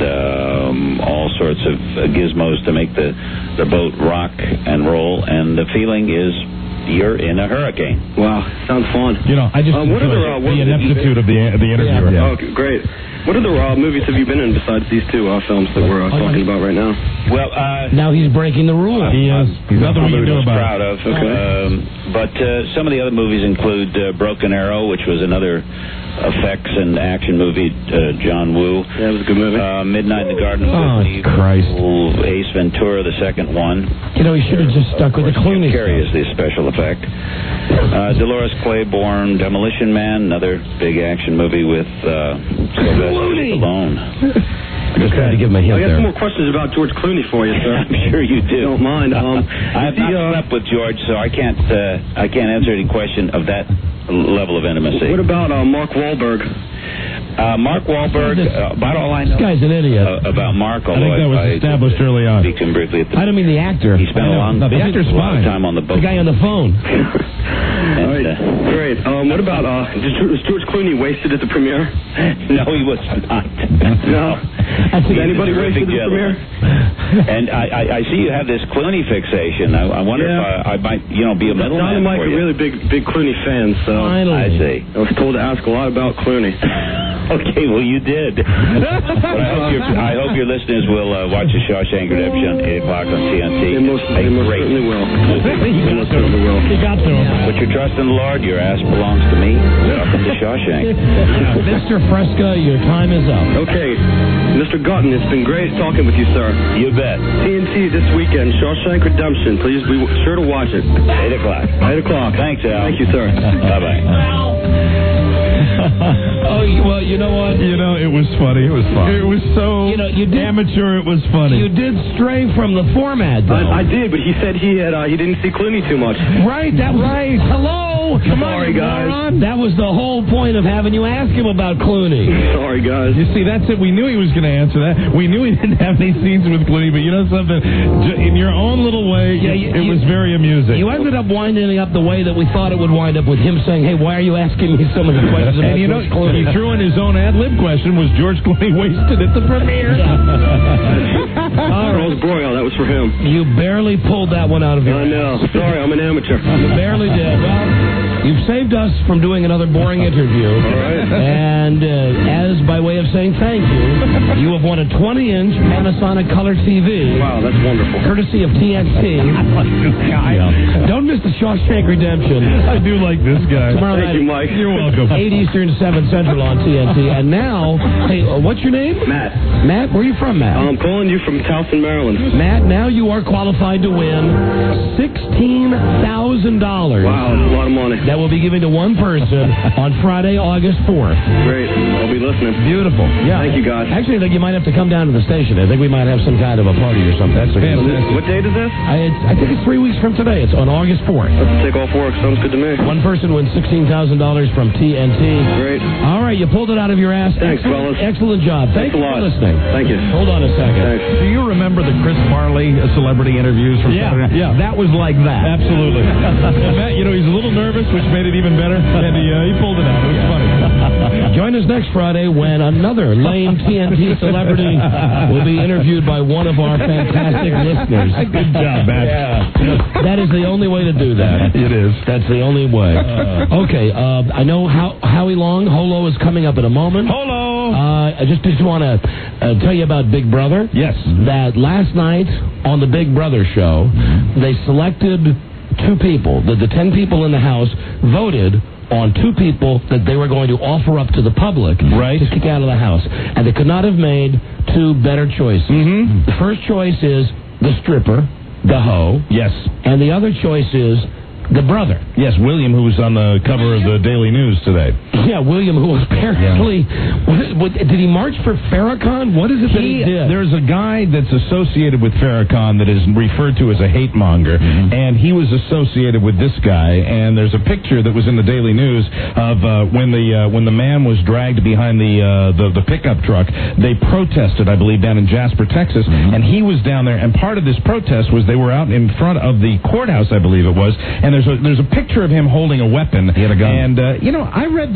Speaker 18: all sorts of gizmos to make the boat rock and roll, and the feeling is you're in a hurricane.
Speaker 17: Wow, sounds fun.
Speaker 6: I just enjoy the ineptitude of the interviewer.
Speaker 17: Yeah. Oh, great. What other movies have you been in besides these 2 films that we're talking about right now?
Speaker 18: Well,
Speaker 2: now he's breaking the rules.
Speaker 6: He is. Nothing we can do about
Speaker 18: proud of.
Speaker 17: Okay.
Speaker 18: But some of the other movies include Broken Arrow, which was another effects and action movie, John Woo.
Speaker 17: Yeah, it was a good movie.
Speaker 18: Midnight in the Garden of Eden.
Speaker 6: Christ.
Speaker 18: Ace Ventura, the second one.
Speaker 2: He should have just stuck with the Clooney.
Speaker 18: Carey is the special effect. Dolores Claiborne, Demolition Man, another big action movie with Sylvester Stallone.
Speaker 2: I just tried to give him a hint
Speaker 17: I got
Speaker 2: there.
Speaker 17: some more questions about George Clooney for you, sir.
Speaker 18: I'm sure you do.
Speaker 17: Don't mind.
Speaker 18: I have not slept with George, so I can't answer any question of that level of intimacy.
Speaker 17: What about Mark Wahlberg?
Speaker 18: Mark Wahlberg, about all I know.
Speaker 2: This guy's an idiot.
Speaker 18: About Mark,
Speaker 6: I think that was established early on.
Speaker 18: Speak to him briefly at
Speaker 2: I don't mean the actor.
Speaker 18: He spent a lot of time on the boat.
Speaker 2: The guy on the phone.
Speaker 17: All right, great. What about, was George Clooney wasted at the premiere?
Speaker 18: No, he was not.
Speaker 17: No. Did anybody wasted at the premiere?
Speaker 18: And I see you have this Clooney fixation. I wonder if I might, be a middleman
Speaker 17: Don and Mike
Speaker 18: for
Speaker 17: are
Speaker 18: you.
Speaker 17: really big Clooney fans, so
Speaker 2: Finally.
Speaker 18: I see.
Speaker 17: I was told to ask a lot about Clooney.
Speaker 18: Okay, well, you did. But I hope your listeners will watch the Shawshank Redemption 8 o'clock on TNT.
Speaker 17: They most certainly will.
Speaker 7: You got to him.
Speaker 18: Put your trust in the Lord. Your ass belongs to me. Welcome to Shawshank.
Speaker 2: Mr. Fresco, your time is up.
Speaker 17: Okay, Mr. Gunton, it's been great talking with you, sir.
Speaker 18: You bet.
Speaker 17: TNT this weekend, Shawshank Redemption. Please be sure to watch it.
Speaker 18: 8 o'clock.
Speaker 17: 8 o'clock.
Speaker 18: Thanks, Al.
Speaker 17: Thank you, sir.
Speaker 18: Bye-bye.
Speaker 2: Oh, well, you know what?
Speaker 6: It it was funny. It was fun. It was so amateur. It was funny.
Speaker 2: You did stray from the format, though.
Speaker 17: I did, but he said he didn't see Clooney too much.
Speaker 2: Right. That was right. Hello. Come
Speaker 17: Sorry,
Speaker 2: on,
Speaker 17: guys.
Speaker 2: moron. That was the whole point of having you ask him about Clooney.
Speaker 17: Sorry, guys.
Speaker 6: You see, that's it. We knew he was going to answer that. We knew he didn't have any scenes with Clooney, but you know something? In your own little way, it was very amusing.
Speaker 2: You ended up winding up the way that we thought it would wind up, with him saying, "Hey, why are you asking me so many questions about George Clooney?"
Speaker 6: He threw in his own ad-lib question: was George Clooney wasted at the premiere?
Speaker 17: Charles Broyle, that was for him.
Speaker 2: You barely pulled that one out of your
Speaker 17: I know. Sorry, I'm an amateur.
Speaker 2: You barely did. Well, you've saved us from doing another boring interview.
Speaker 17: All right.
Speaker 2: And as by way of saying thank you, you have won a 20-inch Panasonic Color TV.
Speaker 17: Wow, that's wonderful.
Speaker 2: Courtesy of TNT. Don't miss the Shawshank Redemption.
Speaker 6: I do like this guy.
Speaker 2: Tomorrow
Speaker 17: Thank
Speaker 2: night,
Speaker 17: you, Mike.
Speaker 2: You're welcome. 8 Eastern, 7 Central on TNT. And now, hey, what's your name?
Speaker 17: Matt.
Speaker 2: Matt, where are you from, Matt?
Speaker 17: I'm calling you from Towson, Maryland.
Speaker 2: Matt, now you are qualified to win $16,000.
Speaker 17: Wow, that's a lot of money.
Speaker 2: That will be given to one person on Friday, August 4th.
Speaker 17: Great. I'll be listening.
Speaker 2: Beautiful. Yeah.
Speaker 17: Thank you, guys.
Speaker 2: Actually, I think you might have to come down to the station. I think we might have some kind of a party or something. That's
Speaker 6: fantastic.
Speaker 17: What date is this?
Speaker 2: I think it's 3 weeks from today. It's on August 4th.
Speaker 17: Let's take off work. Sounds good to me.
Speaker 2: One person wins $16,000 from TNT.
Speaker 17: Great.
Speaker 2: All right, you pulled it out of your ass.
Speaker 17: Thanks,
Speaker 2: Excellent,
Speaker 17: fellas.
Speaker 2: Excellent job.
Speaker 17: Thanks a lot.
Speaker 2: For listening.
Speaker 17: Thank you.
Speaker 2: Hold on a second.
Speaker 17: Thanks.
Speaker 6: Do you remember the Chris Farley celebrity interviews from Saturday Night?
Speaker 2: Yeah.
Speaker 6: That was like that. Absolutely. Matt, he's a little nervous, which made it even better, and he pulled it out. It was funny.
Speaker 2: Join us next Friday when another lame TNT celebrity will be interviewed by one of our fantastic listeners.
Speaker 6: Good job, Matt.
Speaker 2: Yeah. That is the only way to do that.
Speaker 6: It is.
Speaker 2: That's the only way. Okay, I know Howie Long, Holo, is coming up in a moment.
Speaker 6: Holo!
Speaker 2: I just want to tell you about Big Brother.
Speaker 6: Yes.
Speaker 2: That last night on the Big Brother show, they selected 2 people. The 10 people in the house voted on 2 people that they were going to offer up to the public to kick out of the house. And they could not have made 2 better choices. Mm-hmm. The first choice is the stripper, the hoe.
Speaker 6: Yes.
Speaker 2: And the other choice is the brother.
Speaker 6: Yes, William, who was on the cover of the Daily News today.
Speaker 2: Yeah, William, who apparently... did he march for Farrakhan? What is it that he did?
Speaker 6: There's a guy that's associated with Farrakhan that is referred to as a hate monger, and he was associated with this guy, and there's a picture that was in the Daily News of when the man was dragged behind the pickup truck. They protested, I believe, down in Jasper, Texas, and he was down there, and part of this protest was they were out in front of the courthouse, I believe it was, and there's a picture of him holding a weapon. He had a gun. And I read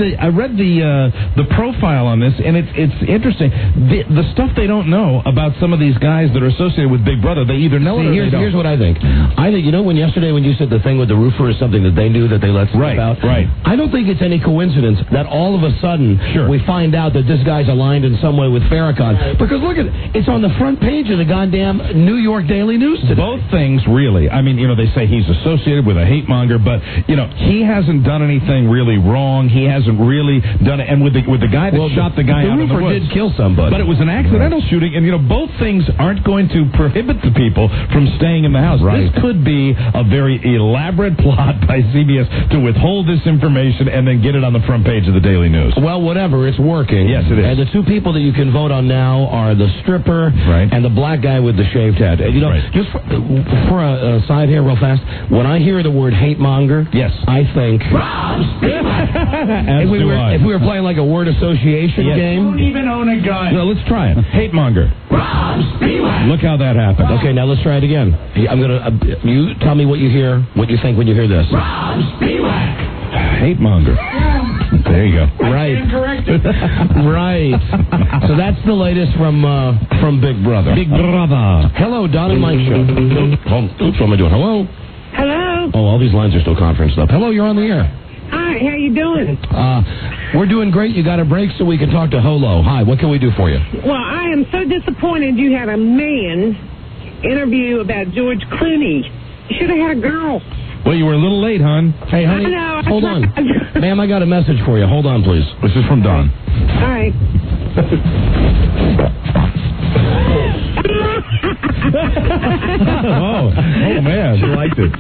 Speaker 6: the profile on this, and it's interesting. The stuff they don't know about some of these guys that are associated with Big Brother, they either know it or they don't.
Speaker 2: Here's what I think. I think, when yesterday when you said the thing with the roofer is something that they knew that they let slip out.
Speaker 6: Right.
Speaker 2: I don't think it's any coincidence that all of a sudden we find out that this guy's aligned in some way with Farrakhan. Because look at it. It's on the front page of the goddamn New York Daily News today.
Speaker 6: Both things, really. I mean, they say he's associated with a hate monger, but he hasn't done anything really wrong. He hasn't really done it. And with the guy that shot the guy out in the woods,
Speaker 2: the roofer did kill somebody,
Speaker 6: but it was an accidental shooting. And both things aren't going to prohibit the people from staying in the house. Right. This could be a very elaborate plot by CBS to withhold this information and then get it on the front page of the Daily News.
Speaker 2: Well, whatever, it's working.
Speaker 6: Yes, it is.
Speaker 2: And the 2 people that you can vote on now are the stripper and the black guy with the shaved head. Just for a side here, real fast. When I hear the word hate monger, I think. If we were playing like a word association game.
Speaker 10: Don't even own a gun.
Speaker 6: No, let's try it. Hate monger. Look how that happened.
Speaker 2: Okay, now let's try it again. I'm gonna. You tell me what you hear, what you think when you hear this.
Speaker 6: Hate monger. There you go.
Speaker 2: Right. Right. So that's the latest from Big Brother.
Speaker 6: Big Brother.
Speaker 2: Hello, Don and Mike show. Oops, what am I doing? Hello.
Speaker 19: Hello.
Speaker 2: Oh, all these lines are still conferenced up. Hello, you're on the air.
Speaker 19: Hi, how you doing?
Speaker 2: We're doing great. You got a break so we can talk to Holo. Hi, what can we do for you?
Speaker 19: Well, I am so disappointed you had a man interview about George Clooney. You should have had a girl.
Speaker 6: Well, you were a little late, hon.
Speaker 2: Hey, honey,
Speaker 19: I know.
Speaker 2: hold on. Ma'am, I got a message for you. Hold on, please.
Speaker 6: This is from Don.
Speaker 19: All right.
Speaker 6: Oh, man. She liked it.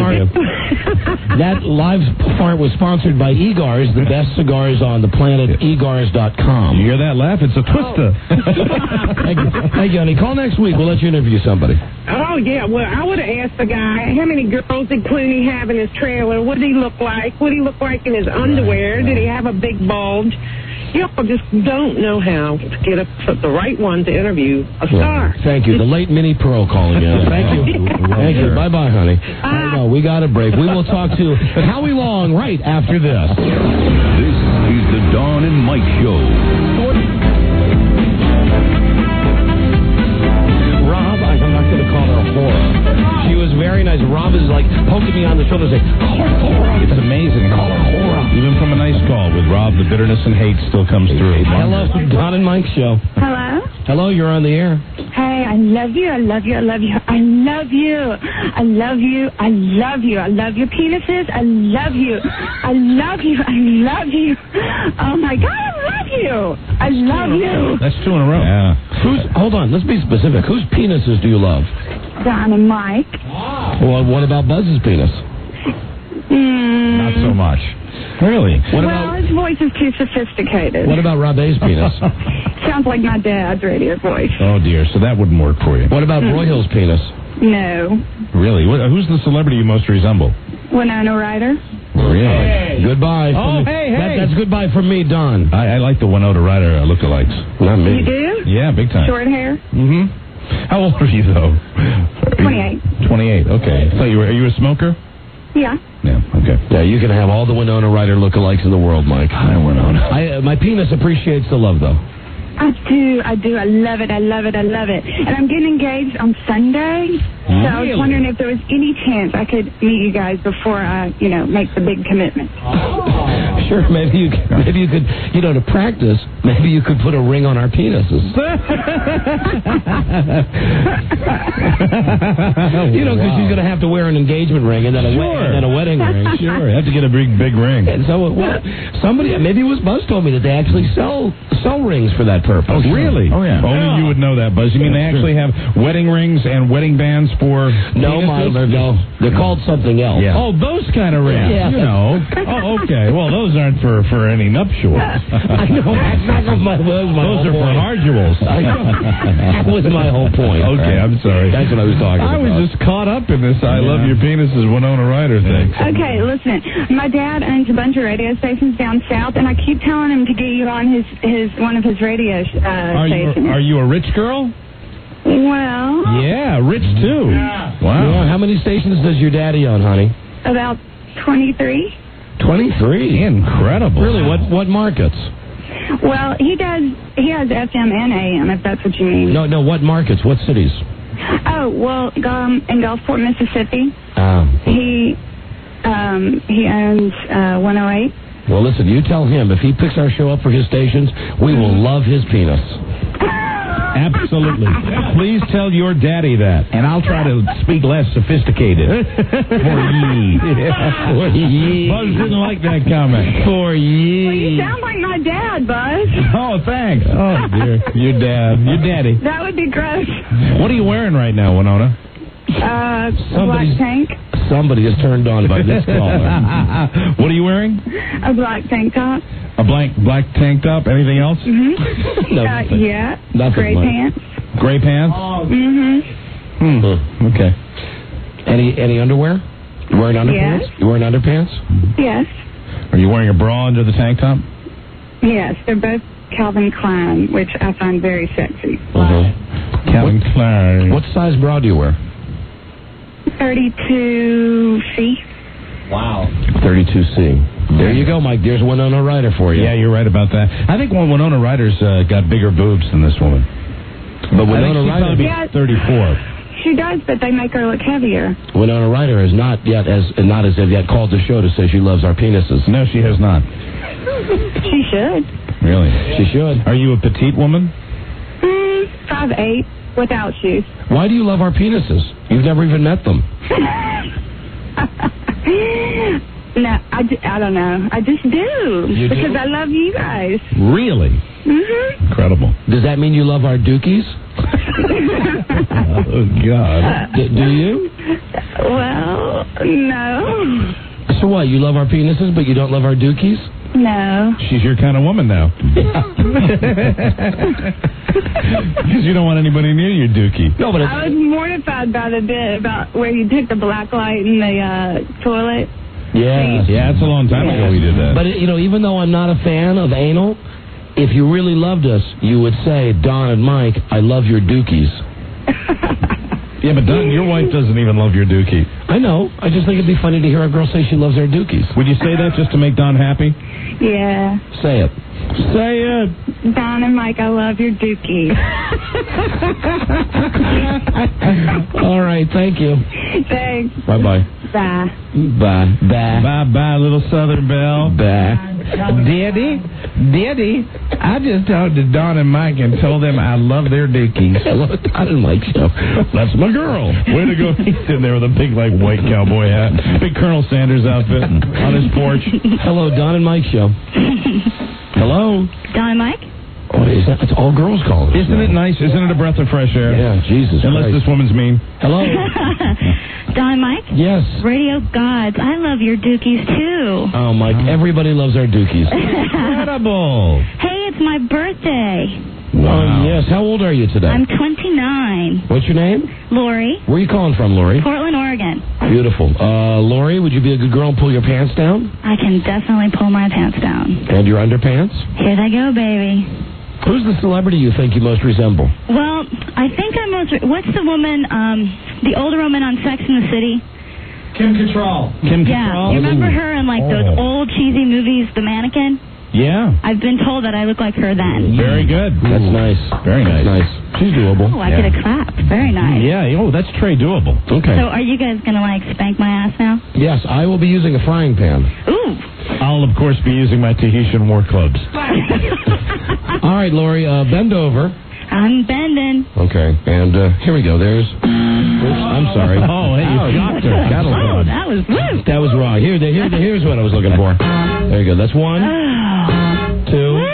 Speaker 2: That live part was sponsored by Egars, the best cigars on the planet, egars.com.
Speaker 6: You hear that laugh? It's a twister.
Speaker 2: Thank you, honey. Call next week. We'll let you interview somebody.
Speaker 19: Oh, yeah. Well, I would have asked the guy, how many girls did Clooney have in his trailer? What did he look like? What did he look like in his underwear? Did he have a big bulge? Y'all just don't know how to get the right one to interview a star.
Speaker 2: Thank you. The late Minnie Pearl calling in. Thank you. Thank you. Bye-bye, honey. I know, we got a break. We will talk to Howie Long right after this.
Speaker 1: This is the Dawn and Mike Show.
Speaker 2: Rob, I'm not going to call her a whore. She was very nice. Rob is like poking me on the shoulder saying, call her whore.
Speaker 6: It's amazing.
Speaker 2: Call her whore.
Speaker 6: Even from a nice call with Rob, the bitterness and hate still comes through.
Speaker 2: Hello, Don and Mike Show.
Speaker 16: Hello?
Speaker 2: Hello, you're on the air.
Speaker 16: Hey, I love you. I love you. I love you. I love you. I love you. I love you. I love your penises. I love you. I love you. I love you. Oh, my God, I love you. I love you.
Speaker 6: That's 2 in a row. Yeah.
Speaker 2: Hold on, let's be specific. Whose penises do you love?
Speaker 16: Don and Mike.
Speaker 2: Well, what about Buzz's penis?
Speaker 6: Not so much. Really?
Speaker 16: His voice is too sophisticated.
Speaker 2: What about Rob A's penis?
Speaker 16: Sounds like my dad's radio voice.
Speaker 6: Oh, dear. So that wouldn't work for you.
Speaker 2: What about Roy Hill's penis?
Speaker 16: No.
Speaker 6: Really? Who's the celebrity you most resemble?
Speaker 16: Winona Ryder.
Speaker 6: Really?
Speaker 2: Hey. Goodbye. That's goodbye from me, Don.
Speaker 6: I like the Winona Ryder lookalikes.
Speaker 2: Not me.
Speaker 16: You do?
Speaker 6: Yeah, big time.
Speaker 16: Short hair?
Speaker 6: Mm-hmm. How old are you, though?
Speaker 16: 28.
Speaker 6: 28, okay. I thought are you a smoker?
Speaker 16: Yeah.
Speaker 6: Yeah, okay.
Speaker 2: Yeah, you can have all the Winona Ryder lookalikes in the world, Mike.
Speaker 6: Hi, Winona.
Speaker 2: My penis appreciates the love, though.
Speaker 16: I do. I love it. I love it. I love it. And I'm getting engaged on Sunday. So I was wondering if there was any chance I could meet you guys before I, make the big commitment.
Speaker 2: Sure, maybe you could, to practice, maybe you could put a ring on our penises. Because she's going to have to wear an engagement ring and then a wedding ring.
Speaker 6: Sure, you have to get a big ring.
Speaker 2: And so, maybe it was Buzz told me that they actually sell rings for that purpose.
Speaker 6: Oh, really? Oh, yeah. Only you would know that, Buzz. You mean they actually have wedding rings and wedding bands for
Speaker 2: No, they're called something else.
Speaker 6: Yeah. Oh, those kind of rings.
Speaker 2: Yeah.
Speaker 6: Oh, okay. Well, those aren't for any nuptials.
Speaker 2: I know.
Speaker 6: Those are for harduals.
Speaker 2: That was my whole point.
Speaker 6: Okay, I'm sorry.
Speaker 2: That's what I was talking about.
Speaker 6: I was just caught up in this I love your penises Winona Ryder thing.
Speaker 16: Okay, listen. My dad owns a bunch of radio stations down south, and I keep telling him to get you on one of his radio stations.
Speaker 6: Are you a rich girl?
Speaker 16: Well.
Speaker 6: Yeah, rich too.
Speaker 16: Yeah.
Speaker 6: Wow.
Speaker 2: Yeah, how many stations does your daddy own, honey?
Speaker 16: About 23.
Speaker 2: 23?
Speaker 6: Incredible.
Speaker 2: Really? What markets?
Speaker 16: Well, he has FM and AM, if that's what you mean.
Speaker 2: No, what markets? What cities?
Speaker 16: Oh, well, in Gulfport, Mississippi. He owns 108.
Speaker 2: Well, listen, you tell him if he picks our show up for his stations, we will love his penis.
Speaker 6: Absolutely. Please tell your daddy that, and I'll try to speak less sophisticated. For ye. Yeah. For ye. Buzz didn't like that comment. For ye.
Speaker 16: Well, you sound like my dad, Buzz.
Speaker 6: Oh, thanks. Oh, dear. Your daddy.
Speaker 16: That would be gross.
Speaker 6: What are you wearing right now, Winona?
Speaker 16: Black tank.
Speaker 2: Somebody is turned on by this caller.
Speaker 6: What are you wearing?
Speaker 16: A black tank top.
Speaker 6: A black tank top? Anything else?
Speaker 16: Mm-hmm.
Speaker 2: No,
Speaker 16: yeah.
Speaker 2: Nothing.
Speaker 16: Gray pants.
Speaker 6: Gray pants?
Speaker 16: Mm-hmm.
Speaker 2: Okay. Any underwear? You wearing underpants?
Speaker 16: Yes.
Speaker 2: You wearing underpants?
Speaker 16: Yes.
Speaker 6: Are you wearing a bra under the tank top?
Speaker 16: Yes, they're both Calvin Klein, which I find very sexy.
Speaker 6: Calvin Klein.
Speaker 2: What size bra do you wear?
Speaker 16: 32C.
Speaker 2: Wow. 32C. There you go, Mike. There's Winona Ryder for you.
Speaker 6: Yeah, you're right about that. I think Winona Ryder's got bigger boobs than this woman.
Speaker 2: But Winona Ryder
Speaker 6: be 34.
Speaker 16: She does, but they make her look heavier.
Speaker 2: Winona Ryder has not as of yet called the show to say she loves our penises.
Speaker 6: No, she has not.
Speaker 16: She should.
Speaker 6: Really?
Speaker 2: She should.
Speaker 6: Are you a petite woman?
Speaker 16: 5'8", without shoes.
Speaker 2: Why do you love our penises? You've never even met them.
Speaker 16: No, I don't know. I just do. Because I love you guys.
Speaker 6: Really?
Speaker 16: Mm-hmm.
Speaker 6: Incredible.
Speaker 2: Does that mean you love our dookies?
Speaker 6: Oh, God.
Speaker 2: Do you?
Speaker 16: Well, no.
Speaker 2: So what? You love our penises, but you don't love our dookies?
Speaker 16: No.
Speaker 6: She's your kind of woman now. Because you don't want anybody near your dookie.
Speaker 2: No, but
Speaker 16: I was mortified about a bit about where you took the black light in the toilet.
Speaker 2: Yeah.
Speaker 6: Yeah, it's a long time ago we did that.
Speaker 2: But, even though I'm not a fan of anal, if you really loved us, you would say, Don and Mike, I love your dookies.
Speaker 6: Yeah, but Don, your wife doesn't even love your dookie.
Speaker 2: I know. I just think it'd be funny to hear a girl say she loves her dookies.
Speaker 6: Would you say that just to make Don happy?
Speaker 16: Yeah.
Speaker 2: Say it.
Speaker 6: Say it.
Speaker 16: Don and Mike, I love your dookies.
Speaker 2: All right, thank you.
Speaker 16: Thanks.
Speaker 2: Bye-bye.
Speaker 16: Bye.
Speaker 2: Bye. Bye.
Speaker 6: Bye-bye, little Southern Belle.
Speaker 2: Bye.
Speaker 10: Daddy, I just talked to Don and Mike and told them I love their dookies.
Speaker 2: Hello, Don and Mike show.
Speaker 6: That's my girl. Way to go. He's sitting there with a big, white cowboy hat. Big Colonel Sanders outfit on his porch.
Speaker 2: Hello, Don and Mike show.
Speaker 6: Hello.
Speaker 16: Don and Mike?
Speaker 2: Oh, it's all girls calling.
Speaker 6: Isn't it nice? Isn't it a breath of fresh air?
Speaker 2: Yeah, Jesus
Speaker 6: Unless
Speaker 2: Christ.
Speaker 6: this woman's mean.
Speaker 2: Hello.
Speaker 16: Don and Mike?
Speaker 2: Yes.
Speaker 16: Radio gods, I love your dookies too.
Speaker 2: Oh, Mike, everybody loves our dookies.
Speaker 6: Incredible.
Speaker 16: Hey, it's my birthday.
Speaker 2: Wow. Oh, yes. How old are you today?
Speaker 16: I'm 29.
Speaker 2: What's your name?
Speaker 16: Lori.
Speaker 2: Where are you calling from, Lori?
Speaker 16: Portland, Oregon.
Speaker 2: Beautiful. Lori, would you be a good girl and pull your pants down?
Speaker 16: I can definitely pull my pants down.
Speaker 2: And your underpants?
Speaker 16: Here they go, baby.
Speaker 2: Who's the celebrity you think you most resemble?
Speaker 16: Well, I think I'm most... What's the woman, the older woman on Sex and the City?
Speaker 7: Kim Cattrall.
Speaker 6: Kim
Speaker 16: Yeah.
Speaker 6: Cattrall?
Speaker 16: You remember her in, those old cheesy movies, The Mannequin?
Speaker 6: Yeah.
Speaker 16: I've been told that I look like her then.
Speaker 6: Very good.
Speaker 2: That's nice.
Speaker 6: Very nice.
Speaker 2: Nice. She's doable.
Speaker 16: Oh, I get a clap. Very nice.
Speaker 6: Yeah. Oh, that's Trey doable.
Speaker 2: Okay.
Speaker 16: So are you guys going to, spank my ass now?
Speaker 2: Yes, I will be using a frying pan.
Speaker 16: Ooh.
Speaker 6: I'll, of course, be using my Tahitian war clubs.
Speaker 2: All right, Lori, bend over.
Speaker 16: I'm bending.
Speaker 2: Okay, and here we go. There's... Oops, I'm sorry.
Speaker 6: Oh, hey, you shocked her. Cattle
Speaker 16: Oh,
Speaker 6: prod.
Speaker 16: that was... Woo.
Speaker 2: That was wrong. Here's what I was looking for. There you go. That's one, two,
Speaker 16: Woo.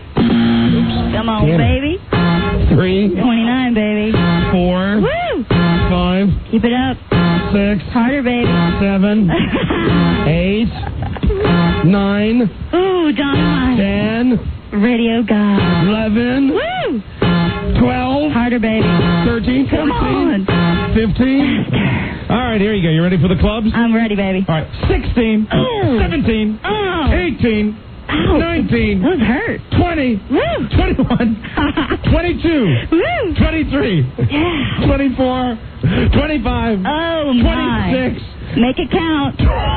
Speaker 16: Come on,
Speaker 2: Damn it.
Speaker 16: baby.
Speaker 2: 3,
Speaker 16: 29, baby.
Speaker 2: 4,
Speaker 16: Woo.
Speaker 2: 5,
Speaker 16: Keep it up.
Speaker 2: 6,
Speaker 16: Harder, baby.
Speaker 2: 7, 8, 9,
Speaker 16: Ooh, Don and
Speaker 2: 10,
Speaker 16: Mike. Radio God.
Speaker 2: 11,
Speaker 16: Woo.
Speaker 2: 12,
Speaker 16: Harder, baby.
Speaker 2: 13, 14,
Speaker 16: Come on.
Speaker 2: 15.
Speaker 6: All right, here you go. You ready for the clubs?
Speaker 16: I'm ready, baby.
Speaker 6: All right, 16,
Speaker 16: Ooh.
Speaker 6: 17,
Speaker 16: Oh.
Speaker 6: 18,
Speaker 16: Ow.
Speaker 6: 19,
Speaker 16: Those hurt.
Speaker 6: 20,
Speaker 16: Woo.
Speaker 6: 21, 22,
Speaker 16: Woo.
Speaker 6: 23,
Speaker 16: Yeah.
Speaker 6: 24, 25,
Speaker 16: Oh, my.
Speaker 6: 26,
Speaker 16: Make it count.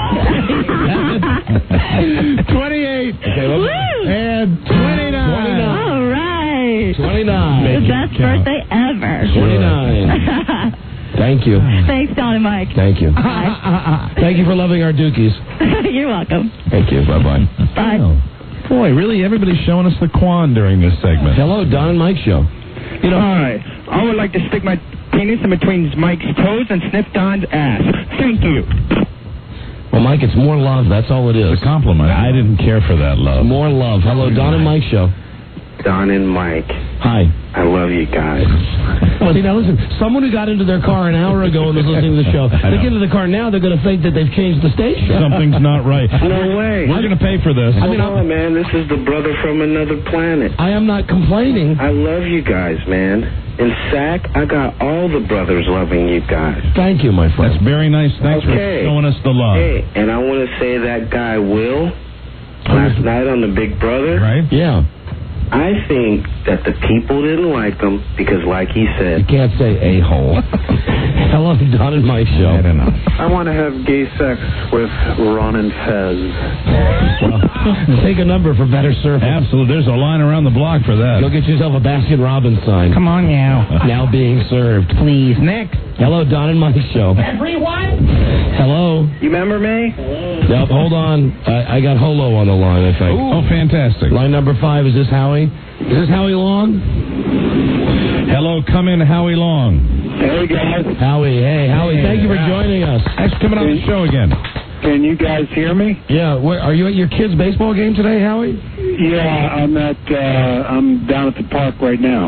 Speaker 6: 28,
Speaker 16: Woo.
Speaker 6: and 29.
Speaker 16: All right.
Speaker 2: 29.
Speaker 16: The best birthday ever.
Speaker 2: 29. Thank you.
Speaker 16: Thanks, Don and Mike.
Speaker 2: Thank you.
Speaker 16: Bye.
Speaker 2: Thank you for loving our dookies.
Speaker 16: You're welcome.
Speaker 2: Thank you. Bye-bye.
Speaker 16: Bye.
Speaker 6: Boy, really, everybody's showing us the Quan during this segment.
Speaker 2: Hello, Don and Mike show.
Speaker 14: Hi. I would like to stick my penis in between Mike's toes and sniff Don's ass. Thank you.
Speaker 2: Well, Mike, it's more love. That's all it is.
Speaker 6: It's a compliment. I didn't care for that love.
Speaker 2: More love. Hello, Don and Mike show.
Speaker 3: Don and Mike,
Speaker 2: Hi.
Speaker 3: I love you guys.
Speaker 2: Well, see, now listen, someone who got into their car an hour ago and was listening to the show, they get into the car now, they're going to think that they've changed the station.
Speaker 6: Something's not right.
Speaker 3: No way.
Speaker 6: We're going to pay for this.
Speaker 3: Hold on, man. This is the brother from another planet.
Speaker 2: I am not complaining.
Speaker 3: I love you guys, man. In SAC, I got all the brothers loving you guys.
Speaker 2: Thank you, my friend.
Speaker 6: That's very nice. Thanks for showing us the love.
Speaker 3: Hey, and I want to say that guy Will, last night on the Big Brother.
Speaker 6: Right?
Speaker 2: Yeah.
Speaker 3: I think that the people didn't like him because, like he said...
Speaker 2: You can't say a-hole. Hello, Don and Mike show.
Speaker 6: I don't know.
Speaker 11: I want to have gay sex with Ron and Fez.
Speaker 2: Well, take a number for better service.
Speaker 6: Absolutely. There's a line around the block for that.
Speaker 2: Go get yourself a Baskin-Robbins sign.
Speaker 10: Come on now.
Speaker 2: Now being served.
Speaker 10: Please, next.
Speaker 2: Hello, Don and Mike show.
Speaker 10: Everyone?
Speaker 2: Hello.
Speaker 3: You remember me?
Speaker 2: Yep, hold on. I got Holo on the line, I think.
Speaker 6: Oh, fantastic.
Speaker 2: Line number 5, is this Howie? Is this Howie Long?
Speaker 6: Hello, come in, Howie Long.
Speaker 11: Hey, guys.
Speaker 2: Howie, hey, Howie, thank you for joining us.
Speaker 6: Thanks for coming on the show again.
Speaker 11: Can you guys hear me?
Speaker 2: Yeah, are you at your kid's baseball game today, Howie?
Speaker 11: Yeah, I'm down at the park right now.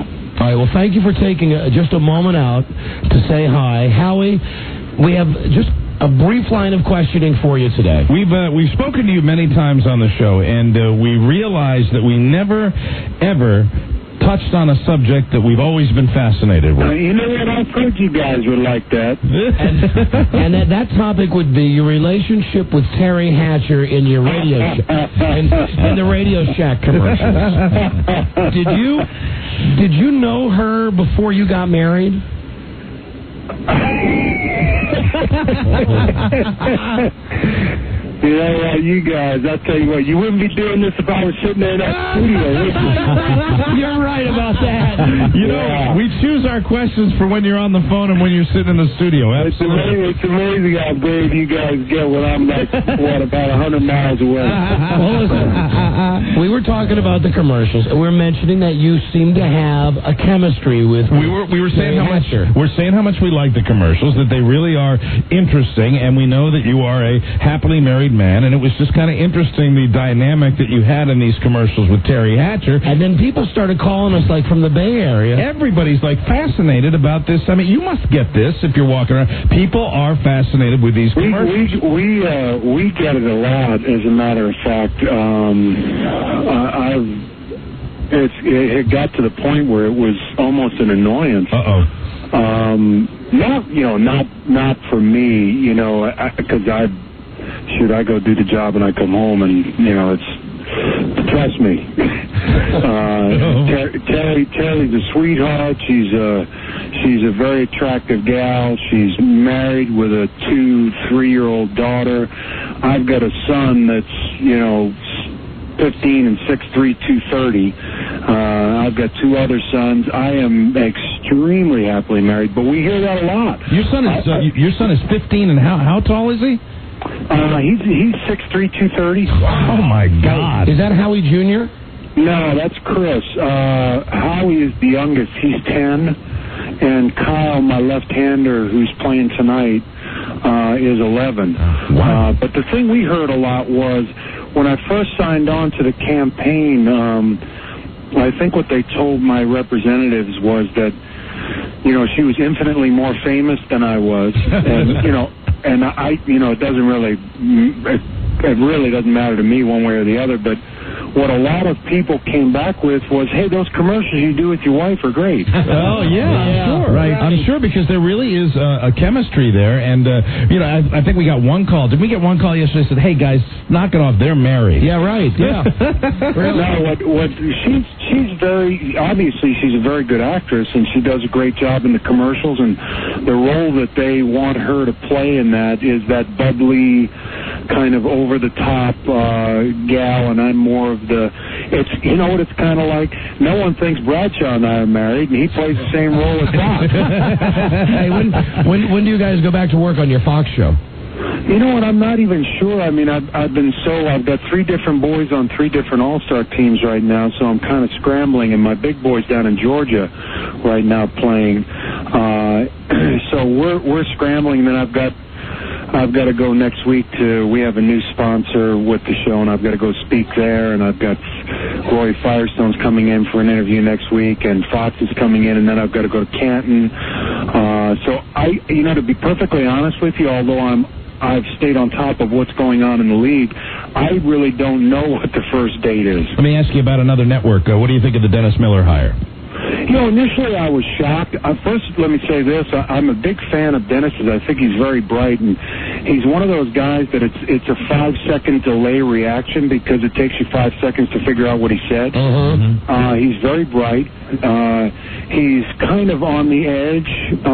Speaker 2: All right, well, thank you for taking just a moment out to say hi. Howie, we have just a brief line of questioning for you today.
Speaker 6: We've spoken to you many times on the show, and we realized that we never, ever touched on a subject that we've always been fascinated with.
Speaker 11: You know what? I've heard you guys would like that.
Speaker 2: And that topic would be your relationship with Terry Hatcher in your radio in the Radio Shack commercials. Did you know her before you got married?
Speaker 11: You know what, you guys, I'll tell you what, you wouldn't be doing this if I was sitting there in that studio, would you?
Speaker 2: You're right about that.
Speaker 6: You know, we choose our questions for when you're on the phone and when you're sitting in the studio. Absolutely.
Speaker 11: It's amazing how brave you guys get when I'm like, about 100 miles away.
Speaker 2: Well, listen, we were talking about the commercials, and we were mentioning that you seem to have a chemistry with
Speaker 6: we were saying how much we're saying how much we like the commercials, that they really are interesting, and we know that you are a happily married man, and it was just kind of interesting the dynamic that you had in these commercials with Terry Hatcher.
Speaker 2: And then people started calling us like from the Bay Area.
Speaker 6: Everybody's like fascinated about this. I mean, you must get this if you're walking around. People are fascinated with these commercials.
Speaker 11: We get it a lot, as a matter of fact. It got to the point where it was almost an annoyance. Not for me, because I go do the job and I come home and trust me. Terry's a sweetheart. She's a very attractive gal. She's married with a 2-3-year-old daughter. I've got a son that's 15 and 6'3", 230. I've got 2 other sons. I am extremely happily married, but we hear that a lot.
Speaker 6: Your son is 15, and how tall is he?
Speaker 11: He's 6'3", 230.
Speaker 6: Oh my God!
Speaker 2: Is that Howie Jr.?
Speaker 11: No, that's Chris. Howie is the youngest. He's 10, and Kyle, my left-hander, who's playing tonight, is 11.
Speaker 6: Wow.
Speaker 11: But the thing we heard a lot was when I first signed on to the campaign. I think what they told my representatives was that she was infinitely more famous than I was, and And it doesn't really, it really doesn't matter to me one way or the other, but what a lot of people came back with was, hey, those commercials you do with your wife are great.
Speaker 6: Oh, yeah, I'm sure. Right. I'm sure, because there really is a chemistry there. And, I think we got one call. Did we get one call yesterday that said, hey, guys, knock it off, they're married?
Speaker 2: Yeah, right. Yeah.
Speaker 11: Really? No, she's very, obviously she's a very good actress, and she does a great job in the commercials, and the role that they want her to play in that is that bubbly, kind of over-the-top gal, and I'm more of it's what it's kind of like? No one thinks Bradshaw and I are married, and he plays the same role as Doc.
Speaker 2: Hey, when do you guys go back to work on your Fox show?
Speaker 11: You know what? I'm not even sure. I mean, I've got 3 different boys on 3 different all-star teams right now, so I'm kind of scrambling, and my big boy's down in Georgia right now playing. So we're scrambling, and then I've got to go next week we have a new sponsor with the show, and I've got to go speak there, and I've got Roy Firestone's coming in for an interview next week, and Fox is coming in, and then I've got to go to Canton. So to be perfectly honest with you, although I've stayed on top of what's going on in the league, I really don't know what the first date is.
Speaker 6: Let me ask you about another network. What do you think of the Dennis Miller hire?
Speaker 11: Initially I was shocked. First, let me say this. I'm a big fan of Dennis's. I think he's very bright, and he's one of those guys that it's a 5-second delay reaction because it takes you 5 seconds to figure out what he said. He's very bright. He's kind of on the edge,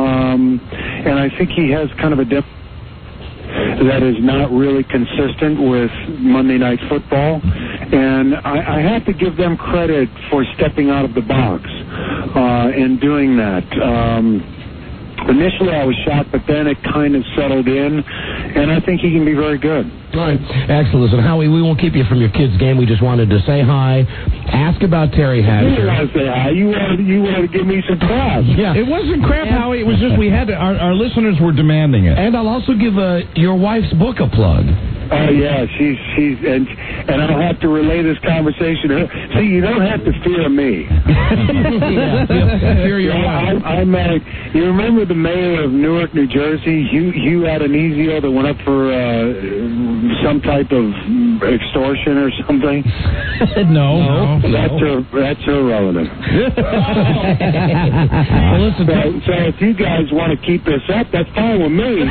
Speaker 11: and I think he has kind of a depth that is not really consistent with Monday Night Football, and I have to give them credit for stepping out of the box and doing that. Initially I was shocked, but then it kind of settled in, and I think he can be very good.
Speaker 2: All right. Excellent. Listen, Howie, we won't keep you from your kids' game. We just wanted to say hi, ask about Terry Hatcher.
Speaker 11: You didn't want to say hi. You wanted to give me some crap.
Speaker 6: Yeah. It wasn't crap, Howie. It was just we had to, our listeners were demanding it.
Speaker 2: And I'll also give your wife's book a plug.
Speaker 11: Oh yeah, she's and I'll have to relay this conversation to her. See, you don't have to fear me.
Speaker 2: Fear your wife.
Speaker 11: I'm you remember the mayor of Newark, New Jersey, Hugh Adenizio, that went up for some type of extortion or something?
Speaker 2: No.
Speaker 11: That's her relative.
Speaker 2: Well, listen.
Speaker 11: So if you guys want to keep this up, that's fine with me.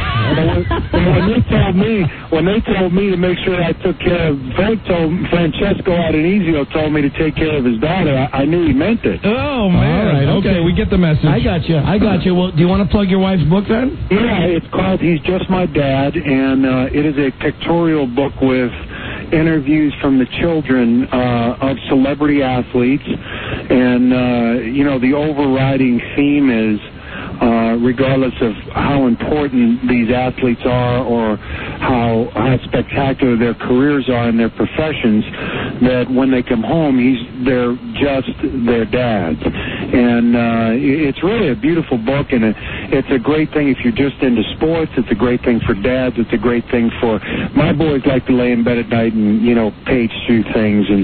Speaker 11: When they told me to make sure I took care of, Francesco Adenizio told me to take care of his daughter, I knew he meant it.
Speaker 6: Oh, man.
Speaker 2: All right,
Speaker 6: okay, we get the message.
Speaker 2: I got you. Well, do you want to plug your wife's book then?
Speaker 11: Yeah, it's called He's Just My Dad, and it is a pictorial book with interviews from the children of celebrity athletes, and the overriding theme is regardless of how important these athletes are or how spectacular their careers are in their professions, that when they come home, they're just their dads. And it's really a beautiful book, and it's a great thing if you're just into sports. It's a great thing for dads. It's a great thing for my boys. Like to lay in bed at night and page through things, and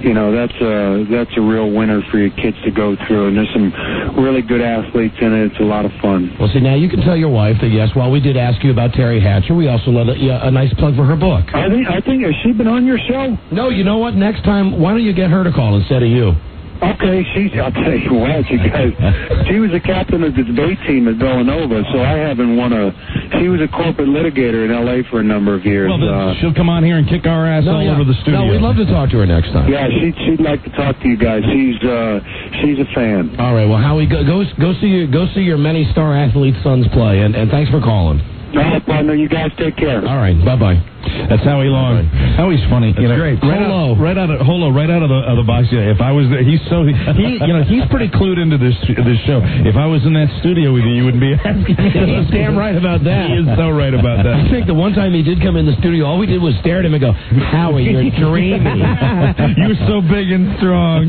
Speaker 11: that's a real winner for your kids to go through. And there's some really good athletes in it. It's a lot of fun.
Speaker 2: Well, see, now you can tell your wife that, yes, while we did ask you about Terry Hatcher, we also let a nice plug for her book.
Speaker 11: I think, has she been on your show?
Speaker 2: No, you know what? Next time, why don't you get her to call instead of you?
Speaker 11: Okay, I'll tell you what, you guys, she was the captain of the debate team at Villanova, so I haven't she was a corporate litigator in L.A. for a number of years.
Speaker 6: Well, then she'll come on here and kick our ass all over the studio.
Speaker 2: No, we'd love to talk to her next time.
Speaker 11: Yeah, she'd like to talk to you guys. She's a fan.
Speaker 2: All right, well, Howie, go see your many star athlete sons play, and thanks for calling.
Speaker 11: All right, partner, you guys take care.
Speaker 2: All right, bye-bye.
Speaker 6: That's Howie Long. Howie's funny.
Speaker 2: That's great.
Speaker 6: Right out of the box. Yeah, if I was there, he's pretty clued into this show. If I was in that studio with you wouldn't be asking me.
Speaker 2: He's damn right about that.
Speaker 6: He is so right about that.
Speaker 2: I think the one time he did come in the studio, all we did was stare at him and go, Howie, you're dreamy.
Speaker 6: You're so big and strong.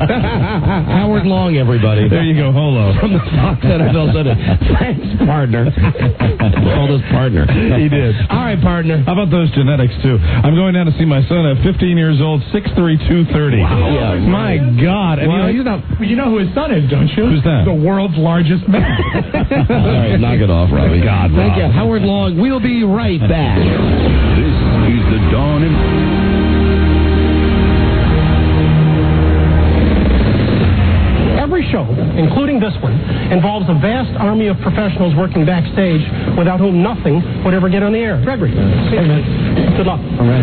Speaker 2: Howard Long, everybody.
Speaker 6: There you go, Holo.
Speaker 2: From the Fox NFL Center. Thanks, partner. Called us partner.
Speaker 6: He did.
Speaker 2: All right, partner.
Speaker 6: How about those genetics, too? I'm going down to see my son at 15 years old, 6'3", 230.
Speaker 2: Wow. Yeah,
Speaker 6: my God. And
Speaker 7: you know who his son is, don't you?
Speaker 6: Who's that?
Speaker 7: The world's largest man.
Speaker 2: All right, knock it off, Robbie.
Speaker 6: God,
Speaker 2: thank you. Howard Long. We'll be right back.
Speaker 1: This is the Dawn
Speaker 20: Every show, including this one, involves a vast army of professionals working backstage without whom nothing would ever get on the air. Gregory, good luck.
Speaker 2: All right.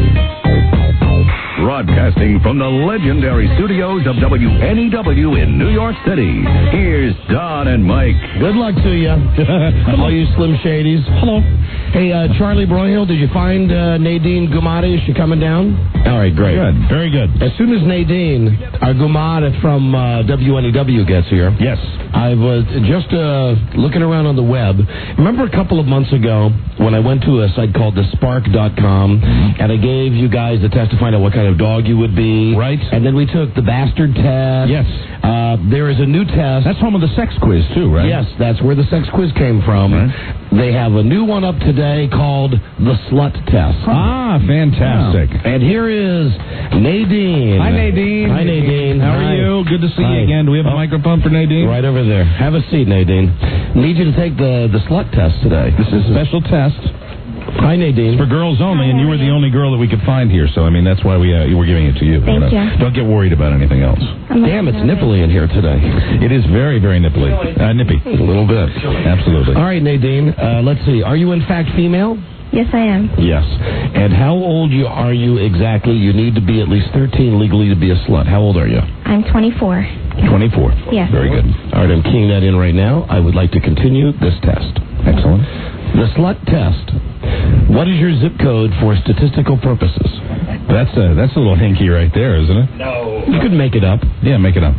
Speaker 1: Broadcasting from the legendary studios of WNEW in New York City, here's Don and Mike.
Speaker 2: Good luck to you. All you Slim Shadys. Hello. Hey, Charlie Broyhill, did you find Nadine Gumati? Is she coming down? All right, great.
Speaker 6: Good. Very good.
Speaker 2: As soon as Nadine, our Gumati from WNEW gets here.
Speaker 6: Yes.
Speaker 2: I was just looking around on the web. Remember a couple of months ago when I went to a site called thespark.com and I gave you guys the test to find out what kind of dog you would be.
Speaker 6: Right.
Speaker 2: And then we took the bastard test.
Speaker 6: Yes.
Speaker 2: There is a new test.
Speaker 6: That's home of the sex quiz, too, right?
Speaker 2: Yes, that's where the sex quiz came from.
Speaker 6: Right.
Speaker 2: They have a new one up today called the slut test.
Speaker 6: Ah, fantastic.
Speaker 2: Wow. And here is Nadine.
Speaker 6: Hi, Nadine.
Speaker 2: Hi, Nadine.
Speaker 6: How are you? Good to see you again. Do we have a microphone for Nadine?
Speaker 2: Right over there. Have a seat, Nadine. Need you to take the slut test today.
Speaker 6: This is a special test.
Speaker 2: Hi, Nadine.
Speaker 6: It's for girls only, and you were the only girl that we could find here, so, I mean, that's why we're giving it to you.
Speaker 21: Thank you.
Speaker 6: Don't get worried about anything else.
Speaker 2: Damn, it's nipply in here today.
Speaker 6: It is very, very nipply. Nippy.
Speaker 2: A little bit.
Speaker 6: Absolutely.
Speaker 2: All right, Nadine, let's see. Are you, in fact, female?
Speaker 21: Yes, I am.
Speaker 2: Yes. And how old are you exactly? You need to be at least 13 legally to be a slut. How old are you?
Speaker 21: I'm 24.
Speaker 2: 24.
Speaker 21: Yes.
Speaker 2: Very good. All right, I'm keying that in right now. I would like to continue this test.
Speaker 6: Excellent.
Speaker 2: The slut test. What is your zip code for statistical purposes?
Speaker 6: That's a little hinky right there, isn't it?
Speaker 2: No. You could make it up.
Speaker 6: Yeah, make it up.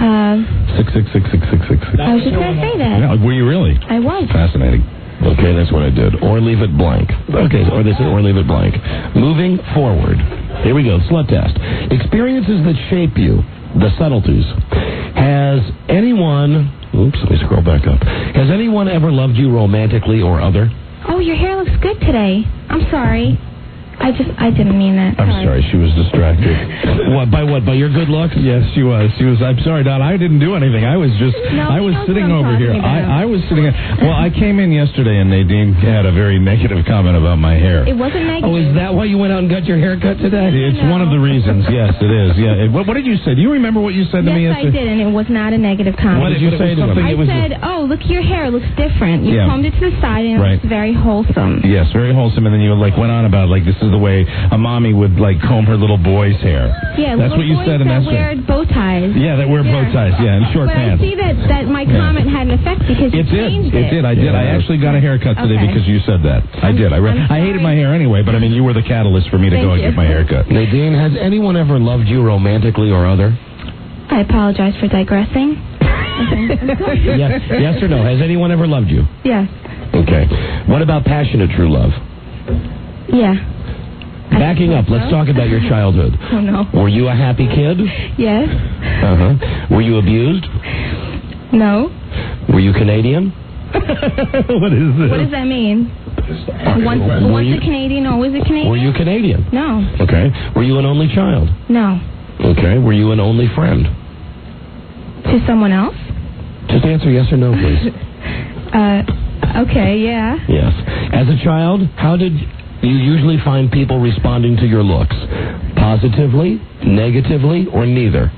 Speaker 21: I
Speaker 6: 6666666.
Speaker 21: was just going to say that.
Speaker 6: Yeah, were you really?
Speaker 21: I was.
Speaker 6: Fascinating.
Speaker 2: Okay, that's what I did. Or leave it blank. Okay, or this is or leave it blank. Moving forward. Here we go. Slut test. Experiences that shape you. The subtleties. Has anyone... Oops, let me scroll back up. Has anyone ever loved you romantically or other?
Speaker 21: Oh, your hair looks good today. I'm sorry. I didn't mean that.
Speaker 6: I'm sorry, she was distracted.
Speaker 2: What? By your good looks?
Speaker 6: Yes, she was. I'm sorry, Don. I didn't do anything. I was sitting over here. I was sitting. Well, I came in yesterday and Nadine had a very negative comment about my hair.
Speaker 21: It wasn't negative.
Speaker 2: Oh, is that why you went out and got your hair cut today?
Speaker 6: It's one of the reasons. Yes, it is. Yeah. What did you say? Do you remember what you said to me
Speaker 21: Yes, I
Speaker 6: yesterday?
Speaker 21: did, and it was not a negative comment.
Speaker 6: What did you say to him?
Speaker 21: I said, "Oh, look, your hair looks different. You
Speaker 6: Yeah.
Speaker 21: combed it to the side, and it looks very wholesome."
Speaker 6: Yes, very wholesome. And then you went on about this is the way a mommy would comb her little boy's hair.
Speaker 21: Yeah,
Speaker 6: that's what you
Speaker 21: boys
Speaker 6: said, and
Speaker 21: that
Speaker 6: that's
Speaker 21: wear bow ties.
Speaker 6: Yeah, that wear bow ties. Yeah, and short
Speaker 21: but
Speaker 6: pants.
Speaker 21: I see that my comment had an effect because you changed it.
Speaker 6: It did. I did. I actually got a haircut today because you said that. I did. I hated my hair anyway, but I mean, you were the catalyst for me to go and get my hair cut.
Speaker 2: Nadine, has anyone ever loved you romantically or other?
Speaker 21: I apologize for digressing.
Speaker 2: Yes or no? Has anyone ever loved you?
Speaker 21: Yes.
Speaker 2: Okay. What about passionate true love?
Speaker 21: Yeah.
Speaker 2: Backing up, let's talk about your childhood.
Speaker 21: Oh, no.
Speaker 2: Were you a happy kid?
Speaker 21: Yes.
Speaker 2: Were you abused?
Speaker 21: No.
Speaker 2: Were you Canadian?
Speaker 6: What is this?
Speaker 21: What does that mean? Once a Canadian, always a Canadian?
Speaker 2: Were you Canadian?
Speaker 21: No.
Speaker 2: Okay. Were you an only child?
Speaker 21: No.
Speaker 2: Okay. Were you an only friend?
Speaker 21: To someone else?
Speaker 2: Just answer yes or no, please.
Speaker 21: Okay, yeah.
Speaker 2: Yes. As a child, how did you usually find people responding to your looks? Positively, negatively, or neither?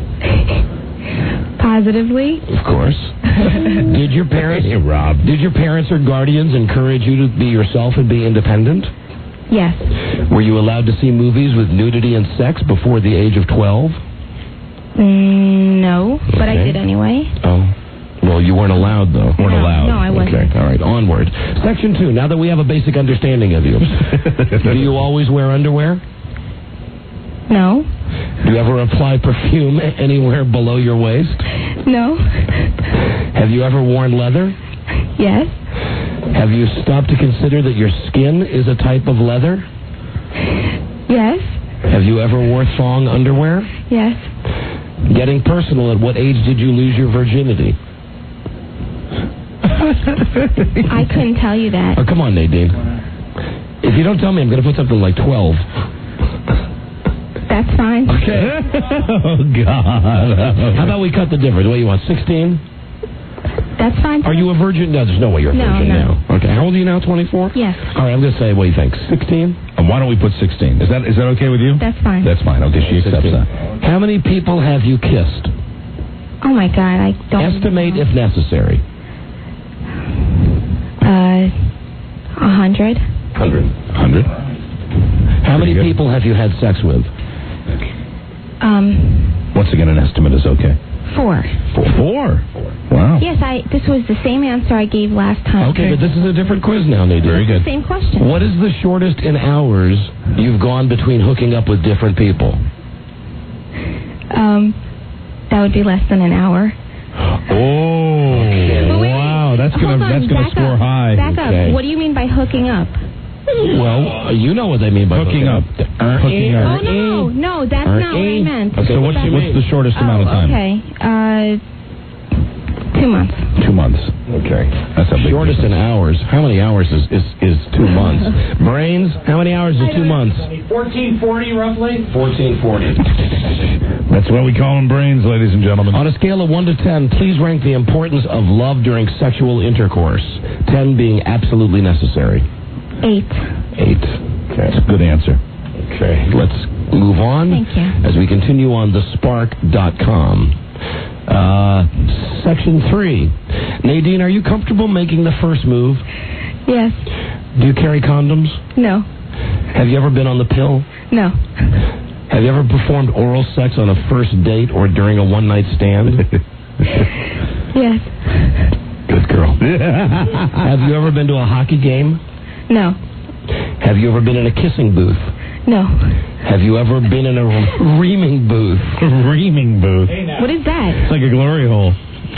Speaker 21: Positively.
Speaker 2: Of course. Did your parents or guardians encourage you to be yourself and be independent?
Speaker 21: Yes.
Speaker 2: Were you allowed to see movies with nudity and sex before the age of 12?
Speaker 21: No, but I did anyway.
Speaker 2: Oh. Well, you weren't allowed, though.
Speaker 21: No, I wasn't.
Speaker 2: Okay, all right, onward. Section 2, now that we have a basic understanding of you, do you always wear underwear?
Speaker 21: No.
Speaker 2: Do you ever apply perfume anywhere below your waist?
Speaker 21: No.
Speaker 2: Have you ever worn leather?
Speaker 21: Yes.
Speaker 2: Have you stopped to consider that your skin is a type of leather?
Speaker 21: Yes.
Speaker 2: Have you ever wore thong underwear?
Speaker 21: Yes.
Speaker 2: Getting personal, at what age did you lose your virginity?
Speaker 21: I couldn't tell you that.
Speaker 2: Oh, come on, Nadine. If you don't tell me, I'm going to put something like 12.
Speaker 21: That's fine.
Speaker 2: Okay.
Speaker 6: Oh, God.
Speaker 2: How about we cut the difference? What do you want, 16?
Speaker 21: That's fine.
Speaker 2: Are you a virgin? No, there's no way you're a virgin now. Okay. How old are you now, 24?
Speaker 21: Yes.
Speaker 2: All right, I'm going to say, what do you think, 16?
Speaker 6: Why don't we put 16? Is that okay with you?
Speaker 21: That's fine.
Speaker 6: That's fine. Okay, she accepts
Speaker 2: 16.
Speaker 6: that.
Speaker 2: How many people have you kissed?
Speaker 21: Oh, my God, I don't
Speaker 2: Estimate if necessary.
Speaker 21: 100.
Speaker 2: 100. How many people have you had sex with?
Speaker 6: Once again, an estimate is okay.
Speaker 21: 4.
Speaker 6: 4? Wow.
Speaker 21: Yes, this was the same answer I gave last time.
Speaker 2: Okay, but this is a different quiz now, Nadine.
Speaker 6: Very good.
Speaker 21: Same question.
Speaker 2: What is the shortest in hours you've gone between hooking up with different people?
Speaker 21: That would be less than an hour.
Speaker 6: Oh, wow. That's gonna score high.
Speaker 21: Back up. What do you mean by hooking up?
Speaker 2: Well, you know what they mean by hooking up.
Speaker 6: Hooking up.
Speaker 21: Oh, no, that's not what I meant.
Speaker 6: Okay, so what's the shortest amount of time?
Speaker 21: Okay. 2 months.
Speaker 6: 2 months.
Speaker 2: Okay.
Speaker 6: That's a big
Speaker 2: shortest in hours. How many hours is 2 months? Brains, how many hours is 2 months?
Speaker 20: 1440, roughly.
Speaker 2: 1440.
Speaker 6: That's what we call them, brains, ladies and gentlemen.
Speaker 2: On a scale of 1 to 10, please rank the importance of love during sexual intercourse. 10 being absolutely necessary.
Speaker 21: 8.
Speaker 2: 8. Okay.
Speaker 6: That's a good answer.
Speaker 2: Okay. Let's move on.
Speaker 21: Thank you.
Speaker 2: As we continue on thespark.com. Section 3. Nadine, are you comfortable making the first move?
Speaker 21: Yes.
Speaker 2: Do you carry condoms?
Speaker 21: No.
Speaker 2: Have you ever been on the pill?
Speaker 21: No.
Speaker 2: Have you ever performed oral sex on a first date or during a one-night stand?
Speaker 21: Yes.
Speaker 2: Good girl. Have you ever been to a hockey game?
Speaker 21: No.
Speaker 2: Have you ever been in a kissing booth?
Speaker 21: No.
Speaker 2: Have you ever been in a reaming booth?
Speaker 6: Reaming booth.
Speaker 21: What is that?
Speaker 6: It's like a glory hole.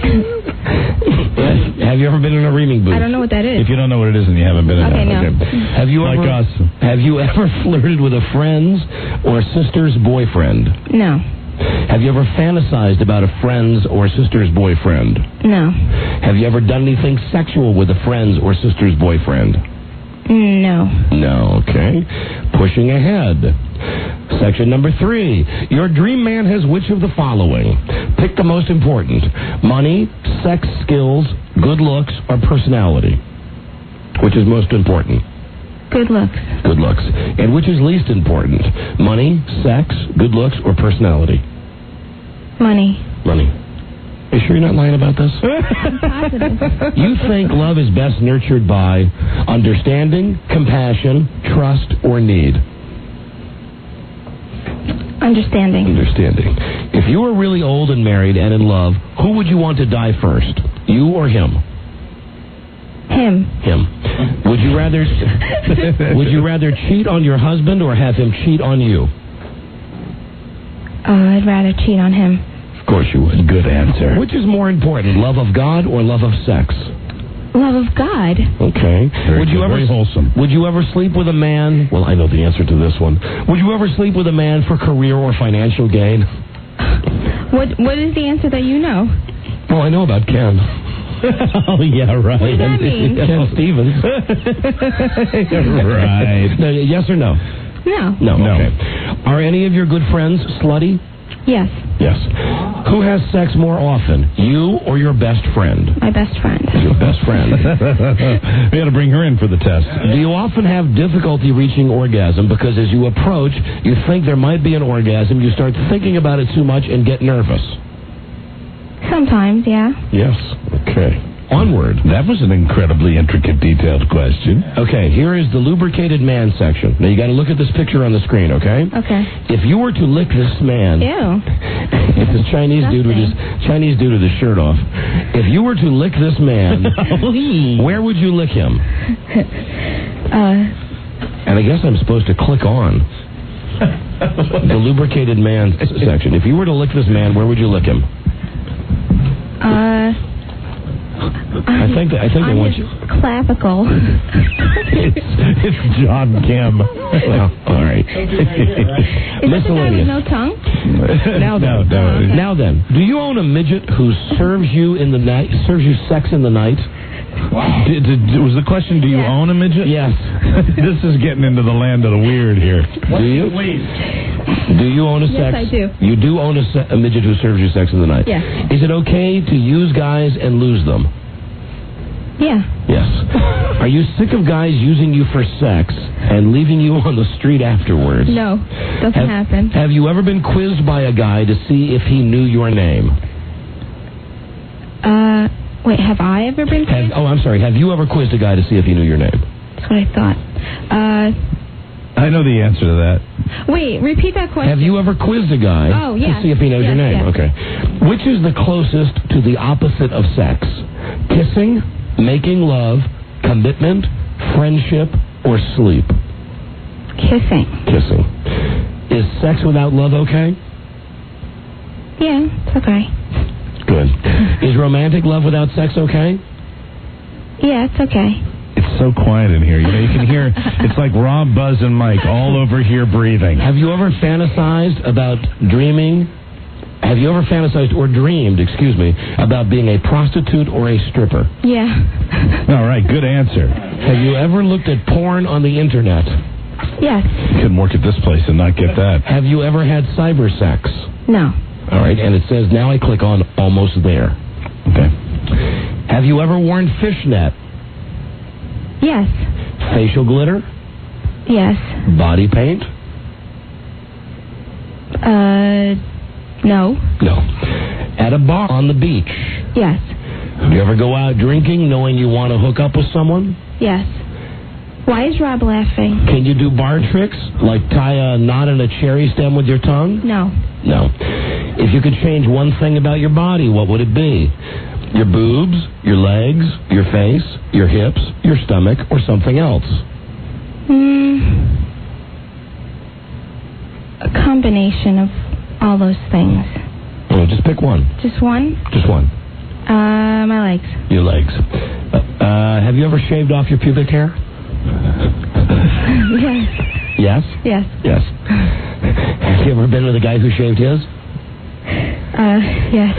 Speaker 2: Have you ever been in a reaming booth?
Speaker 21: I don't know what that is.
Speaker 6: If you don't know what it is, then you haven't been in
Speaker 21: Okay,
Speaker 6: that.
Speaker 21: no.
Speaker 6: Okay.
Speaker 2: Have you
Speaker 6: like
Speaker 2: ever,
Speaker 6: us.
Speaker 2: Have you ever flirted with a friend's or sister's boyfriend?
Speaker 21: No.
Speaker 2: Have you ever fantasized about a friend's or sister's boyfriend?
Speaker 21: No.
Speaker 2: Have you ever done anything sexual with a friend's or sister's boyfriend?
Speaker 21: No.
Speaker 2: No, okay. Pushing ahead. Section number 3. Your dream man has which of the following? Pick the most important. Money, sex skills, good looks, or personality. Which is most important?
Speaker 21: Good looks.
Speaker 2: Good looks. And which is least important? Money, sex, good looks, or personality?
Speaker 21: Money.
Speaker 2: Money. Are you sure you're not lying about this?
Speaker 21: I'm positive.
Speaker 2: You think love is best nurtured by understanding, compassion, trust, or need?
Speaker 21: Understanding.
Speaker 2: Understanding. If you were really old and married and in love, who would you want to die first? You or him?
Speaker 21: Him.
Speaker 2: Him. Would you rather cheat on your husband or have him cheat on you?
Speaker 21: I'd rather cheat on him.
Speaker 2: Of course you would. Good answer. Which is more important, love of God or love of sex?
Speaker 21: Love of God.
Speaker 2: Okay.
Speaker 6: Very wholesome.
Speaker 2: Would you ever sleep with a man? Well, I know the answer to this one. Would you ever sleep with a man for career or financial gain?
Speaker 21: What is the answer that you know?
Speaker 2: Well, I know about Ken.
Speaker 6: Oh, yeah, right.
Speaker 21: What does that mean?
Speaker 2: Ken Stevens.
Speaker 6: Right.
Speaker 2: No, yes or no?
Speaker 21: No.
Speaker 2: No. Okay. Are any of your good friends slutty?
Speaker 21: Yes.
Speaker 2: Yes. Who has sex more often, you or your best friend?
Speaker 21: My best friend.
Speaker 2: Your best friend.
Speaker 6: We got to bring her in for the test.
Speaker 2: Do you often have difficulty reaching orgasm because as you approach, you think there might be an orgasm, you start thinking about it too much and get nervous?
Speaker 21: Sometimes, yeah.
Speaker 2: Yes. Okay. Onward.
Speaker 6: That was an incredibly intricate, detailed question.
Speaker 2: Okay, here is the lubricated man section. Now, you got to look at this picture on the screen, okay?
Speaker 21: Okay.
Speaker 2: If you were to lick this man...
Speaker 21: Ew.
Speaker 2: It's this Chinese dude with his shirt off. If you were to lick this man, where would you lick him? And I guess I'm supposed to click on the lubricated man section. If you were to lick this man, where would you lick him? I think they want you.
Speaker 21: Clavicle.
Speaker 6: It's John Kim.
Speaker 2: Well, all right.
Speaker 21: Is that the guy with no tongue?
Speaker 2: Now then, do you own a midget who serves you in the night? Serves you sex in the night?
Speaker 6: Wow. Was the question, do you own a midget?
Speaker 2: Yes.
Speaker 6: This is getting into the land of the weird here.
Speaker 2: Do you? Do you own a sex?
Speaker 21: Yes, I do.
Speaker 2: You do own a midget who serves you sex in the night?
Speaker 21: Yes.
Speaker 2: Is it okay to use guys and lose them?
Speaker 21: Yeah.
Speaker 2: Yes. Are you sick of guys using you for sex and leaving you on the street afterwards?
Speaker 21: No, doesn't happen.
Speaker 2: Have you ever been quizzed by a guy to see if he knew your name?
Speaker 21: Wait, have I ever been quizzed?
Speaker 2: I'm sorry. Have you ever quizzed a guy to see if he knew your name?
Speaker 21: That's what I thought.
Speaker 6: I know the answer to that.
Speaker 21: Wait, repeat that question.
Speaker 2: Have you ever quizzed a guy to see if he knows your name?
Speaker 21: Yes.
Speaker 2: Okay. Which is the closest to the opposite of sex? Kissing, making love, commitment, friendship, or sleep?
Speaker 21: Kissing.
Speaker 2: Kissing. Is sex without love okay?
Speaker 21: Yeah, it's okay.
Speaker 2: Good. Is romantic love without sex okay?
Speaker 21: Yeah, it's okay.
Speaker 6: It's so quiet in here. You can hear, it's like Rob, Buzz, and Mike all over here breathing.
Speaker 2: Have you ever fantasized or dreamed, about being a prostitute or a stripper?
Speaker 21: Yeah.
Speaker 6: All right, good answer.
Speaker 2: Have you ever looked at porn on the internet?
Speaker 21: Yes.
Speaker 6: Couldn't work at this place and not get that.
Speaker 2: Have you ever had cyber sex?
Speaker 21: No.
Speaker 2: All right, and it says, now I click on almost there.
Speaker 6: Okay.
Speaker 2: Have you ever worn fishnet?
Speaker 21: Yes.
Speaker 2: Facial glitter?
Speaker 21: Yes.
Speaker 2: Body paint?
Speaker 21: No.
Speaker 2: No. At a bar on the beach?
Speaker 21: Yes.
Speaker 2: Do you ever go out drinking knowing you want to hook up with someone?
Speaker 21: Yes. Why is Rob laughing?
Speaker 2: Can you do bar tricks, like tie a knot in a cherry stem with your tongue?
Speaker 21: No.
Speaker 2: No. If you could change one thing about your body, what would it be? Your boobs, your legs, your face, your hips, your stomach, or something else?
Speaker 21: A combination of all those things.
Speaker 2: Oh, just pick one.
Speaker 21: Just one?
Speaker 2: Just one.
Speaker 21: My legs.
Speaker 2: Your legs. Have you ever shaved off your pubic hair?
Speaker 21: Yes.
Speaker 2: Yes?
Speaker 21: Yes.
Speaker 2: Yes. Have you ever been with a guy who shaved his?
Speaker 21: Yes.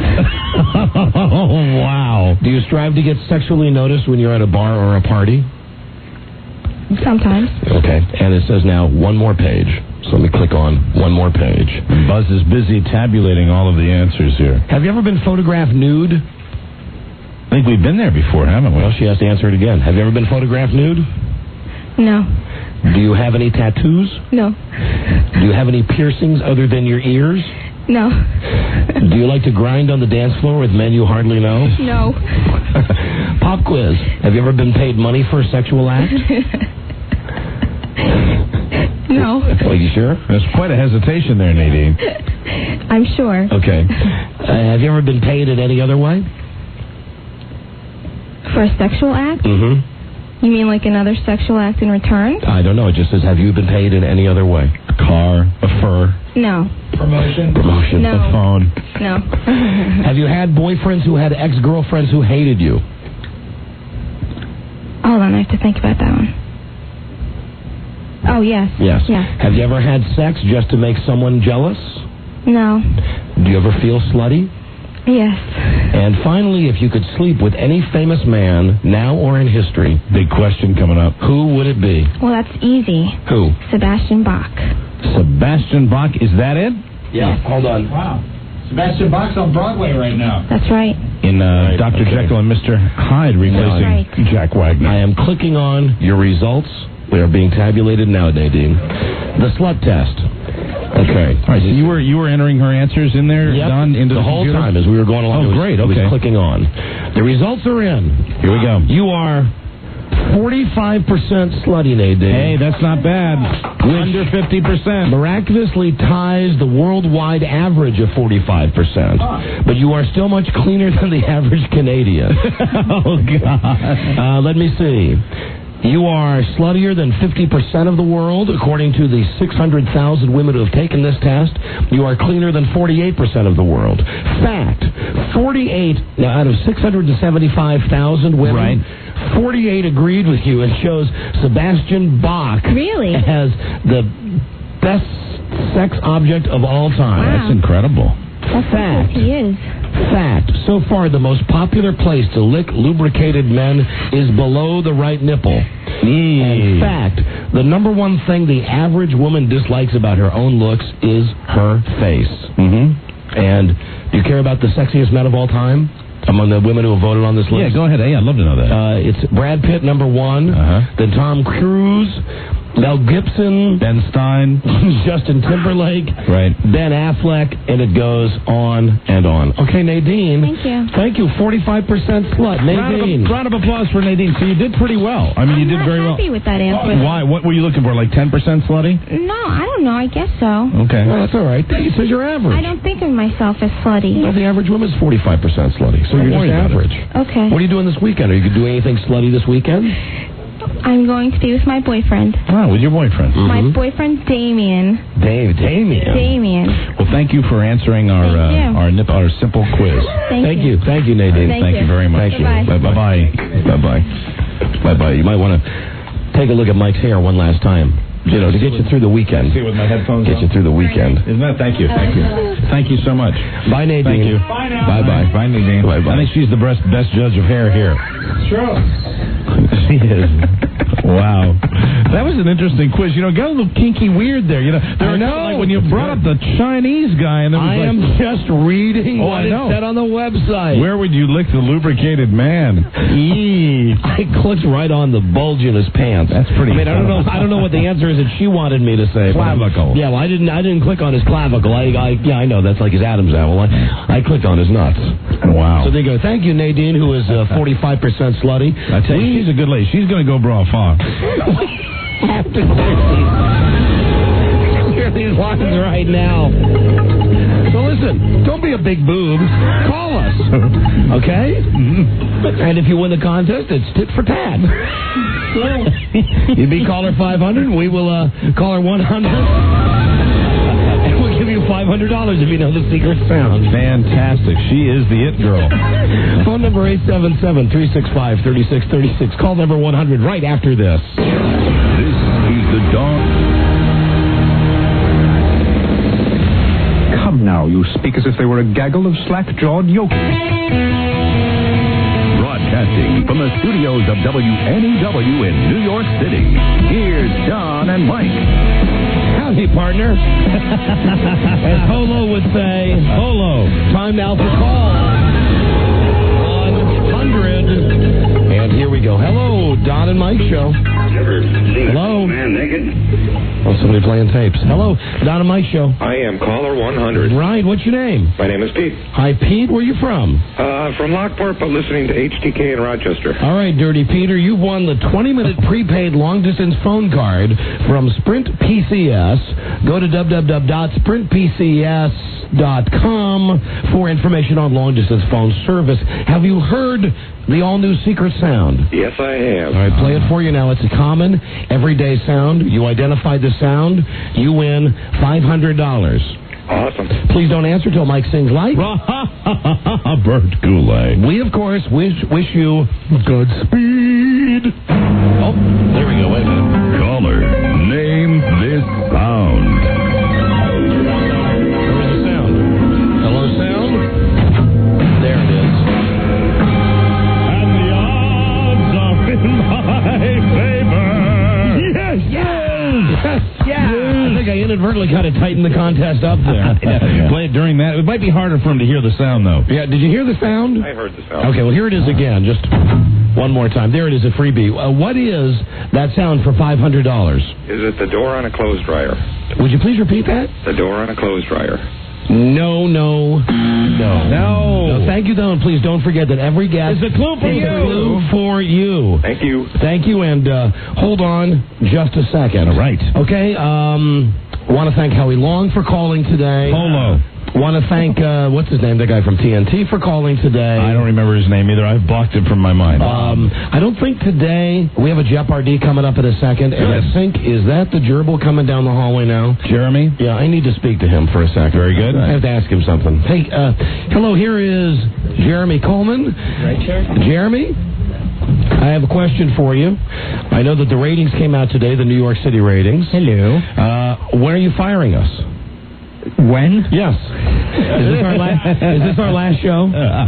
Speaker 2: Oh, wow. Do you strive to get sexually noticed when you're at a bar or a party?
Speaker 21: Sometimes.
Speaker 2: Okay. And it says now one more page. So let me click on one more page.
Speaker 6: Buzz is busy tabulating all of the answers here.
Speaker 2: Have you ever been photographed nude?
Speaker 6: I think we've been there before, haven't we?
Speaker 2: Well, she has to answer it again. Have you ever been photographed nude?
Speaker 21: No.
Speaker 2: Do you have any tattoos?
Speaker 21: No.
Speaker 2: Do you have any piercings other than your ears?
Speaker 21: No.
Speaker 2: Do you like to grind on the dance floor with men you hardly know?
Speaker 21: No.
Speaker 2: Pop quiz. Have you ever been paid money for a sexual act?
Speaker 21: No.
Speaker 2: Are you sure?
Speaker 6: There's quite a hesitation there, Nadine.
Speaker 21: I'm sure.
Speaker 2: Okay. Have you ever been paid in any other way?
Speaker 21: For a sexual act?
Speaker 2: Mm-hmm.
Speaker 21: You mean like another sexual act in return?
Speaker 2: I don't know. It just says, have you been paid in any other way?
Speaker 6: A car, a fur.
Speaker 21: No.
Speaker 2: Promotion.
Speaker 21: No.
Speaker 6: A phone.
Speaker 21: No.
Speaker 2: Have you had boyfriends who had ex-girlfriends who hated you?
Speaker 21: Hold on, I have to think about that one. Oh, yes.
Speaker 2: Yes.
Speaker 21: Yeah.
Speaker 2: Have you ever had sex just to make someone jealous?
Speaker 21: No.
Speaker 2: Do you ever feel slutty?
Speaker 21: Yes.
Speaker 2: And finally, if you could sleep with any famous man, now or in history,
Speaker 6: big question coming up,
Speaker 2: who would it be?
Speaker 21: Well, that's easy.
Speaker 2: Who?
Speaker 21: Sebastian Bach.
Speaker 6: Sebastian Bach, is that it?
Speaker 2: Yeah, hold on.
Speaker 7: Wow. Sebastian Bach's on Broadway right now.
Speaker 21: That's right.
Speaker 6: In Dr. Jekyll and Mr. Hyde replacing
Speaker 21: right.
Speaker 6: Jack Wagner.
Speaker 2: I am clicking on your results. They are being tabulated now, Nadine. The slut test. Okay.
Speaker 6: All right, so you were entering her answers in there,
Speaker 2: yep.
Speaker 6: Don, into the
Speaker 2: whole
Speaker 6: computer?
Speaker 2: time as we were going along.
Speaker 6: Oh, great.
Speaker 2: I
Speaker 6: Okay.
Speaker 2: was clicking on. The results are in.
Speaker 6: Here we go.
Speaker 2: You are 45% slutty, Nadine.
Speaker 6: Hey, that's not bad. Under 50%.
Speaker 2: Miraculously ties the worldwide average of 45%. But you are still much cleaner than the average Canadian.
Speaker 6: Oh, God.
Speaker 2: Let me see. You are sluttier than 50% of the world, according to the 600,000 women who have taken this test. You are cleaner than 48% of the world. Fact, 48 out of 675,000 women,
Speaker 6: right.
Speaker 2: 48 agreed with you and chose Sebastian Bach
Speaker 21: really?
Speaker 2: as the best sex object of all time.
Speaker 21: Wow.
Speaker 6: That's incredible.
Speaker 21: That's
Speaker 2: Fact.
Speaker 21: He is.
Speaker 2: Fact. So far, the most popular place to lick lubricated men is below the right nipple. And fact, the number one thing the average woman dislikes about her own looks is her face.
Speaker 6: Mm-hmm.
Speaker 2: And do you care about the sexiest men of all time among the women who have voted on this list?
Speaker 6: Yeah, go ahead. Hey, I'd love to know that.
Speaker 2: It's Brad Pitt, number one. Then Tom Cruise, Mel Gibson,
Speaker 6: Ben Stein,
Speaker 2: Justin Timberlake,
Speaker 6: right.
Speaker 2: Ben Affleck, and it goes on and on. Okay, Nadine.
Speaker 21: Thank you.
Speaker 2: Thank you. 45% slut. Nadine.
Speaker 6: Round of applause for Nadine. So you did pretty well. I mean, you did very well.
Speaker 21: I'm happy with that answer.
Speaker 6: Why? What were you looking for? Like 10% slutty?
Speaker 21: No, I don't know. I guess so.
Speaker 6: Okay.
Speaker 2: Well, that's all right. It says you're average.
Speaker 21: I don't think of myself as slutty.
Speaker 2: Well, the average woman's 45% slutty, so you're just average.
Speaker 21: Okay.
Speaker 2: What are you doing this weekend? Are you doing anything slutty this weekend?
Speaker 21: I'm going to be with my boyfriend.
Speaker 6: Oh, with your boyfriend.
Speaker 21: My boyfriend, Damien.
Speaker 2: Damien.
Speaker 6: Well, thank you for answering our simple quiz.
Speaker 21: Thank you.
Speaker 2: Thank you, Nadine.
Speaker 6: Thank you very much.
Speaker 2: Thank you. Bye-bye. Bye-bye. You might want to take a look at Mike's hair one last time. You know, to get you through the weekend.
Speaker 6: See with my headphones
Speaker 2: Get you through the weekend.
Speaker 6: Isn't that? Thank you. Thank you so much.
Speaker 2: Bye, Nadine.
Speaker 6: Thank you.
Speaker 7: Bye now.
Speaker 6: Bye-bye. Bye, Nadine.
Speaker 2: Bye-bye.
Speaker 6: I think she's the best judge of hair here.
Speaker 7: True.
Speaker 6: She is. Wow. That was an interesting quiz. You know, got a little kinky weird there. You know,
Speaker 2: I know.
Speaker 6: Like when you brought up the Chinese guy, and
Speaker 2: I am just reading what it said on the website.
Speaker 6: Where would you lick the lubricated man?
Speaker 2: I clicked right on the bulge in his pants.
Speaker 6: That's pretty.
Speaker 2: I mean, I don't know what the answer is that she wanted me to say.
Speaker 6: Clavicle.
Speaker 2: Yeah, well, I didn't click on his clavicle. I know that's like his Adam's apple. I clicked on his nuts.
Speaker 6: Wow.
Speaker 2: So there you go. Thank you, Nadine, who is 45% slutty.
Speaker 6: I tell you, she's a good lady. She's going to go bra far.
Speaker 2: Have to clear these lines right now. So listen, don't be a big boob. Call us, okay? And if you win the contest, it's tit for tat. You be caller 500, we will caller 100. And we'll give you $500 if you know the secret sound.
Speaker 6: Fantastic. She is the it girl.
Speaker 2: Phone number 877-365-3636. Call number 100 right after this.
Speaker 1: This is the Dawn.
Speaker 4: Come now, you speak as if they were a gaggle of slack-jawed yokels.
Speaker 1: Broadcast Broadcasting from the studios of WNEW in New York City, here's Don and Mike.
Speaker 2: Howdy, partner. As Polo would say, Polo, time now for call. 100. And here we go. Hello, Don and Mike Show. Hello.
Speaker 4: Man naked.
Speaker 2: Oh, somebody playing tapes. Hello, Don and Mike Show.
Speaker 4: I am caller 100.
Speaker 2: Right, what's your name?
Speaker 4: My name is Pete.
Speaker 2: Hi, Pete. Where are you from?
Speaker 4: From Lockport, but listening to HTK in Rochester.
Speaker 2: All right, Dirty Peter, you've won the 20-minute prepaid long-distance phone card from Sprint PCS. Go to www.sprintpcs.com for information on long-distance phone service. Have you heard the all-new secret sound?
Speaker 4: Yes, I have.
Speaker 2: All right, play it for you now. It's a common, everyday sound. You identify the sound, you win $500.
Speaker 4: Awesome.
Speaker 2: Please don't answer till Mike sings light.
Speaker 6: Bert Goulet.
Speaker 2: We, of course, wish you Godspeed. Oh, there we go. Wait a minute.
Speaker 1: Caller, name this sound.
Speaker 2: Where is the sound? Hello, sound? There it is.
Speaker 6: And the odds are in my favor. Yes!
Speaker 2: Yeah. I think I inadvertently kind of tightened the contest up there.
Speaker 6: Play it during that. It might be harder for him to hear the sound, though.
Speaker 2: Yeah, did you hear the sound?
Speaker 4: I heard the sound.
Speaker 2: Okay, well, here it is again. Just one more time. There it is, a freebie. What is that sound for $500?
Speaker 4: Is it the door on a clothes dryer?
Speaker 2: Would you please repeat that?
Speaker 4: The door on a clothes dryer.
Speaker 2: No. Thank you, though, and please don't forget that every guest
Speaker 6: is a clue
Speaker 2: for you.
Speaker 4: Thank you.
Speaker 2: Thank you, and hold on just a second.
Speaker 6: All right.
Speaker 2: Okay, want to thank Howie Long for calling today.
Speaker 6: Polo.
Speaker 2: Want to thank, what's his name, the guy from TNT for calling today.
Speaker 6: I don't remember his name either. I've blocked it from my mind.
Speaker 2: I don't think today, we have a Jeopardy coming up in a second, and I think, is that the gerbil coming down the hallway now?
Speaker 6: Jeremy?
Speaker 2: Yeah, I need to speak to him for a second.
Speaker 6: Very good.
Speaker 2: I have to ask him something. Hey, hello, here is Jeremy Coleman.
Speaker 22: Right, sir.
Speaker 2: Jeremy? I have a question for you. I know that the ratings came out today, the New York City ratings.
Speaker 22: Hello.
Speaker 2: When are you firing us?
Speaker 22: When?
Speaker 2: Yes. Is this our last show?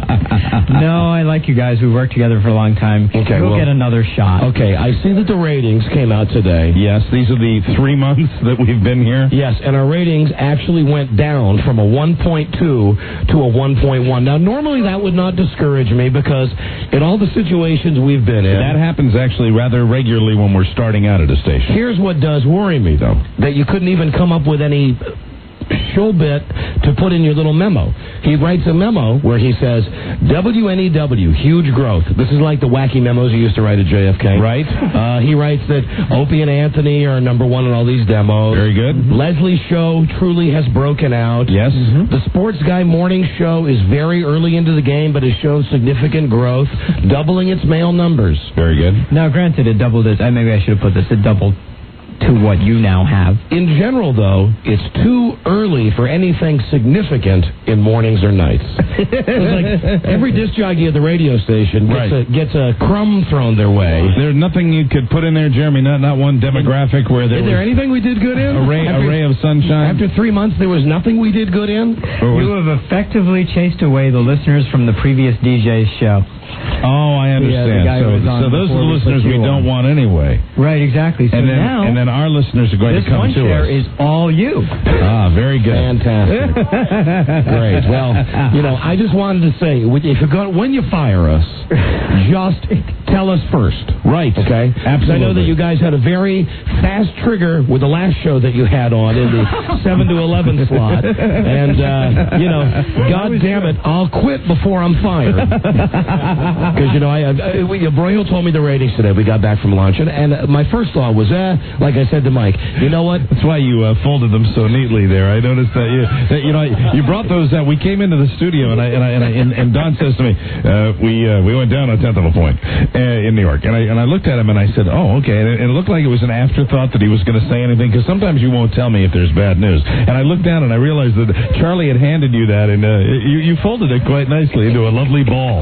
Speaker 22: No, I like you guys. We worked together for a long time.
Speaker 2: Okay,
Speaker 22: we'll get another shot.
Speaker 2: Okay, I see that the ratings came out today.
Speaker 6: Yes, these are the 3 months that we've been here.
Speaker 2: Yes, and our ratings actually went down from a 1.2 to a 1.1. Now, normally that would not discourage me because in all the situations we've been in...
Speaker 6: That happens actually rather regularly when we're starting out at a station.
Speaker 2: Here's what does worry me, though, that you couldn't even come up with any show bit to put in your little memo. He writes a memo where he says, WNEW, huge growth. This is like the wacky memos you used to write at JFK.
Speaker 6: Right.
Speaker 2: He writes that Opie and Anthony are number one in all these demos.
Speaker 6: Very good.
Speaker 2: Leslie's show truly has broken out.
Speaker 6: Yes.
Speaker 2: The Sports Guy morning show is very early into the game, but has shown significant growth, doubling its male numbers.
Speaker 6: Very good.
Speaker 22: Now, granted, it doubled it. Maybe I should have put this. It doubled to what you now have.
Speaker 2: In general, though, it's too early for anything significant in mornings or nights. It's like every disc jockey at the radio station gets a crumb thrown their way.
Speaker 6: There's nothing you could put in there, Jeremy, not one demographic where there
Speaker 2: Is there anything we did good in?
Speaker 6: A ray of sunshine?
Speaker 2: After 3 months, there was nothing we did good in?
Speaker 22: You have effectively chased away the listeners from the previous DJ's show.
Speaker 6: Oh, I understand. So those are the listeners we don't want anyway.
Speaker 22: Right, exactly. So
Speaker 6: and
Speaker 22: now
Speaker 6: then our listeners are going to come to us.
Speaker 22: This one share is all you.
Speaker 6: Ah, very good.
Speaker 2: Fantastic. Great. Well, I just wanted to say, when you fire us, just tell us first.
Speaker 6: Right.
Speaker 2: Okay?
Speaker 6: Absolutely.
Speaker 2: I know that you guys had a very fast trigger with the last show that you had on in the 7 to 11 slot. And, God damn it, I'll quit before I'm fired. Because, Broyhill told me the ratings today. We got back from lunch. And my first thought was, like I said to Mike, you know what?
Speaker 6: That's why you folded them so neatly there. I noticed that you brought those out. We came into the studio, and Don says to me, we went down a tenth of a point in New York. And I looked at him, and I said, oh, okay. And it looked like it was an afterthought that he was going to say anything, because sometimes you won't tell me if there's bad news. And I looked down, and I realized that Charlie had handed you that, and you folded it quite nicely into a lovely ball.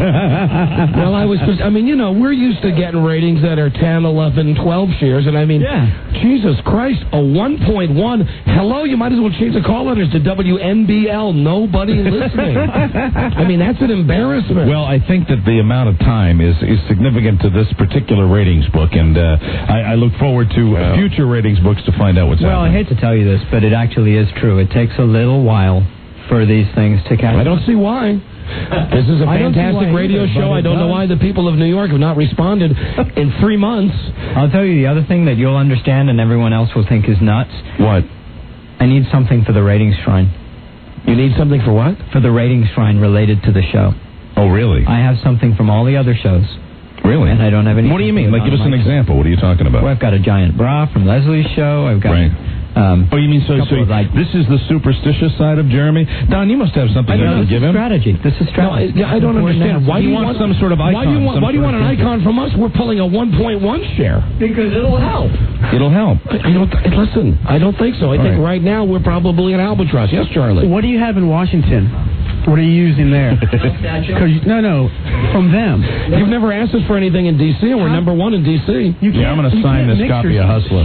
Speaker 2: Well, we're used to getting ratings that are 10, 11, 12 shares, and Yeah. Jesus Christ, a 1.1. Hello, you might as well change the call letters to WNBL. Nobody listening. I mean, that's an embarrassment.
Speaker 6: Well, I think that the amount of time is significant to this particular ratings book, and I look forward to future ratings books to find out what's happening.
Speaker 22: Well, I hate to tell you this, but it actually is true. It takes a little while for these things to catch.
Speaker 2: I don't see why. This is a fantastic radio show. I don't know why the people of New York have not responded in 3 months.
Speaker 22: I'll tell you the other thing that you'll understand and everyone else will think is nuts.
Speaker 2: What?
Speaker 22: I need something for the ratings shrine.
Speaker 2: You need something for what?
Speaker 22: For the ratings shrine related to the show.
Speaker 6: Oh, really?
Speaker 22: I have something from all the other shows.
Speaker 6: Really?
Speaker 22: And I don't have any.
Speaker 6: What do you mean? Like, give us an example. What are you talking about?
Speaker 22: Well, I've got a giant bra from Leslie's show. I've got.
Speaker 6: Right. Oh, you mean so this is the superstitious side of Jeremy? Don, you must have something to give him.
Speaker 22: This is strategy.
Speaker 2: No, I don't understand. Why do you want
Speaker 6: some sort of icon?
Speaker 2: Why do you want an icon from us? We're pulling a 1.1 share.
Speaker 22: Because it'll help.
Speaker 6: It'll help.
Speaker 2: Listen, I don't think so. I think right now we're probably an albatross. Yes, Charlie.
Speaker 8: What do you have in Washington? What are you using there? No, from them.
Speaker 2: You've never asked us for anything in D.C., and we're number one in D.C.
Speaker 6: I'm going to sign this copy of Hustler.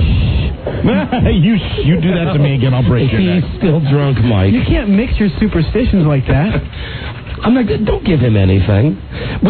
Speaker 6: You do that to me again, I'll break your neck.
Speaker 2: He's still drunk, Mike.
Speaker 8: You can't mix your superstitions like that.
Speaker 2: I'm not. Don't give him anything.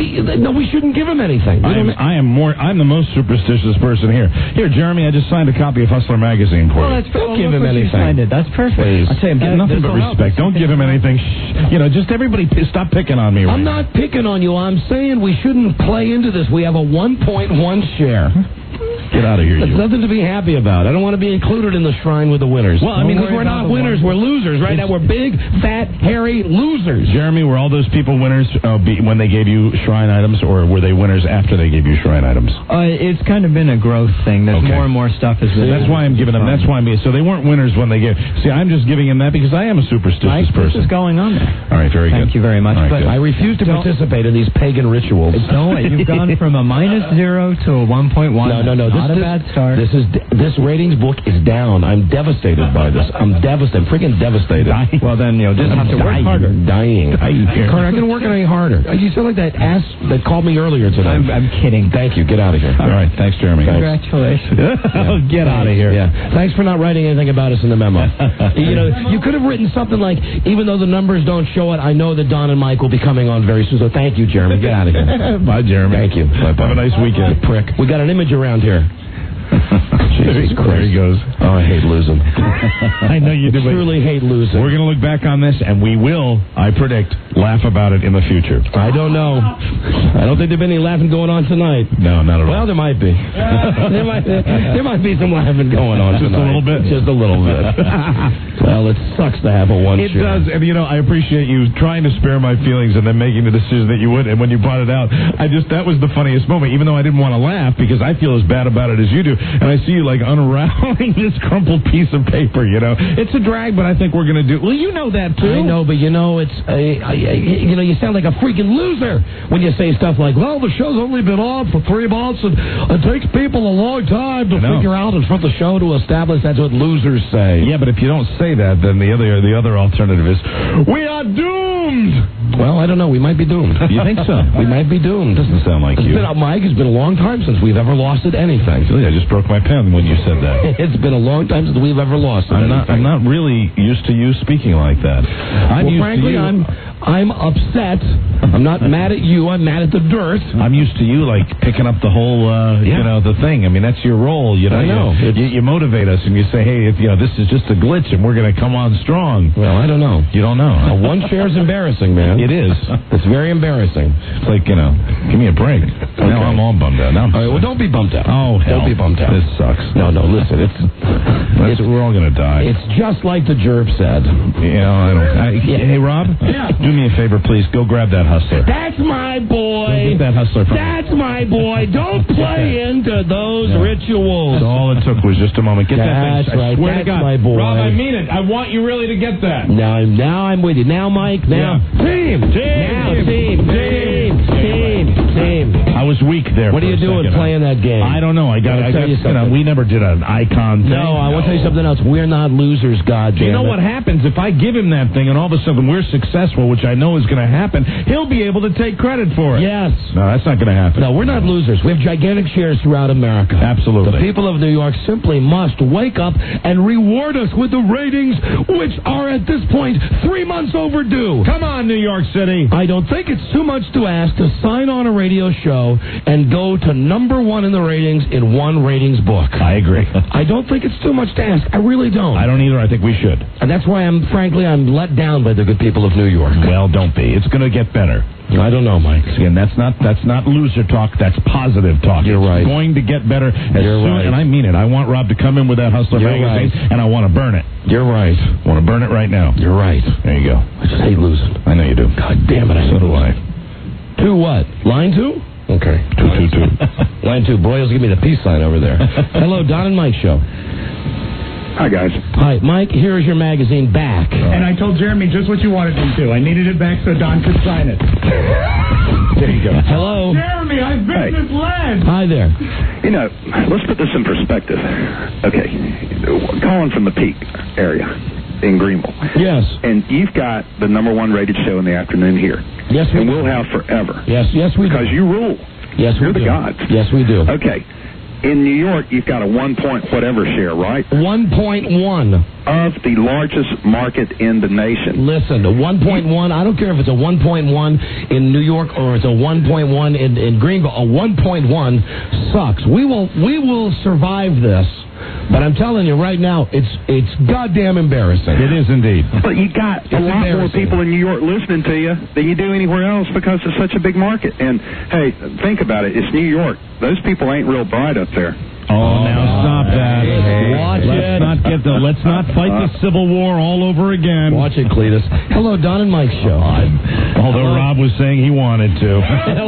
Speaker 2: We shouldn't give him anything.
Speaker 6: I'm the most superstitious person here. Here, Jeremy, I just signed a copy of Hustler magazine for you.
Speaker 2: Don't give him anything.
Speaker 22: That's perfect.
Speaker 6: Please. I tell you, I'm getting nothing but respect. Don't give him anything. Just everybody stop picking on me.
Speaker 2: I'm not picking on you. I'm saying we shouldn't play into this. We have a 1.1 share.
Speaker 6: Get out of here.
Speaker 2: There's nothing to be happy about. I don't want to be included in the shrine with the winners.
Speaker 6: Well, I mean,
Speaker 2: we're not winners. We're losers. Right now, we're big, fat, hairy losers.
Speaker 6: Jeremy, were all those people winners when they gave you shrine items, or were they winners after they gave you shrine items?
Speaker 22: It's kind of been a growth thing. There's more and more stuff.
Speaker 6: That's why I'm giving them. That's why so they weren't winners when they gave. See, I'm just giving him that because I am a superstitious person.
Speaker 22: This is going on there.
Speaker 6: All right, very good.
Speaker 22: Thank you very much.
Speaker 6: Right,
Speaker 22: but
Speaker 2: I refuse to participate in these pagan rituals.
Speaker 22: You've gone from a -0 to a 1.1.
Speaker 2: No.
Speaker 22: Not a bad start.
Speaker 2: This ratings book is down. I'm devastated by this. I'm devastated. I'm freaking devastated.
Speaker 22: Well, then just have to work harder.
Speaker 2: Dying. Carter, I can work any harder. You sound like that ass that called me earlier today.
Speaker 22: I'm kidding.
Speaker 2: Thank you. Get out of here.
Speaker 6: All right. Thanks, Jeremy.
Speaker 22: Congratulations.
Speaker 6: Get out of here.
Speaker 2: Yeah. Thanks for not writing anything about us in the memo. You could have written something like, even though the numbers don't show it, I know that Don and Mike will be coming on very soon. So thank you, Jeremy. Get out of here.
Speaker 6: Bye, Jeremy.
Speaker 2: Thank you.
Speaker 6: Bye. Have a nice weekend.
Speaker 2: Prick. We got an image around here. Jesus Christ.
Speaker 6: There he goes.
Speaker 2: Oh, I hate losing.
Speaker 6: I know you do.
Speaker 2: I truly hate losing.
Speaker 6: We're going to look back on this, and we will, I predict, laugh about it in the future.
Speaker 2: I don't know. I don't think there's been any laughing going on tonight.
Speaker 6: No, not at all.
Speaker 2: Well, there might be. there might be some laughing going on
Speaker 6: Just
Speaker 2: tonight.
Speaker 6: a little bit?
Speaker 2: Just a little bit. Well, it sucks to have a one
Speaker 6: It
Speaker 2: share.
Speaker 6: does, and I appreciate you trying to spare my feelings and then making the decision that you would, and when you brought it out, that was the funniest moment, even though I didn't want to laugh because I feel as bad about it as you do, and I see you unraveling this crumpled piece of paper, It's a drag, but I think we're going to do. Well, you know that too.
Speaker 2: I know, but it's you sound like a freaking loser when you say stuff like, "Well, the show's only been on for 3 months, and it takes people a long time to figure out in front of the show to establish." That's what losers say.
Speaker 6: Yeah, but if you don't say that, then the other alternative is, "We are doomed."
Speaker 2: Well, I don't know. We might be doomed.
Speaker 6: You think so?
Speaker 2: We might be doomed.
Speaker 6: Doesn't sound like you.
Speaker 2: Mike, it's been a long time since we've ever lost at anything.
Speaker 6: Really, I just broke my pen when you said that.
Speaker 2: It's been a long time since we've ever lost.
Speaker 6: I'm not really used to you speaking like that.
Speaker 2: Frankly, I'm upset. I'm not mad at you. I'm mad at the dirt.
Speaker 6: I'm used to you picking up the whole the thing. I mean, that's your role.
Speaker 2: I know.
Speaker 6: You motivate us and you say, hey, this is just a glitch and we're going to come on strong.
Speaker 2: Well, I don't know.
Speaker 6: You don't know.
Speaker 2: A one share is embarrassing, man.
Speaker 6: It is.
Speaker 2: It's very embarrassing.
Speaker 6: It's like, give me a break. Okay. Now I'm all bummed out.
Speaker 2: All right, well, don't be bummed out.
Speaker 6: Oh, hell.
Speaker 2: Don't be bummed out.
Speaker 6: This sucks.
Speaker 2: No, listen.
Speaker 6: We're all going to die.
Speaker 2: It's just like the Jerb said.
Speaker 6: Hey, Rob?
Speaker 2: Yeah.
Speaker 6: Do me a favor, please. Go grab that Hustler.
Speaker 2: That's my boy.
Speaker 6: Get that Hustler from
Speaker 2: That's my boy. Don't play into those rituals.
Speaker 6: All it took was just a moment. Get that thing.
Speaker 2: Right.
Speaker 6: I swear
Speaker 2: That's
Speaker 6: to God.
Speaker 2: my boy.
Speaker 6: Rob, I mean it. I want you really to get that.
Speaker 2: Now I'm with you. Now, Mike. Now.
Speaker 6: Yeah.
Speaker 2: Team.
Speaker 6: Team.
Speaker 2: Now, team.
Speaker 6: I was weak there.
Speaker 2: What are you doing playing that game?
Speaker 6: I don't know. I got to tell you something. We never did an icon thing.
Speaker 2: No, I want to tell you something else. We're not losers, goddamn.
Speaker 6: You know what happens if I give him that thing and all of a sudden we're successful, which I know is going to happen? He'll be able to take credit for it.
Speaker 2: Yes.
Speaker 6: No, that's not going to happen.
Speaker 2: No, we're not losers. We have gigantic shares throughout America.
Speaker 6: Absolutely.
Speaker 2: The people of New York simply must wake up and reward us with the ratings, which are at this point 3 months overdue.
Speaker 6: Come on, New York City.
Speaker 2: I don't think it's too much to ask to sign on a radio show and go to #1 in the ratings in one ratings book.
Speaker 6: I agree.
Speaker 2: I don't think it's too much to ask. I really don't.
Speaker 6: I don't either. I think we should.
Speaker 2: And that's why I'm let down by the good people of New York.
Speaker 6: Well, don't be. It's going to get better.
Speaker 2: I don't know, Mike.
Speaker 6: Again, that's not loser talk. That's positive talk.
Speaker 2: You're right.
Speaker 6: It's going to get better as soon,
Speaker 2: right.
Speaker 6: and I mean it. I want Rob to come in with that Hustler magazine, and I want to burn it.
Speaker 2: You're right.
Speaker 6: I want to burn it right now.
Speaker 2: You're right.
Speaker 6: There you go.
Speaker 2: I just hate losing.
Speaker 6: I know you do.
Speaker 2: God damn it.
Speaker 6: So do I.
Speaker 2: 2 what? Line 2? Okay.
Speaker 6: 222.
Speaker 2: Line 2. Broyles, give me the peace sign over there. Hello, Don and Mike Show.
Speaker 5: Hi, guys.
Speaker 2: Hi, Mike. Here is your magazine back.
Speaker 7: And I told Jeremy just what you wanted him to. I needed it back so Don could sign it.
Speaker 6: There you go.
Speaker 2: Hello.
Speaker 7: Jeremy, I've been misled.
Speaker 2: Hi there.
Speaker 4: You know, let's put this in perspective. Okay, calling from the Peak area in Greenville.
Speaker 2: Yes.
Speaker 4: And you've got the #1 rated show in the afternoon here.
Speaker 2: Yes, we
Speaker 4: and
Speaker 2: do.
Speaker 4: we'll have forever.
Speaker 2: Yes, we do.
Speaker 4: Because you rule.
Speaker 2: Yes, we
Speaker 4: You're
Speaker 2: do.
Speaker 4: the gods.
Speaker 2: Yes, we do.
Speaker 4: Okay. In New York, you've got a 1 point whatever share, right?
Speaker 2: 1.1.
Speaker 4: Of the largest market in the nation.
Speaker 2: Listen, a 1.1, I don't care if it's a 1.1 in New York or it's a 1.1 in Greenville. A 1.1 sucks. We will survive this. But I'm telling you right now, it's goddamn embarrassing.
Speaker 6: It is indeed.
Speaker 4: But you got a lot more people in New York listening to you than you do anywhere else because it's such a big market. And, hey, think about it. It's New York. Those people ain't real bright up there.
Speaker 6: Oh, now stop that.
Speaker 2: Watch it.
Speaker 6: Let's not fight the Civil War all over again.
Speaker 2: Watch it, Cletus. Hello, Don and Mike Show.
Speaker 6: Although Rob was saying he wanted to.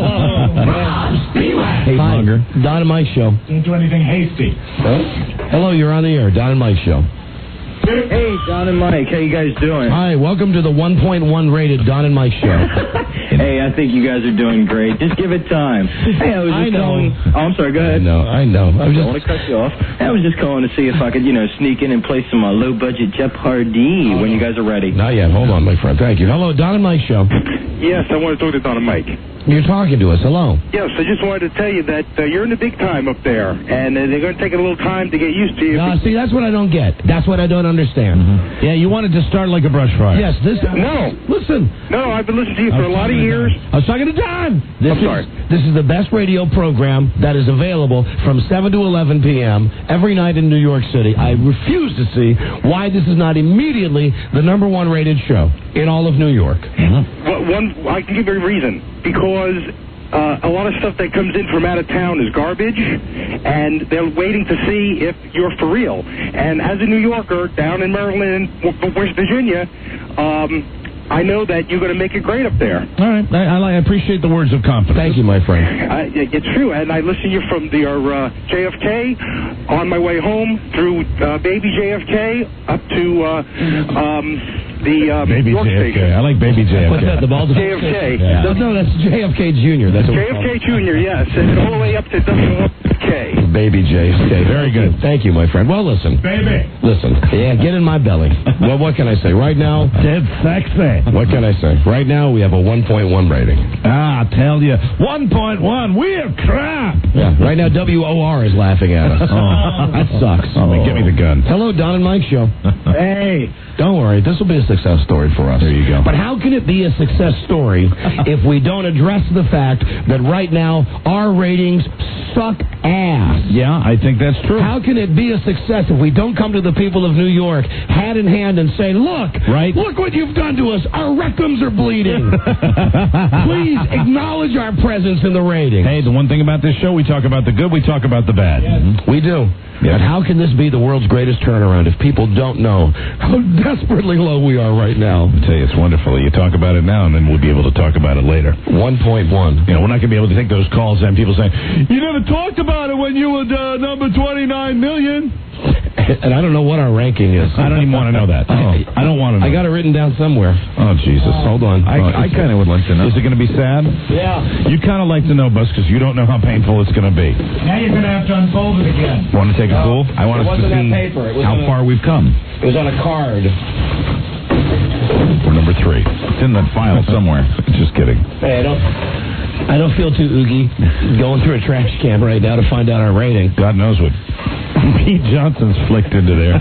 Speaker 2: Hello.
Speaker 6: Hey, Monger.
Speaker 2: Don and Mike Show.
Speaker 7: Don't do anything hasty.
Speaker 2: Hello, you're on the air. Don and Mike Show.
Speaker 3: Hey, Don and Mike. How you guys doing?
Speaker 2: Hi, welcome to the 1.1 rated Don and Mike Show.
Speaker 3: Hey, I think you guys are doing great. Just give it time. Hey, I was just calling. Oh, I'm sorry. Go ahead.
Speaker 2: I know.
Speaker 3: I don't want to cut you off. I was just calling to see if I could, sneak in and play some low-budget Jeff Hardy when you guys are ready.
Speaker 2: Not yet. Hold on, my friend. Thank you. Hello, Don and Mike Show.
Speaker 5: Yes, I want to talk to Don and Mike.
Speaker 2: You're talking to us. Hello.
Speaker 5: Yes, I just wanted to tell you that you're in the big time up there, and they're going to take a little time to get used to you.
Speaker 2: See, that's what I don't get. That's what I don't understand.
Speaker 6: Mm-hmm. Yeah, you wanted to start like a brush fire.
Speaker 2: Yes,
Speaker 5: No.
Speaker 2: Listen.
Speaker 5: No, I've been listening to you for a lot of years.
Speaker 2: I was talking to Don.
Speaker 5: I'm sorry.
Speaker 2: This is the best radio program that is available from 7 to 11 p.m. every night in New York City. I refuse to see why this is not immediately the #1 rated show in all of New York.
Speaker 5: Well, I can give you a reason. Because a lot of stuff that comes in from out of town is garbage, and they're waiting to see if you're for real. And as a New Yorker down in Maryland and West Virginia, I know that you're going to make it great up there.
Speaker 6: All right. I appreciate the words of confidence.
Speaker 2: Thank you, my friend.
Speaker 5: It's true, and I listen to you from the JFK on my way home through baby JFK up to the
Speaker 6: Baby
Speaker 5: York
Speaker 6: JFK.
Speaker 5: station.
Speaker 6: I like Baby JFK.
Speaker 2: What's that, the Baltimore?
Speaker 5: JFK.
Speaker 6: Yeah.
Speaker 2: No, that's JFK Jr. That's what
Speaker 5: JFK Jr., yes, and all the way up to WK.
Speaker 2: Baby JFK.
Speaker 6: Very good.
Speaker 2: Thank you, my friend. Well, listen.
Speaker 7: Baby.
Speaker 2: Listen. Yeah, get in my belly. Well, what can I say? Right now,
Speaker 6: Dead sexy.
Speaker 2: what can I say? Right now, we have a 1.1 rating.
Speaker 6: I tell you. 1.1. We're crap.
Speaker 2: Yeah. Right now, WOR is laughing at us. That sucks.
Speaker 6: Give me the gun.
Speaker 2: Hello, Don and Mike Show.
Speaker 7: Hey.
Speaker 2: Don't worry. This will be a success story for us.
Speaker 6: There you go.
Speaker 2: But how can it be a success story if we don't address the fact that right now our ratings suck ass?
Speaker 6: Yeah, I think that's true.
Speaker 2: How can it be a success if we don't come to the people of New York hand in hand and say, look, look what you've done to us. Our rectums are bleeding. Please acknowledge our presence in the ratings.
Speaker 6: Hey, the one thing about this show, we talk about the good, we talk about the bad.
Speaker 2: Yes. We do. Yeah. But how can this be the world's greatest turnaround if people don't know how desperately low we are right now?
Speaker 6: I tell you, it's wonderful. You talk about it now, and then we'll be able to talk about it later.
Speaker 2: 1.1.
Speaker 6: We're not going to be able to take those calls and people saying, you never talked about it when you were number 29 million.
Speaker 2: And I don't know what our ranking is.
Speaker 6: I don't even want to know that. I don't want to know.
Speaker 2: I got it written down somewhere.
Speaker 6: Oh, Jesus.
Speaker 2: Hold on.
Speaker 6: I kind of would like to know. Is it going to be sad?
Speaker 2: Yeah.
Speaker 6: You'd kind of like to know, Buzz, because you don't know how painful it's going to be.
Speaker 7: Now you're going to have to unfold it again.
Speaker 6: Want to take a pool? I want us to see how far we've come.
Speaker 2: It was on a card.
Speaker 6: We're number 3. It's in that file somewhere. Just kidding.
Speaker 2: Hey, I don't feel too oogie going through a trash can right now to find out our rating.
Speaker 6: God knows what Pete Johnson's flicked into there.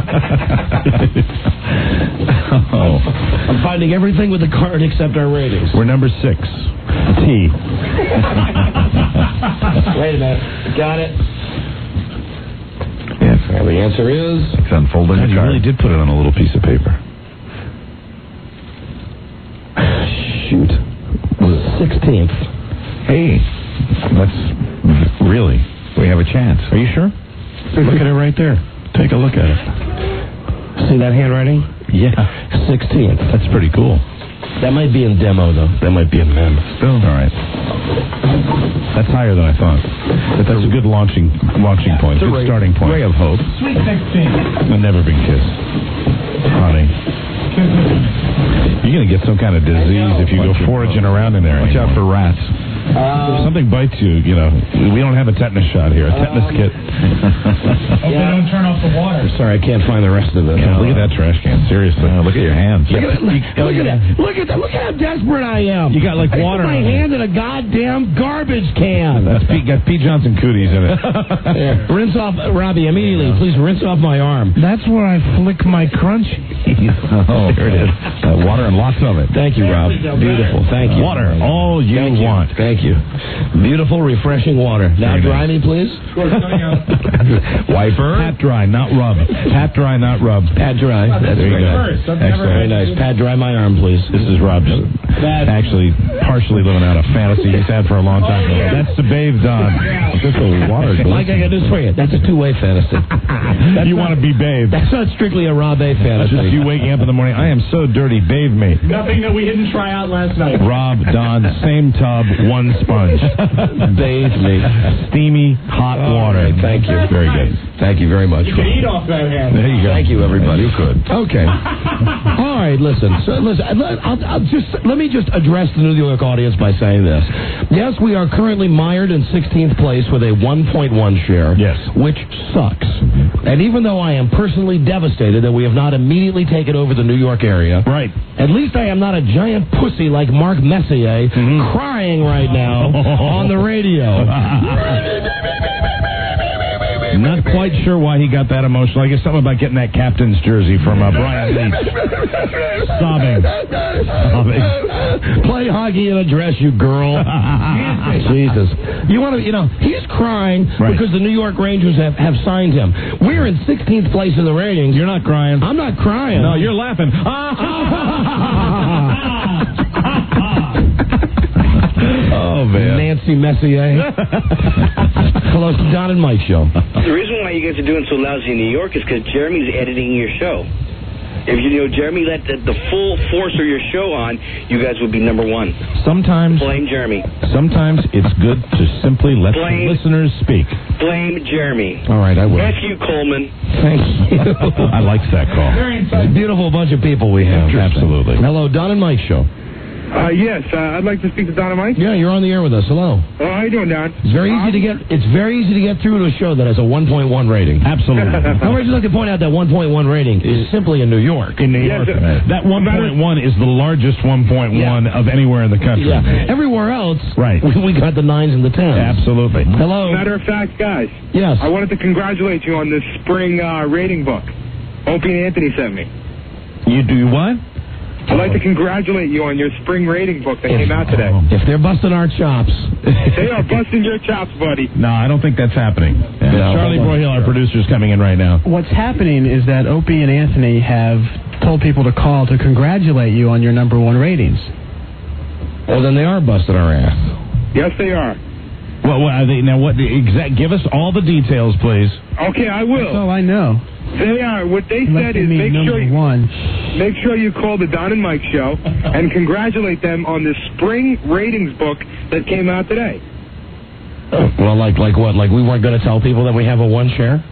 Speaker 2: I'm finding everything with the card except our ratings.
Speaker 6: We're number 6. T.
Speaker 2: Wait a minute. Got it.
Speaker 6: Yes.
Speaker 2: Well, the answer is...
Speaker 6: It's unfolding the card. You really did put it on a little piece of paper.
Speaker 2: Shoot. 16th.
Speaker 6: Hey, that's really, we have a chance. Are you sure? Look at it right there. Take a look at it.
Speaker 2: See that handwriting?
Speaker 6: Yeah.
Speaker 2: 16th.
Speaker 6: That's pretty cool.
Speaker 2: That might be in demo, though. That might be in mem.
Speaker 6: Still. All right. That's higher than I thought. But that's a good launching point. Good starting point. Ray of hope.
Speaker 7: Sweet 16.
Speaker 6: A never been kissed. Honey. You're going to get some kind of disease if you go foraging around in there. Watch out for rats. If something bites you, we don't have a tetanus shot here. A tetanus kit.
Speaker 7: Hope they don't turn off the water.
Speaker 2: Sorry, I can't find the rest of it.
Speaker 6: Look at that trash can. Seriously. Look at your hands.
Speaker 2: Look at that. Look at how desperate I am.
Speaker 6: You got like water.
Speaker 2: I put my hand in a goddamn garbage can.
Speaker 6: That's got Pete Johnson cooties in it.
Speaker 2: Yeah. Rinse off, Robbie, immediately. Please rinse off my arm.
Speaker 10: That's where I flick my crunchies.
Speaker 6: There it is. Water and lots of it.
Speaker 2: Thank you, Rob. Beautiful. Thank you.
Speaker 6: Water. All you want.
Speaker 2: Thank you. Beautiful, refreshing water. Now dry me, please.
Speaker 6: Wiper. Pat dry, not rub. Pat dry, not rub.
Speaker 2: Pat dry. That's very good. Excellent. Very nice. Pat dry my arm, please.
Speaker 6: This is Rob just actually partially living out a fantasy he's had for a long time. That's the bathe, Don. Just a water.
Speaker 2: Mike, I got this for you. That's a two-way fantasy.
Speaker 6: You want to be bathed.
Speaker 2: That's not strictly a Rob A fantasy.
Speaker 6: Just you waking up in the morning, I am so dirty, bathe me.
Speaker 7: Nothing that we didn't try out last night.
Speaker 6: Rob, Don, same tub, one sponge.
Speaker 2: Bathe me.
Speaker 6: Steamy, hot water.
Speaker 2: Right, thank you.
Speaker 6: Very good.
Speaker 2: Thank you very much.
Speaker 7: You can eat off that hand.
Speaker 6: There you go.
Speaker 2: Thank you, everybody.
Speaker 6: You could.
Speaker 2: Okay. All right, listen. Let me just address the New York audience by saying this. Yes, we are currently mired in 16th place with a 1.1 share.
Speaker 6: Yes.
Speaker 2: Which sucks. And even though I am personally devastated that we have not immediately taken over the New York area,
Speaker 6: right.
Speaker 2: At least I am not a giant pussy like Mark Messier crying right now on the radio.
Speaker 6: Not quite sure why he got that emotional. I guess something about getting that captain's jersey from Brian Leach. Sobbing.
Speaker 2: Play hockey in a dress, you girl. Jesus. He's crying because the New York Rangers have signed him. We're in 16th place in the ratings.
Speaker 6: You're not crying.
Speaker 2: I'm not crying.
Speaker 6: No, you're laughing. Oh, man.
Speaker 2: Nancy Messier. Hello, it's the Don and Mike Show.
Speaker 9: The reason why you guys are doing so lousy in New York is because Jeremy's editing your show. If Jeremy let the full force of your show on, you guys would be number one.
Speaker 6: Sometimes.
Speaker 9: Blame Jeremy.
Speaker 6: Sometimes it's good to simply let the listeners speak.
Speaker 9: Blame Jeremy.
Speaker 2: All right, I will.
Speaker 9: F you, Coleman.
Speaker 2: Thank you.
Speaker 6: I like that call.
Speaker 7: Very insightful.
Speaker 2: Beautiful bunch of people we have.
Speaker 6: Absolutely.
Speaker 2: Hello, Don and Mike Show.
Speaker 5: Yes, I'd like to speak to Don and Mike.
Speaker 2: Yeah, you're on the air with us. Hello.
Speaker 5: Oh, how you doing, Don?
Speaker 2: It's very easy to get through to a show that has a 1.1 rating.
Speaker 6: Absolutely.
Speaker 2: I would just like to point out that 1.1 rating is simply in New York.
Speaker 6: In New York. That 1.1 is the largest 1.1 of anywhere in the country.
Speaker 2: Yeah. Everywhere else, we got the 9s and the 10s.
Speaker 6: Absolutely.
Speaker 2: Hello.
Speaker 5: Matter of fact, guys.
Speaker 2: Yes.
Speaker 5: I wanted to congratulate you on this spring rating book. Opie and Anthony sent me.
Speaker 6: You do what?
Speaker 5: I'd like to congratulate you on your spring rating book that came out today.
Speaker 2: If they're busting our chops.
Speaker 5: They are busting your chops, buddy.
Speaker 6: No, I don't think that's happening.
Speaker 2: No,
Speaker 6: Charlie Broyhill, our producer, is coming in right now.
Speaker 8: What's happening is that Opie and Anthony have told people to call to congratulate you on your number one ratings.
Speaker 2: Well, then they are busting our ass.
Speaker 5: Yes, they are.
Speaker 6: Well, are they, now, give us all the details, please.
Speaker 5: Okay, I will.
Speaker 8: That's all I know.
Speaker 5: They are. What they said is make sure you call the Don and Mike Show and congratulate them on the spring ratings book that came out today.
Speaker 2: Well, like what? Like we weren't going to tell people that we have a 1 share?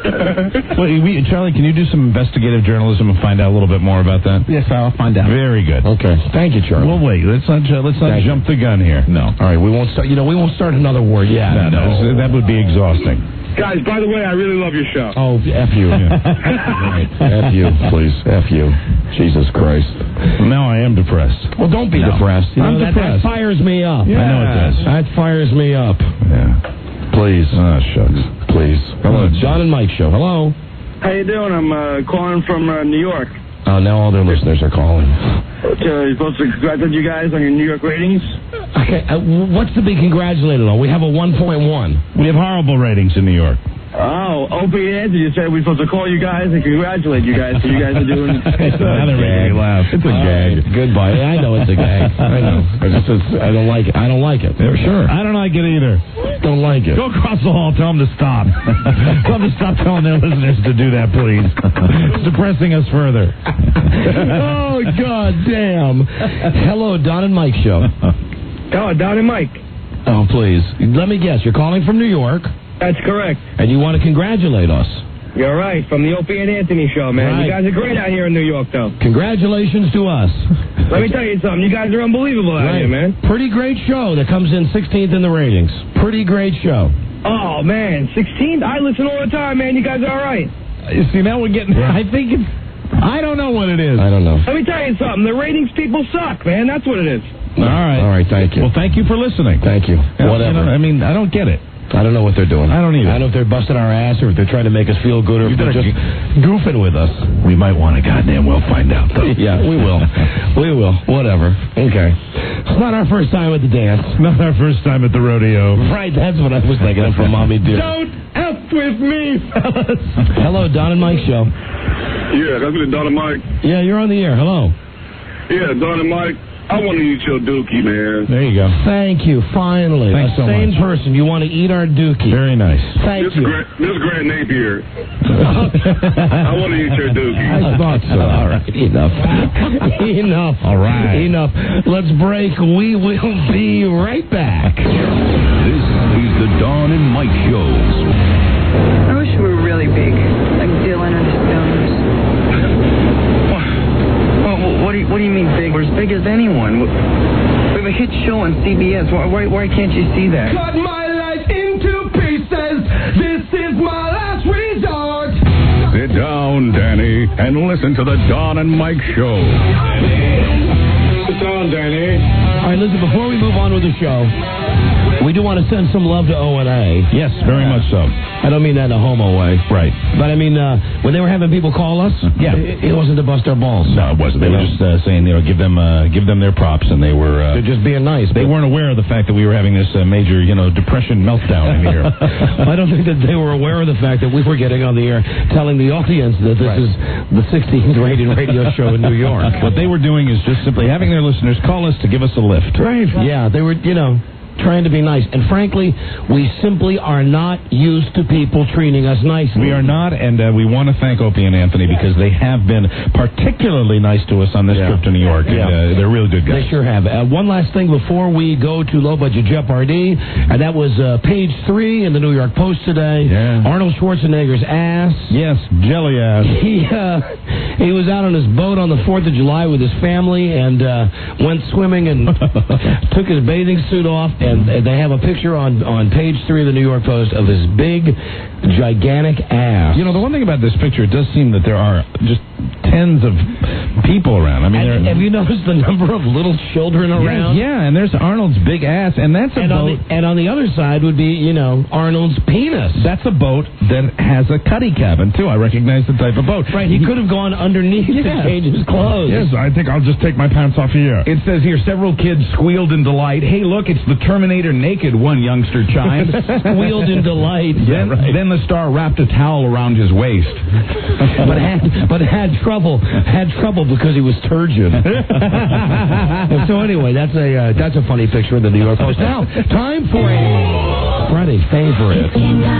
Speaker 6: Wait, Charlie, can you do some investigative journalism and find out a little bit more about that?
Speaker 8: Yes, I'll find out.
Speaker 6: Very good.
Speaker 2: Okay. Thank you, Charlie.
Speaker 6: Well, wait. Let's not jump the gun here. No.
Speaker 2: All right. We won't start. We won't start another war yet.
Speaker 6: No. That would be exhausting.
Speaker 5: Guys, by the way, I really love your show.
Speaker 2: Oh, F you. Right. F you, please. F you. Jesus Christ.
Speaker 6: Now I am depressed.
Speaker 2: Well, don't be depressed.
Speaker 6: I'm depressed.
Speaker 2: That fires me up.
Speaker 6: Yeah. I know it does.
Speaker 2: That fires me up.
Speaker 6: Yeah.
Speaker 2: Please.
Speaker 6: Oh, shucks.
Speaker 2: Please. Hello. John and Mike Show. Hello.
Speaker 14: How you doing? I'm calling from New York.
Speaker 2: Now all their listeners are calling.
Speaker 14: You're supposed to congratulate you guys on your New York ratings?
Speaker 2: Okay, what's to be congratulated on? We have a 1.1.
Speaker 6: We have horrible ratings in New York.
Speaker 14: Oh, Opie and Anthony said we're supposed to call you guys and congratulate you guys. So you guys are doing...
Speaker 6: Now they're making me laugh. It's a gag.
Speaker 2: Goodbye. I know it's a gag. I know. I don't like it. I don't like it.
Speaker 6: Yeah, sure. I don't like it either.
Speaker 2: Don't like it.
Speaker 6: Go across the hall. Tell them to stop. Tell them to stop telling their listeners to do that, please. It's depressing us further.
Speaker 2: Oh, God damn. Hello, Don and Mike Show.
Speaker 14: Oh, Don and Mike.
Speaker 2: Oh, please. Let me guess. You're calling from New York.
Speaker 14: That's correct.
Speaker 2: And you want to congratulate us.
Speaker 14: You're right. From the Opie and Anthony Show, man.
Speaker 2: Right.
Speaker 14: You guys are great out here in New York, though.
Speaker 2: Congratulations to us.
Speaker 14: Let me tell you something. You guys are unbelievable out here, man.
Speaker 2: Pretty great show that comes in 16th in the ratings. Pretty great show.
Speaker 14: Oh, man. 16th? I listen all the time, man. You guys are all right.
Speaker 6: You see, now we're getting... I think it's... I don't know what it is.
Speaker 2: I don't know.
Speaker 14: Let me tell you something. The ratings people suck, man. That's what it is.
Speaker 6: All right.
Speaker 2: All right, thank you.
Speaker 6: Well, thank you for listening.
Speaker 2: Thank you. Whatever.
Speaker 6: I mean, I don't get it.
Speaker 2: I don't know what they're doing.
Speaker 6: I don't either.
Speaker 2: I don't know if they're busting our ass or if they're trying to make us feel good or if they're just goofing with us.
Speaker 6: We might want to goddamn well find out, though.
Speaker 2: Yeah, we will. We will. Whatever. Okay. It's not our first time at the dance.
Speaker 6: Not our first time at the rodeo.
Speaker 2: Right, that's what I was thinking of from Mommy Dear.
Speaker 14: Don't F with me, fellas.
Speaker 2: Hello, Don and Mike Show.
Speaker 5: Yeah, that's been Don and Mike.
Speaker 2: Yeah, you're on the air. Hello.
Speaker 5: Yeah, Don and Mike. I want to eat your dookie, man.
Speaker 6: There you go.
Speaker 2: Thank you. Finally.
Speaker 6: Thanks so
Speaker 2: sane
Speaker 6: much.
Speaker 2: person. You want to eat our dookie.
Speaker 6: Very nice.
Speaker 2: Thank you.
Speaker 5: This is Grant Napier. I want to eat your dookie.
Speaker 6: I thought so.
Speaker 2: All right. Enough. Enough.
Speaker 6: All right.
Speaker 2: Enough. Let's break. We will be right back.
Speaker 1: This is the Don and Mike Show.
Speaker 12: I wish we were really big, like Dylan or the Stones. What do you mean big? We're as big as anyone. We have a hit show on CBS. Why can't you see that?
Speaker 14: Cut my life into pieces. This is my last resort.
Speaker 1: Sit down, Danny, and listen to the Don and Mike Show.
Speaker 5: Sit down, Danny.
Speaker 2: All right, listen, before we move on with the show, we do want to send some love to O&A.
Speaker 6: Yes, very much so.
Speaker 2: I don't mean that in a homo way.
Speaker 6: Right.
Speaker 2: But I mean, when they were having people call us, it wasn't to bust our balls.
Speaker 6: No, it wasn't. They were just saying, give them their props, and they were...
Speaker 2: They're just being nice.
Speaker 6: They weren't aware of the fact that we were having this major, depression meltdown in here.
Speaker 2: I don't think that they were aware of the fact that we were getting on the air telling the audience that this is the 16th rated radio show in New York.
Speaker 6: What they were doing is just simply having their listeners call us to give us a lift.
Speaker 2: Right. Yeah, they were, trying to be nice. And frankly, we simply are not used to people treating us nicely.
Speaker 6: We are not, and we want to thank Opie and Anthony because they have been particularly nice to us on this trip to New York. And, they're real good guys.
Speaker 2: They sure have. One last thing before we go to Low Budget Jeopardy, and that was page 3 in the New York Post today.
Speaker 6: Yeah.
Speaker 2: Arnold Schwarzenegger's ass.
Speaker 6: Yes, jelly ass.
Speaker 2: He was out on his boat on the 4th of July with his family and went swimming and took his bathing suit off. And they have a picture on page 3 of the New York Post of his big, gigantic ass.
Speaker 6: The one thing about this picture, it does seem that there are just tens of people around. I mean,
Speaker 2: have you noticed the number of little children around?
Speaker 6: Yeah, and there's Arnold's big ass, and that's a boat.
Speaker 2: And on the other side would be, Arnold's penis.
Speaker 6: That's a boat that has a cuddy cabin, too. I recognize the type of boat.
Speaker 2: Right, he could have gone underneath to change his clothes.
Speaker 6: Yes, I think I'll just take my pants off here.
Speaker 10: It says here, several kids squealed in delight. Hey, look, it's the Terminator naked, one youngster chimed.
Speaker 2: Squealed in delight.
Speaker 10: Then the star wrapped a towel around his waist.
Speaker 2: but had trouble because he was turgid. So anyway, that's a funny picture of the New York Post. Now, time for a Friday favorite.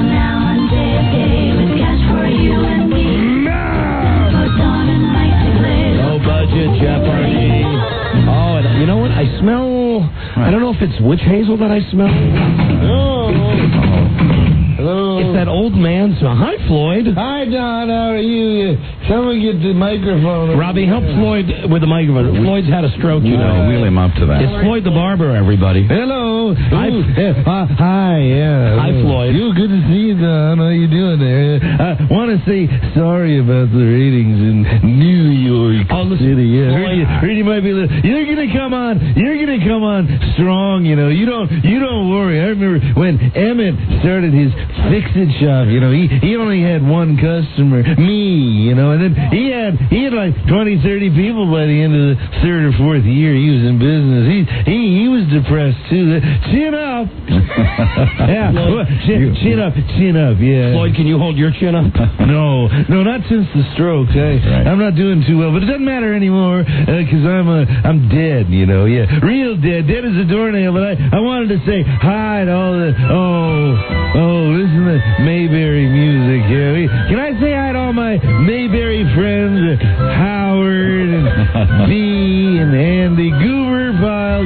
Speaker 2: Low Budget Jeopardy. Oh, and you know what? I smell. I don't know if it's witch hazel that I smell. Hello. It's that old man. So, hi, Floyd.
Speaker 13: Hi, Don. How are you? Someone get the microphone.
Speaker 2: Robbie, help Floyd with the microphone. Floyd's had a stroke, you know.
Speaker 10: Wheel him up to that.
Speaker 2: It's Floyd the barber, everybody.
Speaker 13: Hello.
Speaker 2: Hi.
Speaker 13: Hi, yeah.
Speaker 2: Hi, Floyd.
Speaker 13: You good to see you, Don. How you doing there? I want to say sorry about the ratings in New York City. Yeah, heard you might be. You're gonna come on. You're gonna come on strong. You know. You don't worry. I remember when Emmett started his fix-it shop. You know, he only had one customer, me. You know, and then he had like 20, 30 people by the end of the third or fourth year he was in business. He was depressed too. Chin up. Yeah. Chin up. Yeah.
Speaker 2: Floyd, can you hold your chin up?
Speaker 13: No, not since the stroke. I'm not doing too well, but it doesn't matter anymore because I'm dead. You know, yeah, real dead as a doornail. But I wanted to say hi to all the listen to Mayberry music. Yeah, can I say hi to all my Mayberry friends, Howard and Dee and Andy, Gomer File.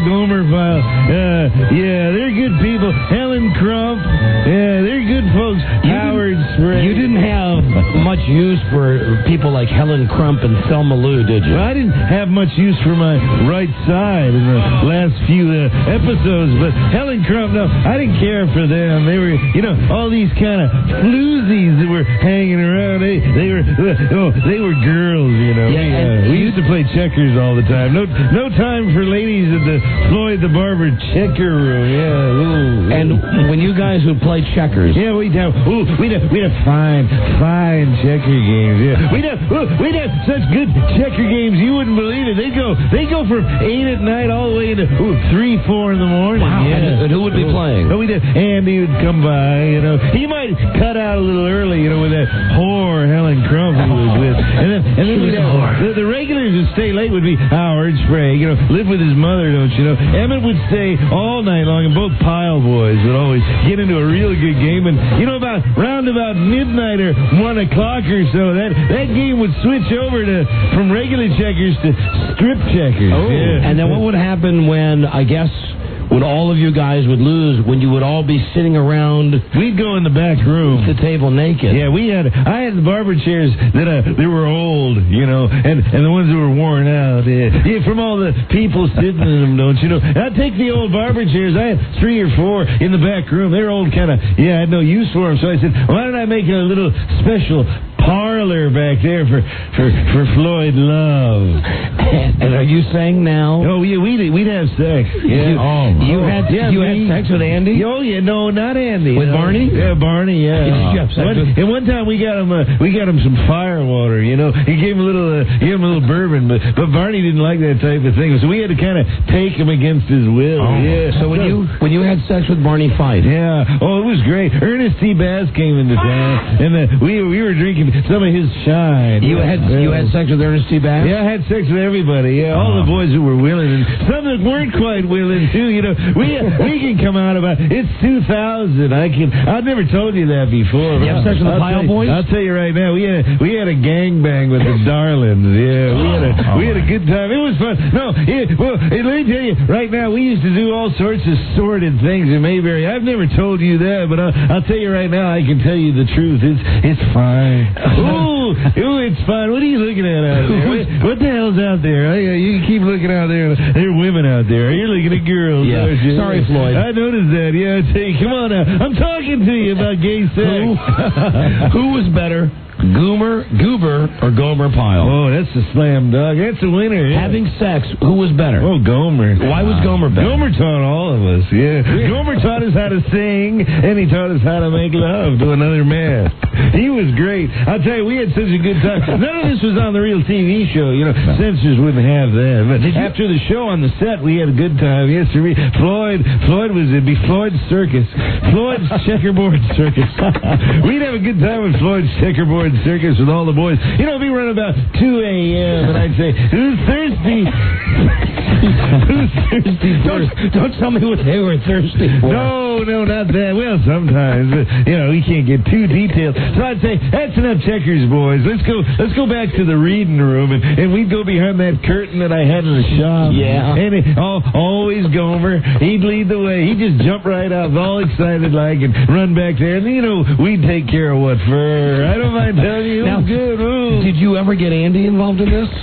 Speaker 13: Yeah, they're good people. Helen Crump. Yeah, they're good folks. Howard Spray.
Speaker 2: You didn't have much use for people like Helen Crump and Thelma Lou, did you?
Speaker 13: Well, I didn't have much use for my right side in the last few episodes, but Helen Crump, no, I didn't care for them. They were, all these kind of floozies that were hanging around. They were girls, Yeah, we used to play checkers all the time. No time for ladies at the Floyd the Barber checker room. Yeah. Ooh.
Speaker 2: And when you guys would play checkers,
Speaker 13: yeah, we'd have fine checker games. Yeah, we'd have such good checker games you wouldn't believe it. They go from 8 at night all the way to 3, 4 in the morning.
Speaker 2: Wow.
Speaker 13: Yeah.
Speaker 2: And who would be playing?
Speaker 13: We'd have Andy would come by. He might cut out a little early. With that whore Helen Crump he was with, and then we'd have the regulars would stay late. Would be Howard Sprague. Live with his mother, don't you know? Emmett would stay all night long, and both Pile boys would always get into a real good game. And round about midnight or 1 o'clock or so, that game would switch over from regular checkers to strip checkers.
Speaker 2: Oh, yeah. And then what would happen when all of you guys would lose, when you would all be sitting around?
Speaker 13: We'd go in the back room.
Speaker 2: The table naked.
Speaker 13: Yeah, I had the barber chairs that were old, and the ones that were worn out. Yeah, from all the people sitting in them, don't you know? I'd take the old barber chairs. I had 3 or 4 in the back room. They were old I had no use for them. So I said, why don't I make a little special parlor back there for Floyd Love?
Speaker 2: And are you saying now?
Speaker 13: Oh, yeah, we'd have sex. Yeah.
Speaker 2: You had sex with Andy?
Speaker 13: Oh, yeah, no, not Andy.
Speaker 2: With Barney?
Speaker 13: Yeah, Barney, yeah. And one time we got him some fire water, He gave him a little bourbon, but Barney didn't like that type of thing, so we had to kind of take him against his will.
Speaker 2: Oh.
Speaker 13: Yeah.
Speaker 2: So when you had sex with Barney Fife?
Speaker 13: Yeah. Oh, it was great. Ernest T. Bass came into town, and we were drinking some of his shine.
Speaker 2: You had sex with Ernest T. Bass?
Speaker 13: Yeah, I had sex with everybody. Yeah, all the boys who were willing, and some that weren't quite willing too. We can come out about it's 2000. I've never told you that before.
Speaker 2: You have sex with the Pile boys?
Speaker 13: I'll tell you right now. We had a gangbang with the Darlings. Yeah, we had a good time. It was fun. No, let me tell you right now. We used to do all sorts of sordid things in Mayberry. I've never told you that, but I'll tell you right now. I can tell you the truth. It's fine. Ooh, it's fine. What are you looking at out there? What the hell's out there? You keep looking out there. There are women out there. You're looking at girls.
Speaker 2: Yeah. Sorry, Floyd.
Speaker 13: I noticed that. Yeah, I tell you, come on now. I'm talking to you about gay sex.
Speaker 2: Who was better? Goober or Gomer Pyle?
Speaker 13: Oh, that's a slam dunk. That's a winner. Yeah.
Speaker 2: Having sex, who was better?
Speaker 13: Oh, Gomer.
Speaker 2: Why was Gomer better?
Speaker 13: Gomer taught all of us, yeah. Gomer taught us how to sing, and he taught us how to make love to another man. He was great. I'll tell you, we had such a good time. None of this was on the real TV show. Censors wouldn't have that. But after the show on the set, we had a good time. Yes, sir. Floyd was, it'd be Floyd's Circus. Floyd's Checkerboard Circus. We'd have a good time with Floyd's Checkerboard Circus with all the boys. It'd be around about 2 a.m. and I'd say, who's thirsty? Who's
Speaker 2: thirsty for. Don't tell me what they were thirsty for.
Speaker 13: No, not that. Well, sometimes, we can't get too detailed. So I'd say that's enough checkers, boys. Let's go back to the reading room, and we'd go behind that curtain that I had in the shop.
Speaker 2: Yeah.
Speaker 13: And always Gomer. He'd lead the way. He'd just jump right out, all excited like, and run back there. And we'd take care of what for. I don't mind telling you.
Speaker 2: Now,
Speaker 13: good. Ooh.
Speaker 2: Did you ever get Andy involved in this?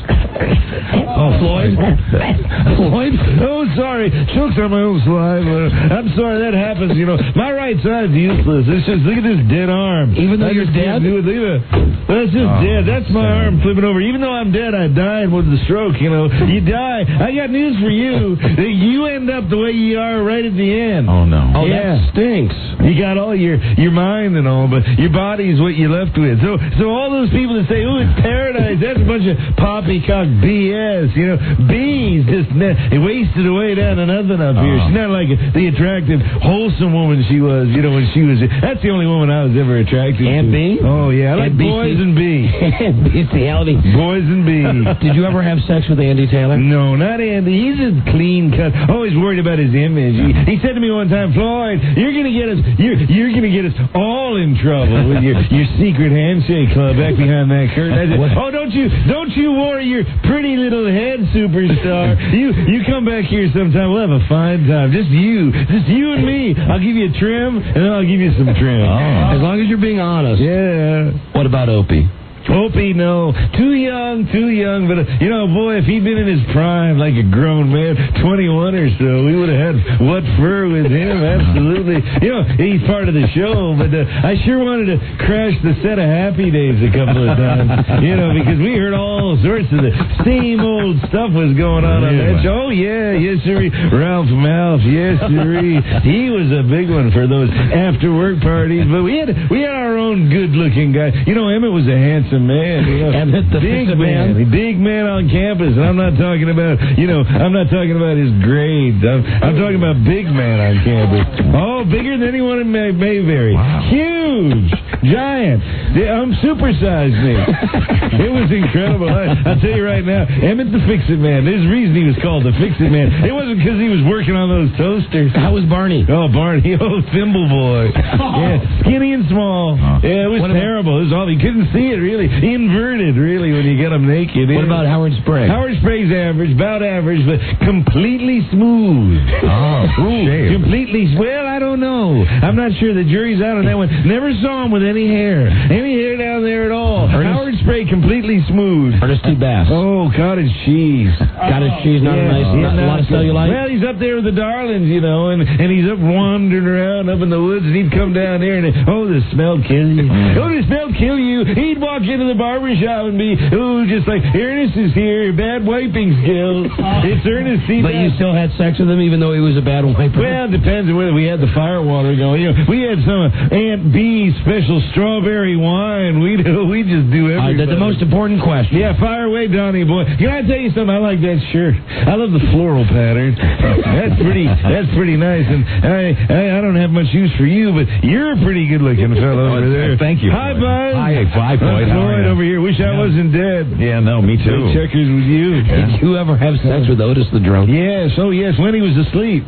Speaker 2: Floyd? Floyd?
Speaker 13: Oh, sorry. Chokes on my own saliva. I'm sorry, that happens. My right side's useless. It's just, look at this dead arm.
Speaker 2: Even though you're dead?
Speaker 13: That's just dead. That's my arm flipping over. Even though I'm dead, I died with the stroke, You die. I got news for you. You end up the way you are right at the end.
Speaker 10: Oh, no.
Speaker 2: Oh, yeah. That stinks.
Speaker 13: You got all your mind and all, but your body is what you're left with. So all those people that say, it's paradise, that's a bunch of poppycock BS. Bees just wasted away down to nothing up here. She's not like the attractive, wholesome woman she was, when she was. That's the only woman I was ever attracted to.
Speaker 2: Aunt B?
Speaker 13: Oh, yeah. I like boys and B.
Speaker 2: Bestiality.
Speaker 13: Boys and B.
Speaker 2: Did you ever have sex with Andy Taylor?
Speaker 13: No, not Andy. He's a clean cut. Always worried about his image. He said to me one time, Floyd, you're gonna get us. You're gonna get us all in trouble with your secret handshake club back behind that curtain. I said, don't you worry your pretty little head, superstar. You come back here sometime. We'll have a fine time. Just you and me. I'll give you a trim, and then I'll give you some trim.
Speaker 2: As long as you're being honest.
Speaker 13: Yeah.
Speaker 2: What about Opie?
Speaker 13: Opie, no. Too young. But, boy, if he'd been in his prime like a grown man, 21 or so, we would have had what fur with him. Absolutely. He's part of the show, but I sure wanted to crash the set of Happy Days a couple of times, because we heard all sorts of the same old stuff was going on that show. Oh, yeah, yes, sir. Ralph Malph, yes, sir. He was a big one for those after-work parties, but we had our own good-looking guy. Emmett was a handsome man,
Speaker 2: Emmett, the
Speaker 13: big man on campus. And I'm not talking about, his grades. I'm talking about big man on campus. Oh, bigger than anyone in Mayberry. Wow. Huge, giant. Supersized me. It was incredible. I'll tell you right now, Emmett the Fix-It Man. There's a reason he was called the Fix-It Man. It wasn't because he was working on those toasters.
Speaker 2: How was Barney?
Speaker 13: Oh, Barney. Oh, Thimble Boy. Yeah, skinny and small. Yeah, it was terrible. It was all, you couldn't see it, really. Inverted, really, when you get them naked.
Speaker 2: What about Howard Sprague?
Speaker 13: Howard Sprague's average, about average, but completely smooth.
Speaker 10: Oh,
Speaker 13: completely. Well, I don't know. I'm not sure. The jury's out on that one. Never saw him with any hair down there at all. Howard Sprague completely smooth.
Speaker 2: Ernest T. Bass.
Speaker 13: Oh, cottage cheese.
Speaker 2: Cottage cheese, not a lot of cellulite.
Speaker 13: Well, he's up there with the darlings, and he's up wandering around up in the woods, and he'd come down there, and the smell kill you. The smell kill you. He'd walk into the barbershop and be, just like, Ernest is here, bad wiping skills. It's Ernest T.
Speaker 2: But you still had sex with him even though he was a bad wiper?
Speaker 13: Well, it depends on whether we had the fire water going. We had some Aunt B's special strawberry wine. We just do everything.
Speaker 2: The most important question.
Speaker 13: Yeah, fire away, Donnie boy. Can I tell you something? I like that shirt. I love the floral pattern. That's pretty nice. And I don't have much use for you, but you're a pretty good looking fellow over there.
Speaker 10: Thank you.
Speaker 13: Hi, bud.
Speaker 10: Hi, Floyd.
Speaker 13: Floyd over here. Wish I wasn't dead.
Speaker 10: Yeah, no, me too.
Speaker 13: Checkers with you.
Speaker 2: Did you ever have sex with Otis the drunk?
Speaker 13: Yes, when he was asleep.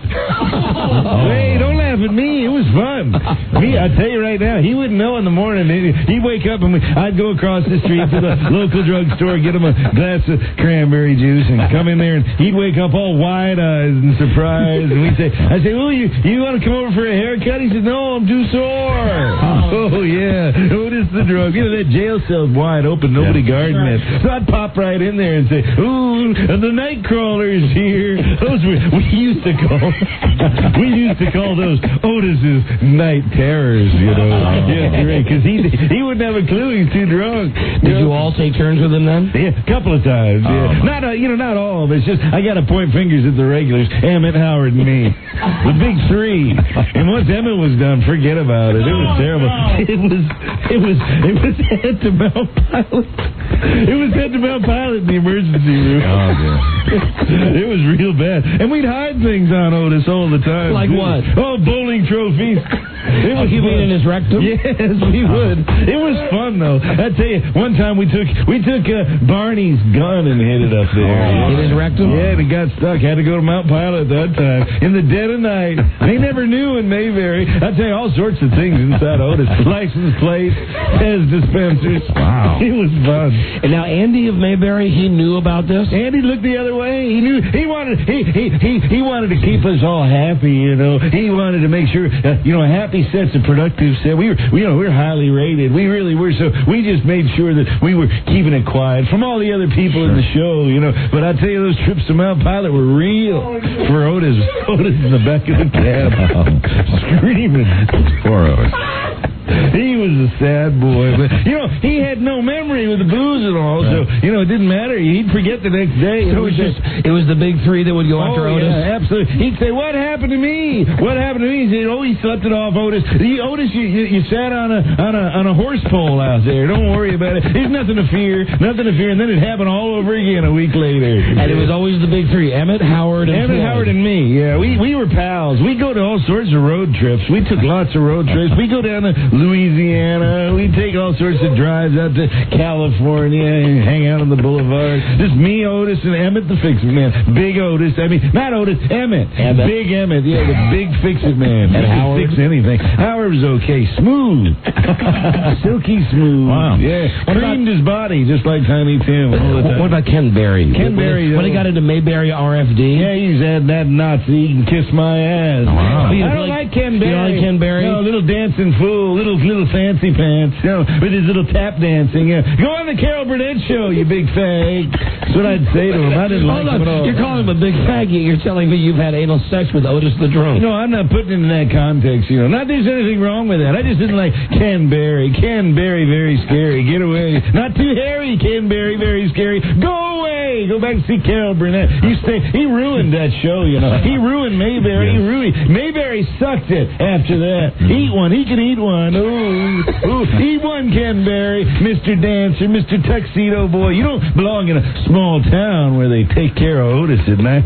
Speaker 13: Hey, don't laugh at me. It was fun. I tell you right now, he wouldn't know in the morning. He'd wake up and I'd go across the street to the local drugstore, get him a glass of cranberry juice, and come in there, and he'd wake up all wide-eyed and surprised. And I'd say, you want to come over for a haircut? He said, no, I'm too sore. Oh, yeah. Otis the drunk. That jail cell's wide open. Nobody guarding it. So I'd pop right in there and say, the night crawler's here. We used to call those Otis's night terrors, Yeah, because he wouldn't have a clue. He's too drunk.
Speaker 2: Did you all take turns with him then?
Speaker 13: Yeah, a couple of times. Yeah. Not all, but it's just I got to point fingers at the regulars. Emmett, Howard, and me. The big three. And once Emmett was done, forget about it. It was terrible. It was head to mouth pilot. It was head to mouth pilot in the emergency room.
Speaker 10: Oh, dear.
Speaker 13: It was real bad. And we'd hide things on Otis all the time.
Speaker 2: Like what?
Speaker 13: Oh, bowling trophies.
Speaker 2: You mean in his rectum?
Speaker 13: Yes, we would. It was fun though. I tell you, one time we took Barney's gun and hid it up there.
Speaker 2: In his rectum?
Speaker 13: Yeah, and it got stuck. Had to go to Mount Pilot that time in the dead of night. They never knew in Mayberry. I tell you, all sorts of things inside Otis. License plates, Pez dispensers.
Speaker 2: Wow,
Speaker 13: it was fun.
Speaker 2: And now Andy of Mayberry, he knew about this.
Speaker 13: Andy looked the other way. He knew he wanted to keep us all happy. You know, he wanted to make sure happy sets a productive set. We were highly rated. We really were. So we just made sure that we were keeping it quiet from all the other people in the show. But I tell you, those trips to Mount Pilot were real for Otis. Otis in the back of the cab, screaming.
Speaker 10: Poor Otis.
Speaker 13: He was a sad boy, but he had no memory with the booze and all, so it didn't matter. He'd forget the next day.
Speaker 2: So it was the big three that would go after Otis.
Speaker 13: Yeah, absolutely. He'd say, "What happened to me? What happened to me?" He'd say, "Oh, he slept it off, Otis. Otis, you sat on a horse pole out there. Don't worry about it. There's nothing to fear. Nothing to fear." And then it happened all over again a week later.
Speaker 2: And it was always the big three: Emmett, Howard, and Floyd.
Speaker 13: Howard, and me. Yeah, we were pals. We go to all sorts of road trips. We took lots of road trips. We go down to Louisiana. We take all sorts of drives out to California and hang out on the boulevard. Just me, Otis, and Emmett the Fix-It Man. Big Otis. I mean, not Otis, Emmett. Big Emmett. Yeah, the big Fix-It Man.
Speaker 2: And Howard?
Speaker 13: Fix anything. Howard was okay. Smooth. Silky smooth.
Speaker 10: Wow.
Speaker 13: Yeah. Creamed his body just like Tiny Tim.
Speaker 2: What about Ken Berry?
Speaker 13: Ken Berry.
Speaker 2: When he got into Mayberry RFD?
Speaker 13: Yeah, he's had that Nazi. He can kiss my ass.
Speaker 10: Wow.
Speaker 13: I don't like Ken Berry.
Speaker 2: You don't like Ken Berry?
Speaker 13: No, little dancing fool. Little fancy pants, with his little tap dancing. Go on the Carol Burnett show, you big fag. That's what I'd say to him. I didn't like him at all.
Speaker 2: You're calling him a big faggot. You're telling me you've had anal sex with Otis the Drunk.
Speaker 13: No, I'm not putting it in that context. Not there's anything wrong with that. I just didn't like Ken Berry. Ken Berry, very scary. Get away. Not too hairy, Ken Berry, very scary. Go away. Go back and see Carol Burnett. He ruined that show. He ruined Mayberry. Mayberry sucked it after that. Eat one. He can eat one. Ooh, eat one, Ken Berry, Mr. Dancer, Mr. Tuxedo Boy. You don't belong in a small town where they take care of Otis at night.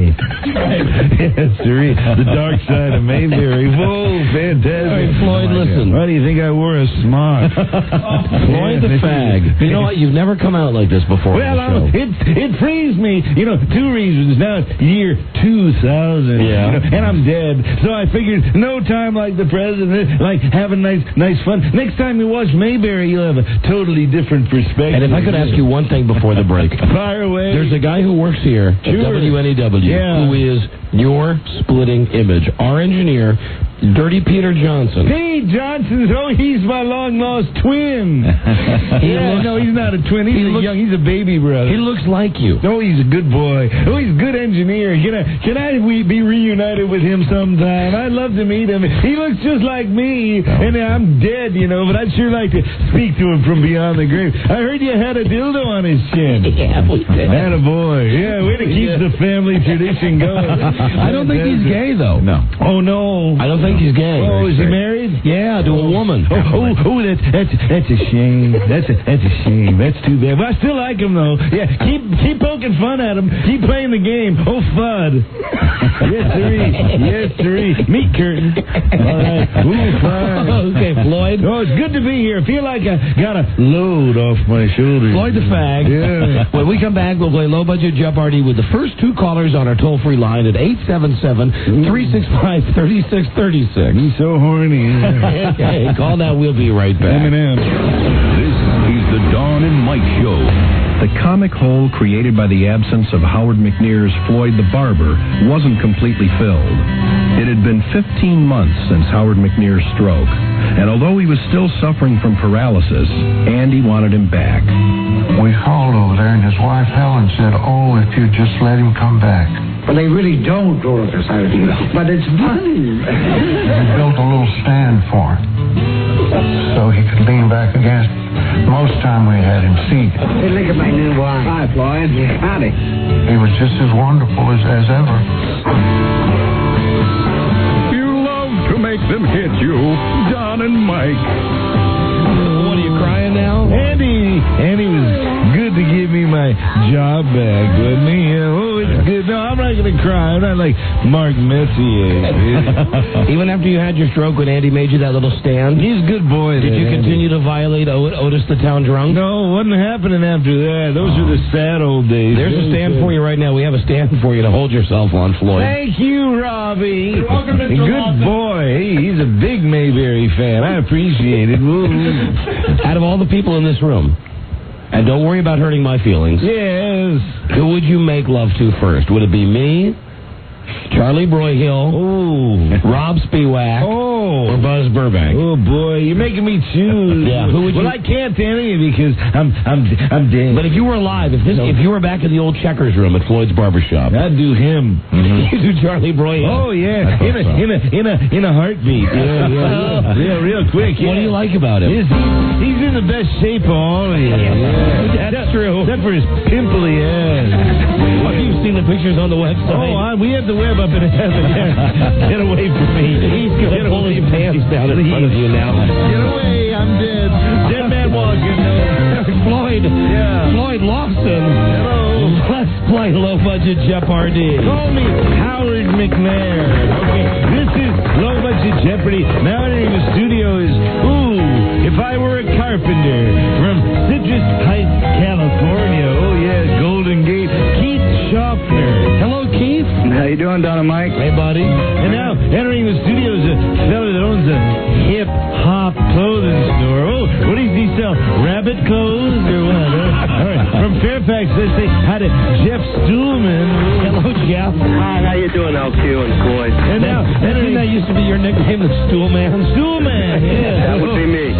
Speaker 13: Yes, sir. The dark side of Mayberry. Whoa, fantastic.
Speaker 2: All right, Floyd, listen.
Speaker 13: Why do you think I wore a smock?
Speaker 2: Floyd the fag. You know what? You've never come out like this before.
Speaker 13: Well, it frees me. Two reasons. Now it's year 2000.
Speaker 2: Yeah.
Speaker 13: And I'm dead. So I figured no time like the president, like having nice fun. Next time you watch Mayberry, you'll have a totally different perspective.
Speaker 2: And if I could ask you one thing before the break.
Speaker 13: Fire away.
Speaker 2: There's a guy who works here at WNEW who is your splitting image. Our engineer, Dirty Peter Johnson.
Speaker 13: Pete Johnson, he's my long-lost twin. No, he's not a twin. He's a baby brother.
Speaker 2: He looks like you.
Speaker 13: Oh, he's a good boy. Oh, he's a good engineer. Can I be reunited with him sometime? I'd love to meet him. He looks just like me, and I'm dead, but I'd sure like to speak to him from beyond the grave. I heard you had a dildo on his chin.
Speaker 2: Yeah, we did.
Speaker 13: Had a boy. Yeah, way to keep the family tradition going.
Speaker 2: I don't think he's gay, though.
Speaker 10: No.
Speaker 13: Oh, no.
Speaker 2: I don't think he's gay.
Speaker 13: Oh, is he married?
Speaker 2: Yeah, to a woman.
Speaker 13: That's a shame. That's a shame. That's too bad. But I still like him though. Yeah, keep poking fun at him. Keep playing the game. Oh, FUD. Yes, sirree. Meat curtain. All right. Ooh, fine.
Speaker 2: Okay, Floyd.
Speaker 13: Oh, it's good to be here. I feel like I got a load off my shoulders.
Speaker 2: Floyd the fag.
Speaker 13: Yeah.
Speaker 2: When we come back, we'll play Low Budget Jeopardy with the first two callers on our toll-free line at 877-365-3636.
Speaker 13: He's so horny.
Speaker 2: Hey, call now. We'll be right back.
Speaker 13: Eminem.
Speaker 1: This is the Dawn and Mike Show.
Speaker 15: The comic hole created by the absence of Howard McNear's Floyd the Barber wasn't completely filled. It had been 15 months since Howard McNear's stroke, and although he was still suffering from paralysis, Andy wanted him back.
Speaker 18: We called over there, and his wife Helen said, "Oh, if you'd just let him come back."
Speaker 23: But they really don't go to this idea. But it's funny.
Speaker 18: We built a little stand for him, so he could lean back against. Most time we had him seated.
Speaker 23: Hey, look at my new wife. Hi, Floyd. Howdy.
Speaker 18: He was just as wonderful as ever.
Speaker 1: You love to make them hit you, Don and Mike.
Speaker 2: What are you crying now?
Speaker 13: Andy was good to give me my job back, wasn't he? Oh, it's good. No, I'm right not going to cry. I'm not like Mark Messier.
Speaker 2: Even after you had your stroke when Andy made you that little stand?
Speaker 13: He's a good boy.
Speaker 2: Did you continue to violate Otis the Town Drunk?
Speaker 13: No, it wasn't happening after that. Those were the sad old days.
Speaker 2: There's a stand for you right now. We have a stand for you to hold yourself on, Floyd.
Speaker 13: Thank you, Robbie.
Speaker 2: You're welcome, Mr.
Speaker 13: Good
Speaker 2: Lawson.
Speaker 13: boy. He's a big Mayberry fan. I appreciate it.
Speaker 2: Out of all the people in this room, and don't worry about hurting my feelings.
Speaker 13: Yes.
Speaker 2: Who would you make love to first? Would it be me, Charlie Broyhill, Rob Spiewak, or Buzz Burbank?
Speaker 13: Oh boy, you're making me choose.
Speaker 2: Yeah. Who would you?
Speaker 13: Well, I can't to any of you because I'm dead.
Speaker 2: But if you were alive, if you were back in the old Checkers room at Floyd's barbershop,
Speaker 13: I'd do him.
Speaker 2: You do Charlie Broyhill.
Speaker 13: Oh yeah, in a heartbeat. Yeah, real quick.
Speaker 2: What do you like about him?
Speaker 13: He's in the best shape of all of you. Yeah.
Speaker 2: That's true.
Speaker 13: Except for his pimply ass.
Speaker 2: Have you seen the pictures on the website?
Speaker 13: Oh, we have the web up in heaven. Get away from me.
Speaker 2: He's going to pull his pants down in front of you now.
Speaker 13: Get away, I'm dead. Dead man walking.
Speaker 2: Floyd.
Speaker 13: Yeah.
Speaker 2: Floyd Lawson.
Speaker 13: Hello.
Speaker 2: Let's play Low Budget Jeopardy.
Speaker 13: Call me Howard McNair. Okay, this is Low Budget Jeopardy. Now entering the studio is, if I were a carpenter from Citrus Heights, California. Oh yeah, Golden Gate. Keith Schaffner.
Speaker 2: Hello, Keith.
Speaker 12: How you doing, Don and Mike?
Speaker 2: Hey, buddy.
Speaker 13: And now entering the studio is a fellow that owns a hip-hop clothing store. Oh, what does he sell? Rabbit clothes or what? All right. From Fairfax, let's say hi to Jeff Stuhlman.
Speaker 2: Hello, Jeff.
Speaker 3: Hi, how you doing, LQ and Floyd?
Speaker 13: And now,
Speaker 2: Didn't that used to be your nickname, the Stoolman?
Speaker 13: Stoolman, yeah.
Speaker 3: That would be me.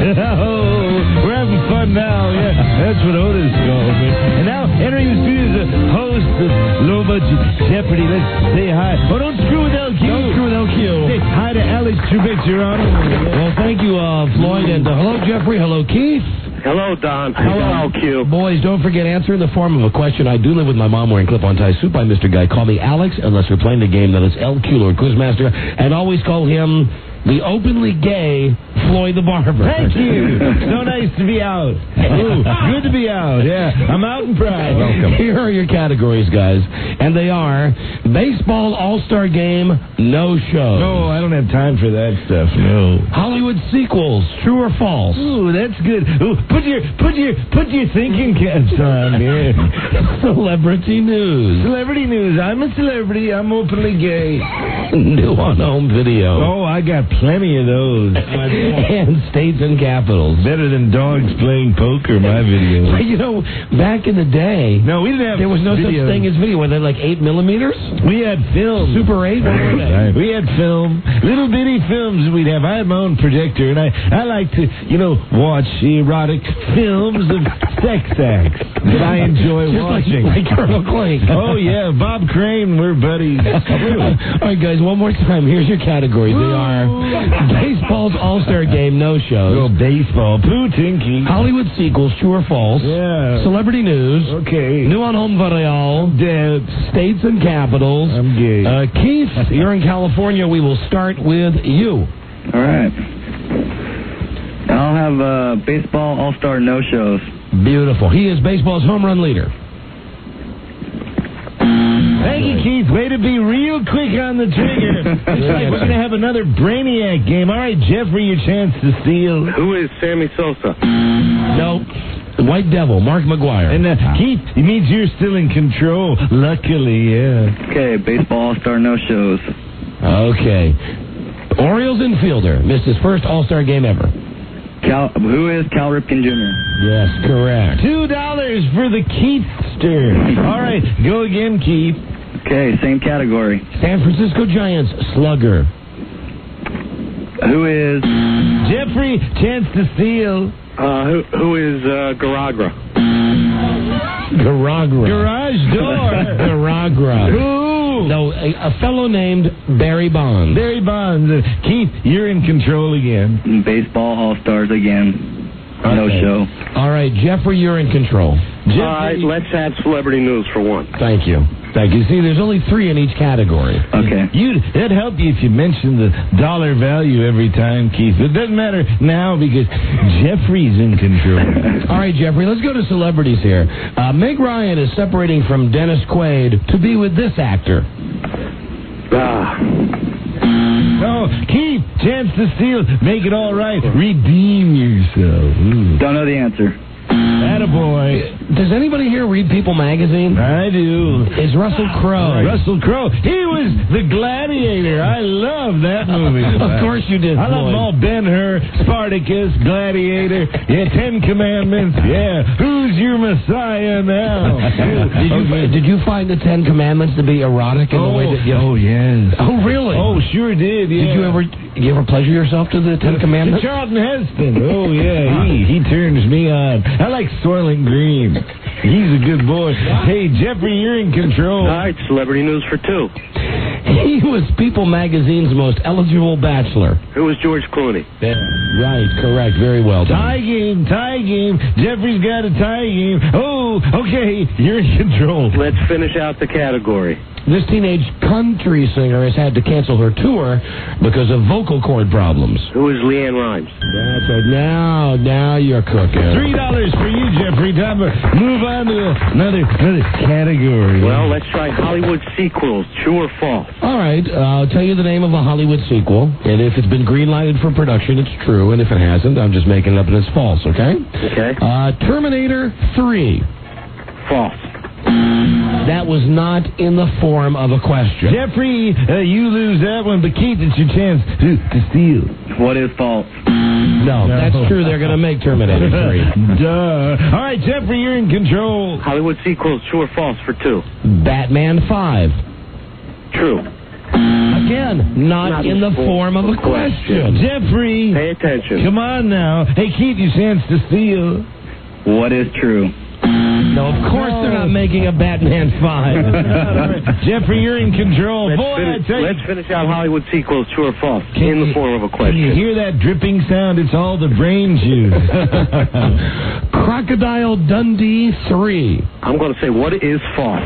Speaker 13: Oh, we're having fun now, yeah. That's what Otis called me. And now, entering the studio is the host of Low Budget Jeopardy. Let's say hi. Oh, don't screw with LQ.
Speaker 2: Don't screw with LQ.
Speaker 13: Say hi to Alex Trebek, Your Honor.
Speaker 2: Well, thank you, Floyd, and hello, Jeffrey. Hello, Keith.
Speaker 3: Hello, Don. Hello, LQ.
Speaker 2: Boys, don't forget, answer in the form of a question. I do live with my mom wearing clip-on ties. Soup by Mr. Guy. Call me Alex, unless we're playing the game. That is LQ, Lord Quizmaster. And always call him the openly gay Floyd the Barber.
Speaker 13: Thank you. So nice to be out. Ooh, good to be out. Yeah, I'm out in pride.
Speaker 2: Welcome. Here are your categories, guys. And they are Baseball All-Star Game, no show.
Speaker 13: No, I don't have time for that stuff. No.
Speaker 2: Hollywood sequels, true or false?
Speaker 13: Ooh, that's good. Ooh, put your thinking caps on here.
Speaker 2: Celebrity news.
Speaker 13: Celebrity news. I'm a celebrity. I'm openly gay.
Speaker 2: New on-home video.
Speaker 13: Oh, I got plenty of those.
Speaker 2: And states and capitals.
Speaker 13: Better than dogs playing poker, my video.
Speaker 2: You know, back in the day,
Speaker 13: no, we didn't have.
Speaker 2: There was no
Speaker 13: video.
Speaker 2: such thing as video. Were they like 8 millimeters?
Speaker 13: We had film.
Speaker 2: Super 8? What were they?
Speaker 13: Right. We had film. Little bitty films we'd have. I had my own projector, and I like to, watch erotic films of sex acts that I enjoy watching.
Speaker 2: Like Colonel Clank.
Speaker 13: Oh, yeah. Bob Crane, we're buddies.
Speaker 2: All right, guys, one more time. Here's your categories. They are Baseball's All-Star Game, no shows.
Speaker 13: Oh, baseball. Pooh Tinky.
Speaker 2: Hollywood sequels, true or false.
Speaker 13: Yeah.
Speaker 2: Celebrity news.
Speaker 13: Okay.
Speaker 2: New on home video.
Speaker 13: Dead.
Speaker 2: States and capitals.
Speaker 13: I'm gay.
Speaker 2: Keith, you're in California. We will start with you.
Speaker 12: All right. I'll have baseball all-star no-shows.
Speaker 2: Beautiful. He is baseball's home run leader.
Speaker 13: Thank you, Keith. Way to be real quick on the trigger. Looks like we're going to have another Brainiac game. All right, Jeffrey, your chance to steal.
Speaker 3: Who is Sammy Sosa?
Speaker 2: Nope. White Devil, Mark McGuire.
Speaker 13: And Keith, it means you're still in control. Luckily, yeah.
Speaker 12: Okay, baseball all-star no-shows.
Speaker 2: Okay. Orioles infielder missed his first All-Star game ever.
Speaker 12: Who is Cal Ripken Jr.?
Speaker 2: Yes, correct.
Speaker 13: $2 for the Keithster. All right, go again, Keith.
Speaker 12: Okay, same category.
Speaker 2: San Francisco Giants slugger.
Speaker 12: Who is
Speaker 13: Jeffrey? Chance to steal.
Speaker 3: Who is Garagra?
Speaker 2: Garagra.
Speaker 13: Garage door.
Speaker 2: Garagra.
Speaker 13: Who?
Speaker 2: No, a fellow named Barry Bonds.
Speaker 13: Barry Bonds. Keith, you're in control again.
Speaker 12: Baseball All-Stars again.
Speaker 2: Okay.
Speaker 12: No show.
Speaker 2: All right, Jeffrey, you're in control.
Speaker 3: All right, let's have celebrity news for one.
Speaker 2: Thank you. Thank you. See, there's only 3 in each category.
Speaker 12: Okay.
Speaker 13: That'd help you if you mentioned the dollar value every time, Keith. It doesn't matter now because Jeffrey's in control.
Speaker 2: All right, Jeffrey, let's go to celebrities here. Meg Ryan is separating from Dennis Quaid to be with this actor.
Speaker 13: No, keep chance to steal. Make it all right. Redeem yourself. Ooh.
Speaker 12: Don't know the answer.
Speaker 13: Attaboy.
Speaker 2: Does anybody here read People magazine?
Speaker 13: I do.
Speaker 2: Is Russell Crowe.
Speaker 13: Russell Crowe. He was the Gladiator. I love that movie.
Speaker 2: Of course you did.
Speaker 13: I love them all. Ben-Hur, Spartacus, Gladiator. Yeah, 10 Commandments. Yeah. Who's your Messiah now?
Speaker 2: Did you find the 10 Commandments to be erotic in the way that you...
Speaker 13: Oh, yes.
Speaker 2: Oh, really?
Speaker 13: Oh, sure did, yeah.
Speaker 2: Did you ever pleasure yourself to the 10 Commandments?
Speaker 13: Charlton Heston. Oh, yeah. He turns me on. I like Soylent Green. He's a good boy. Hey, Jeffrey, you're in control.
Speaker 3: All right, celebrity news for 2.
Speaker 2: He was People magazine's most eligible bachelor.
Speaker 3: Who was George Clooney?
Speaker 2: Right, correct. Very well done.
Speaker 13: Tie game. Jeffrey's got a tie game. Oh, okay. You're in control.
Speaker 3: Let's finish out the category.
Speaker 2: This teenage country singer has had to cancel her tour because of vocal cord problems.
Speaker 3: Who is Leanne Rimes?
Speaker 2: That's right. Now you're cooking.
Speaker 13: $3 for you, Jeffrey. Time to move on to another category.
Speaker 3: Well, let's try Hollywood sequels. True or false?
Speaker 2: All right. I'll tell you the name of a Hollywood sequel, and if it's been green-lighted for production, it's true, and if it hasn't, I'm just making it up and it's false, okay?
Speaker 3: Okay.
Speaker 2: Terminator 3.
Speaker 3: False.
Speaker 2: That was not in the form of a question.
Speaker 13: Jeffrey, you lose that one, but Keith, it's your chance to steal.
Speaker 12: What is false?
Speaker 2: No, that's true. They're going to make Terminator 3.
Speaker 13: Duh. All right, Jeffrey, you're in control.
Speaker 3: Hollywood sequels, true or false for 2?
Speaker 2: Batman 5.
Speaker 3: True.
Speaker 2: Again, not in the form of a question.
Speaker 13: Jeffrey.
Speaker 3: Pay attention.
Speaker 13: Come on now. Hey, Keith, your chance to steal.
Speaker 12: What is true?
Speaker 2: No, of course they're not making a Batman 5.
Speaker 13: Jeffrey, you're in control.
Speaker 3: Let's finish out Hollywood sequels, true or false, in the form of a question.
Speaker 13: Can you hear that dripping sound? It's all the brain juice.
Speaker 2: Crocodile Dundee 3.
Speaker 3: I'm going to say, what is false?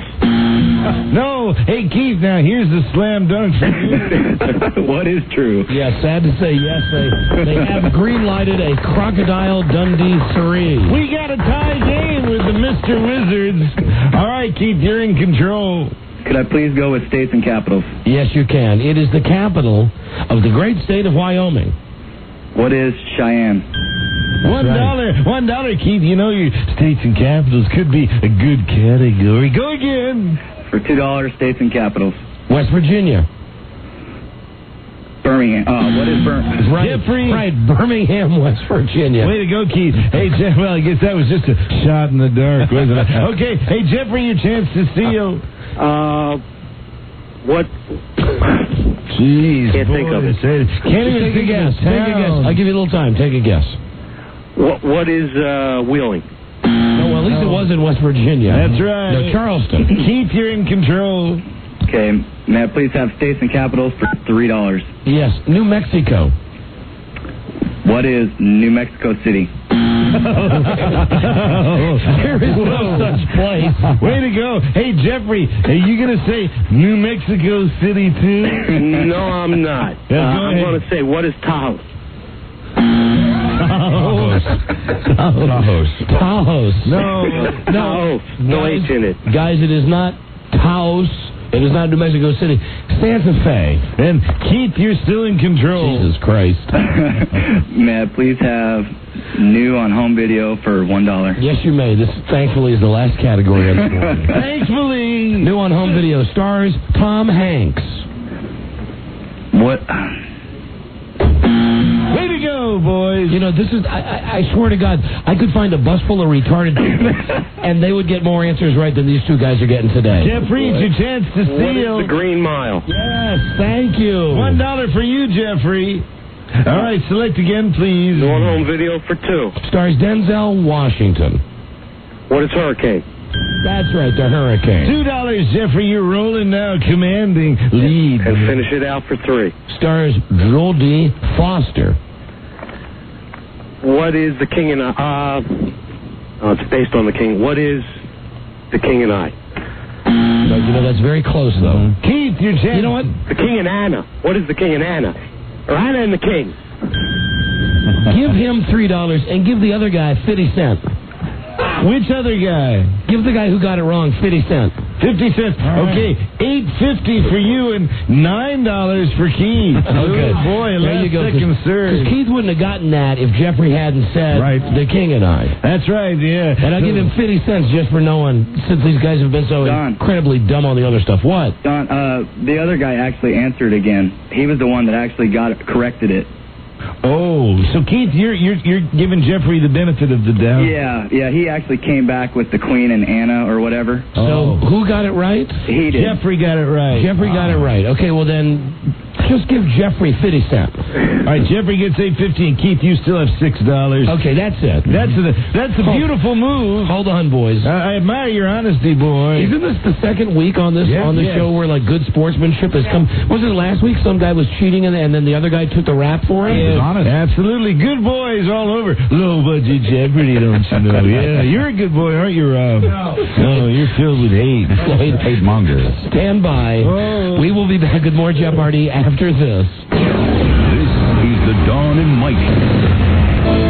Speaker 13: No. Hey, Keith, now here's the slam dunk for you.
Speaker 12: What is true?
Speaker 2: Yeah, sad to say, yes, they have green-lighted a Crocodile Dundee 3.
Speaker 13: We got a tie game with the Mr. Wizards. All right, Keith, you're in control.
Speaker 12: Could I please go with states and capitals?
Speaker 2: Yes, you can. It is the capital of the great state of Wyoming.
Speaker 12: What is Cheyenne?
Speaker 13: $1, Keith. You know your states and capitals could be a good category. Go again.
Speaker 12: For $2, states and capitals.
Speaker 2: West Virginia.
Speaker 12: Birmingham. What is Birmingham?
Speaker 2: Right, Birmingham, West Virginia.
Speaker 13: Way to go, Keith. Hey, Jeff, well, I guess that was just a shot in the dark, wasn't it? Okay, hey, Jeffrey, your chance to steal.
Speaker 3: What?
Speaker 13: Jeez.
Speaker 3: Can't think of it.
Speaker 2: Can't even take a guess. Take a guess. I'll give you a little time. Take a guess.
Speaker 3: What is Wheeling?
Speaker 2: No, well, at least it was in West Virginia.
Speaker 13: That's right.
Speaker 2: No, Charleston.
Speaker 13: Keith, you're in control.
Speaker 12: Okay, may I please have states and capitals for $3?
Speaker 2: Yes, New Mexico.
Speaker 12: What is New Mexico City?
Speaker 2: There is no such place.
Speaker 13: Way to go. Hey, Jeffrey, are you going to say New Mexico City, too?
Speaker 3: No, I'm not. I'm going to say, what is Taos?
Speaker 2: Taos. No.
Speaker 3: No H in it.
Speaker 2: Guys, it is not Taos. It is not New Mexico City. Santa Fe.
Speaker 13: And Keith, you're still in control.
Speaker 2: Jesus Christ.
Speaker 12: May I please have new on home video for $1?
Speaker 2: Yes, you may. This, thankfully, is the last category of the morning.
Speaker 13: Thankfully.
Speaker 2: New on home video stars Tom Hanks.
Speaker 12: What?
Speaker 13: Way to go, boys.
Speaker 2: You know, this is, I swear to God, I could find a bus full of retarded people, and they would get more answers right than these two guys are getting today.
Speaker 13: Jeffrey, it's your chance to steal.
Speaker 3: What is the Green Mile?
Speaker 2: Yes, thank you.
Speaker 13: $1 for you, Jeffrey. All right, select again, please.
Speaker 3: New on home video for $2.
Speaker 2: Stars Denzel Washington.
Speaker 3: What is Hurricane?
Speaker 2: That's right, the Hurricane.
Speaker 13: $2, Jeffrey. You're rolling now, commanding lead.
Speaker 3: And finish it out for $3.
Speaker 2: Stars Jodie Foster.
Speaker 3: What is The King and I? It's based on The King. What is The King and I?
Speaker 2: No, you know, that's very close, though.
Speaker 13: Keith, your chance.
Speaker 2: You know what?
Speaker 3: The King and Anna. What is The King and Anna? Or Anna and the King?
Speaker 2: Give him $3 and give the other guy 50 cents.
Speaker 13: Which other guy?
Speaker 2: Give the guy who got it wrong 50 cents.
Speaker 13: 50 cents. Okay, $8.50 for you and $9 for Keith.
Speaker 2: Okay.
Speaker 13: Good boy,
Speaker 2: there you go.
Speaker 13: second serve.
Speaker 2: Because Keith wouldn't have gotten that if Jeffrey hadn't said the King and I.
Speaker 13: That's right, yeah.
Speaker 2: And I'll give him 50 cents just for knowing, since these guys have been so incredibly dumb on the other stuff. What?
Speaker 12: Don, the other guy actually answered again. He was the one that actually corrected it.
Speaker 13: Oh, so Keith, you're giving Jeffrey the benefit of the doubt.
Speaker 12: Yeah, he actually came back with the Queen and Anna or whatever.
Speaker 2: So who got it right?
Speaker 12: He did.
Speaker 13: Jeffrey got it right.
Speaker 2: Jeffrey got it right. Okay, well then, just give Jeffrey 50 cents.
Speaker 13: All right, Jeffrey gets $8.50, and Keith, you still have $6.
Speaker 2: Okay, that's it.
Speaker 13: That's a beautiful move.
Speaker 2: Hold on, boys.
Speaker 13: I admire your honesty, boy.
Speaker 2: Isn't this the second week on the show where like good sportsmanship has come? Wasn't it last week some guy was cheating and then the other guy took the rap for him?
Speaker 13: Yeah, absolutely. Good boys all over. Low budget Jeopardy, don't you know? Yeah, you're a good boy, aren't you, Rob? No, you're filled with hate.
Speaker 10: Hate mongers.
Speaker 2: Stand by.
Speaker 13: Oh.
Speaker 2: We will be back with more Jeopardy after this.
Speaker 1: This is the Dawn and Mike.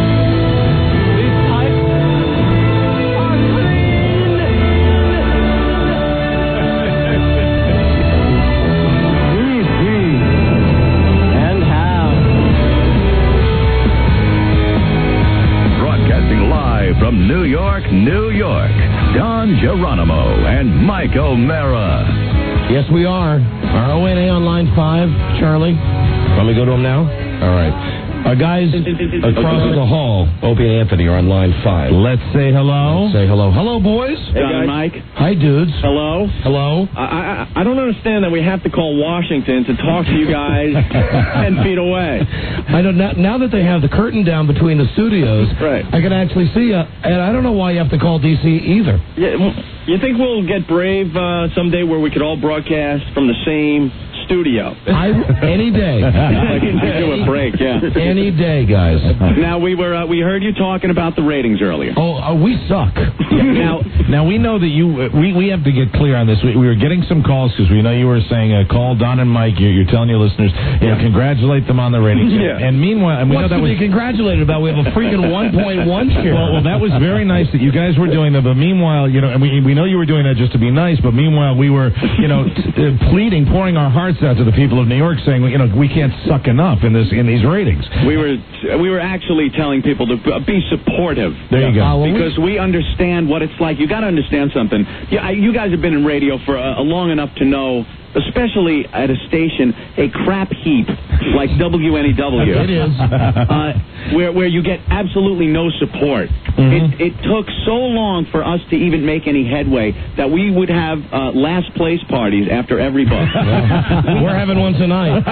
Speaker 1: From New York, New York, Don Geronimo and Mike O'Mara.
Speaker 2: Yes, we are. Our ONA on line 5, Charlie. Want me to go to him now? All right. Our guys across the hall, Opie and Anthony, are on line 5.
Speaker 13: Let's say hello.
Speaker 2: Say hello. Hello, boys.
Speaker 16: Hey, Don and Mike.
Speaker 2: Hi, dudes.
Speaker 16: Hello.
Speaker 2: Hello.
Speaker 16: I don't understand that we have to call Washington to talk to you guys 10 feet away.
Speaker 2: I don't. Now that they have the curtain down between the studios,
Speaker 16: right.
Speaker 2: I can actually see you. And I don't know why you have to call D.C. either.
Speaker 16: Yeah, you think we'll get brave someday where we could all broadcast from the same studio?
Speaker 2: Any day.
Speaker 16: Like do a break, yeah.
Speaker 2: Any day, guys.
Speaker 16: Now we heard you talking about the ratings earlier.
Speaker 2: Oh, we suck.
Speaker 13: Now we know that we have to get clear on this. We were getting some calls because we know you were saying call Don and Mike. You're telling your listeners, congratulate them on the ratings.
Speaker 16: Yeah.
Speaker 13: And meanwhile, and we
Speaker 2: what's
Speaker 13: know that
Speaker 2: to
Speaker 13: was
Speaker 2: be congratulated about? We have a freaking 1.1 share.
Speaker 13: Well, that was very nice that you guys were doing that. But meanwhile, and we know you were doing that just to be nice. But meanwhile, we were pleading, pouring our hearts out to the people of New York, saying we can't suck enough in these ratings.
Speaker 16: We were actually telling people to be supportive.
Speaker 13: There you go.
Speaker 16: Because we understand what it's like. You got to understand something. You guys have been in radio for long enough to know, especially at a station, a crap heap like WNEW.
Speaker 2: It is.
Speaker 16: Where you get absolutely no support.
Speaker 2: Mm-hmm.
Speaker 16: It took so long for us to even make any headway that we would have last place parties after every book.
Speaker 2: We're having one tonight.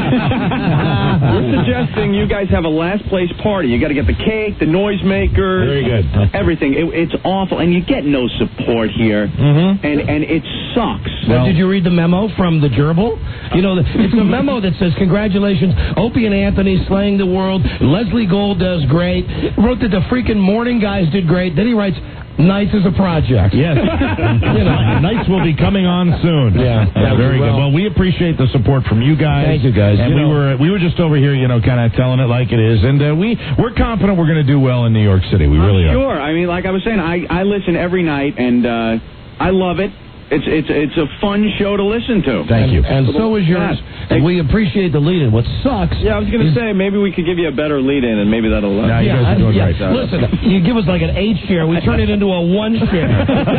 Speaker 16: We're suggesting you guys have a last place party. You got to get the cake, the noisemaker.
Speaker 13: Very good.
Speaker 16: Everything. It's awful, and you get no support here, and it sucks.
Speaker 2: Did you read the memo from the gerbil? It's a memo that says, congratulations, Opie and Anthony slaying the world. Leslie Gold does great. Wrote that the freaking morning guys did great. Then he writes, Nights is a project.
Speaker 13: Yes. Nights will be coming on soon.
Speaker 2: Yeah.
Speaker 13: Very good. Well, we appreciate the support from you guys.
Speaker 2: Thank you, guys.
Speaker 13: And we were just over here, kind of telling it like it is. And we're confident we're going to do well in New York City. We really are.
Speaker 16: Sure. I mean, like I was saying, I listen every night, and I love it. It's a fun show to listen to.
Speaker 13: Thank you.
Speaker 2: And so is yours. And we appreciate the lead-in. What sucks...
Speaker 16: Yeah, I was going to say, maybe we could give you a better lead-in, and maybe that'll...
Speaker 13: you guys are doing great.
Speaker 2: Listen, you give us like an 8 share. We turn it into a 1 share.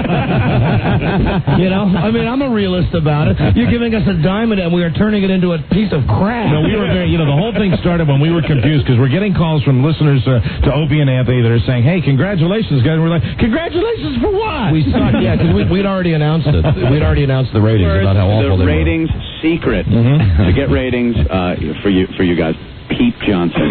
Speaker 2: I mean, I'm a realist about it. You're giving us a diamond, and we are turning it into a piece of crap.
Speaker 13: No, we were very... the whole thing started when we were confused, because we're getting calls from listeners to Opie and Anthony that are saying, hey, congratulations, guys. And we're like, congratulations for what?
Speaker 2: We suck, because we'd already announced it. We'd already announced the ratings about how awful they were.
Speaker 16: The ratings secret to get ratings for you guys. Pete Johnson.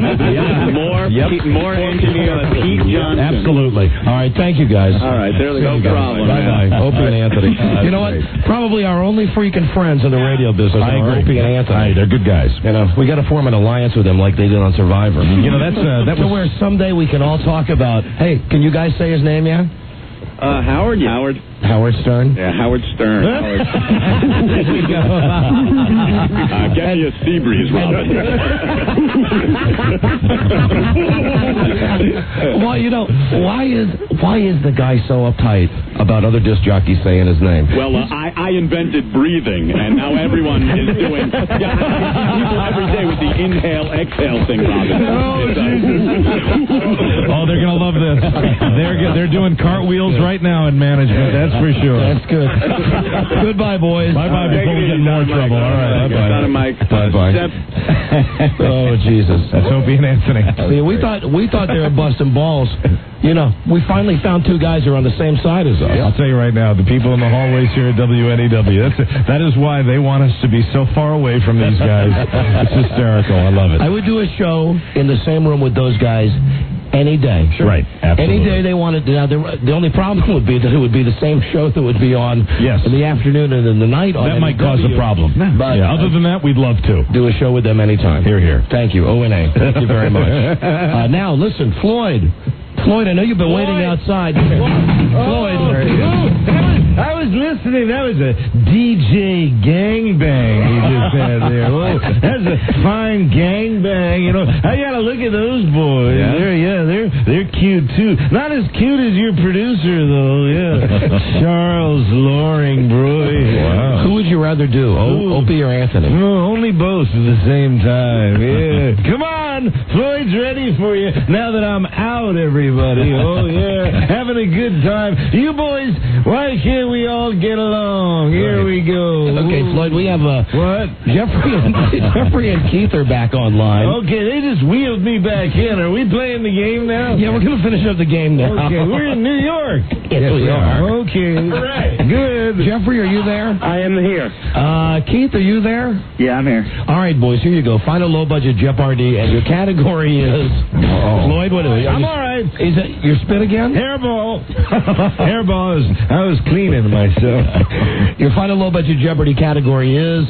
Speaker 16: More engineer than Pete Johnson.
Speaker 2: Absolutely. All right, thank you guys.
Speaker 16: All right, there we go. No problem.
Speaker 2: Bye-bye. Opie and Anthony. You know what? Probably our only freaking friends in the radio business are Opie and Anthony.
Speaker 13: They're good guys.
Speaker 2: We got to form an alliance with them like they did on Survivor.
Speaker 13: That was
Speaker 2: where someday we can all talk about, hey, can you guys say his name yet?
Speaker 16: Howard. Yeah.
Speaker 2: Howard Stern?
Speaker 16: Yeah, Howard Stern. Howard.
Speaker 2: There you go.
Speaker 16: Get me a sea breeze, Robin.
Speaker 2: Well, you know, why is the guy so uptight about other disc jockeys saying his name?
Speaker 16: Well, I invented breathing, and now everyone is doing people every day with the inhale, exhale thing, Robin.
Speaker 6: Oh, they're going to love this. They're doing cartwheels right now in management, that's for sure.
Speaker 2: That's good. Goodbye, boys.
Speaker 6: Bye-bye before we get in more trouble. All right, bye-bye.
Speaker 16: Donna Mike.
Speaker 2: Bye-bye. Oh, Jesus.
Speaker 6: That's Opie and Anthony.
Speaker 2: See, we thought they were busting balls. You know, we finally found two guys who are on the same side as us.
Speaker 6: I'll tell you right now, the people in the hallways here at WNEW, that is why they want us to be so far away from these guys. It's hysterical. I love it.
Speaker 2: I would do a show in the same room with those guys any day.
Speaker 6: Sure. Right, absolutely.
Speaker 2: Any day they wanted to. Now, the only problem would be that it would be the same show that would be on in the afternoon and in the night.
Speaker 6: That might cause a problem.
Speaker 2: But
Speaker 6: other than that, we'd love to.
Speaker 2: Do a show with them anytime.
Speaker 6: Here.
Speaker 2: Thank you, O&A. Thank you very much. Now, listen, Floyd, I know you've been waiting outside. Floyd.
Speaker 13: I was listening. That was a DJ gangbang you just had there. Oh, that's a fine gangbang. You know, I gotta look at those boys.
Speaker 6: Yeah?
Speaker 13: They're cute too. Not as cute as your producer though. Yeah, Charles Loring, bro.
Speaker 2: Wow. Who would you rather do, Opie or Anthony?
Speaker 13: No, only both at the same time. Yeah. Come on, Floyd's ready for you. Now that I'm out, everybody. Oh yeah, having a good time. You boys, why can't we all get along? Here we go.
Speaker 2: Okay, Floyd, we have
Speaker 13: what?
Speaker 2: Jeffrey and Keith are back online.
Speaker 13: Okay, they just wheeled me back in. Are we playing the game now?
Speaker 2: Yeah, we're gonna finish up the game now.
Speaker 13: Okay, we're in New York.
Speaker 2: Yes, we are.
Speaker 13: Okay, good.
Speaker 2: Jeffrey, are you there?
Speaker 14: I am here.
Speaker 2: Keith, are you there?
Speaker 14: Yeah, I'm here.
Speaker 2: All right, boys, here you go. Final low budget Jeopardy, and your category is Floyd. What are you?
Speaker 13: I'm all right.
Speaker 2: Is it your spin again?
Speaker 13: Hairball. Hairball. I was cleaning myself.
Speaker 2: Your final low budget Jeopardy category is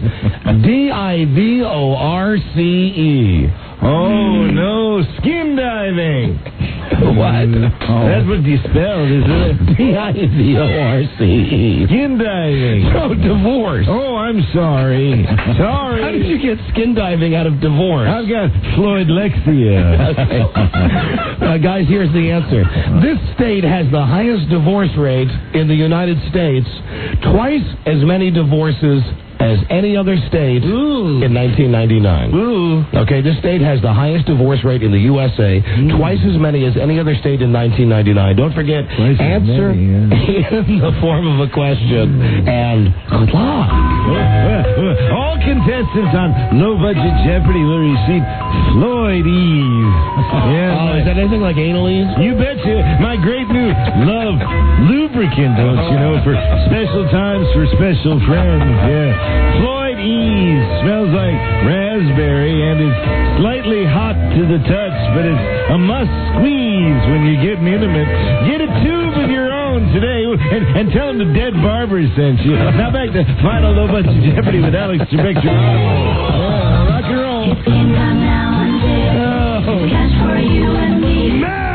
Speaker 2: DIVORCE.
Speaker 13: Oh no, skin diving.
Speaker 2: What?
Speaker 13: That's what you spelled, isn't it?
Speaker 2: DIVORCE.
Speaker 13: Skin diving.
Speaker 2: No, divorce.
Speaker 13: Oh, I'm sorry. Sorry.
Speaker 2: How did you get skin diving out of divorce?
Speaker 13: I've got Floydlexia.
Speaker 2: Okay. Guys, here's the answer. This state has the highest divorce rate in the United States, twice as many divorces as any other state in 1999.
Speaker 13: Ooh.
Speaker 2: Okay, this state has the highest divorce rate in the USA, twice as many as any other state in 1999. Don't forget, answer in the form of a question, and good luck.
Speaker 13: All contestants on Low Budget Jeopardy will receive Floyd Eve.
Speaker 2: Is that anything like anal ease?
Speaker 13: You betcha. My great new love lubricant, don't you know, for special times for special friends. Yeah. Floyd Ease smells like raspberry and is slightly hot to the touch, but it's a must squeeze when you're getting intimate. Get a tube of your own today and tell them the Dead Barber sent you. Now back to Final Low Budget Jeopardy with Alex Trebek. Rock and roll.
Speaker 11: Cash for you and me.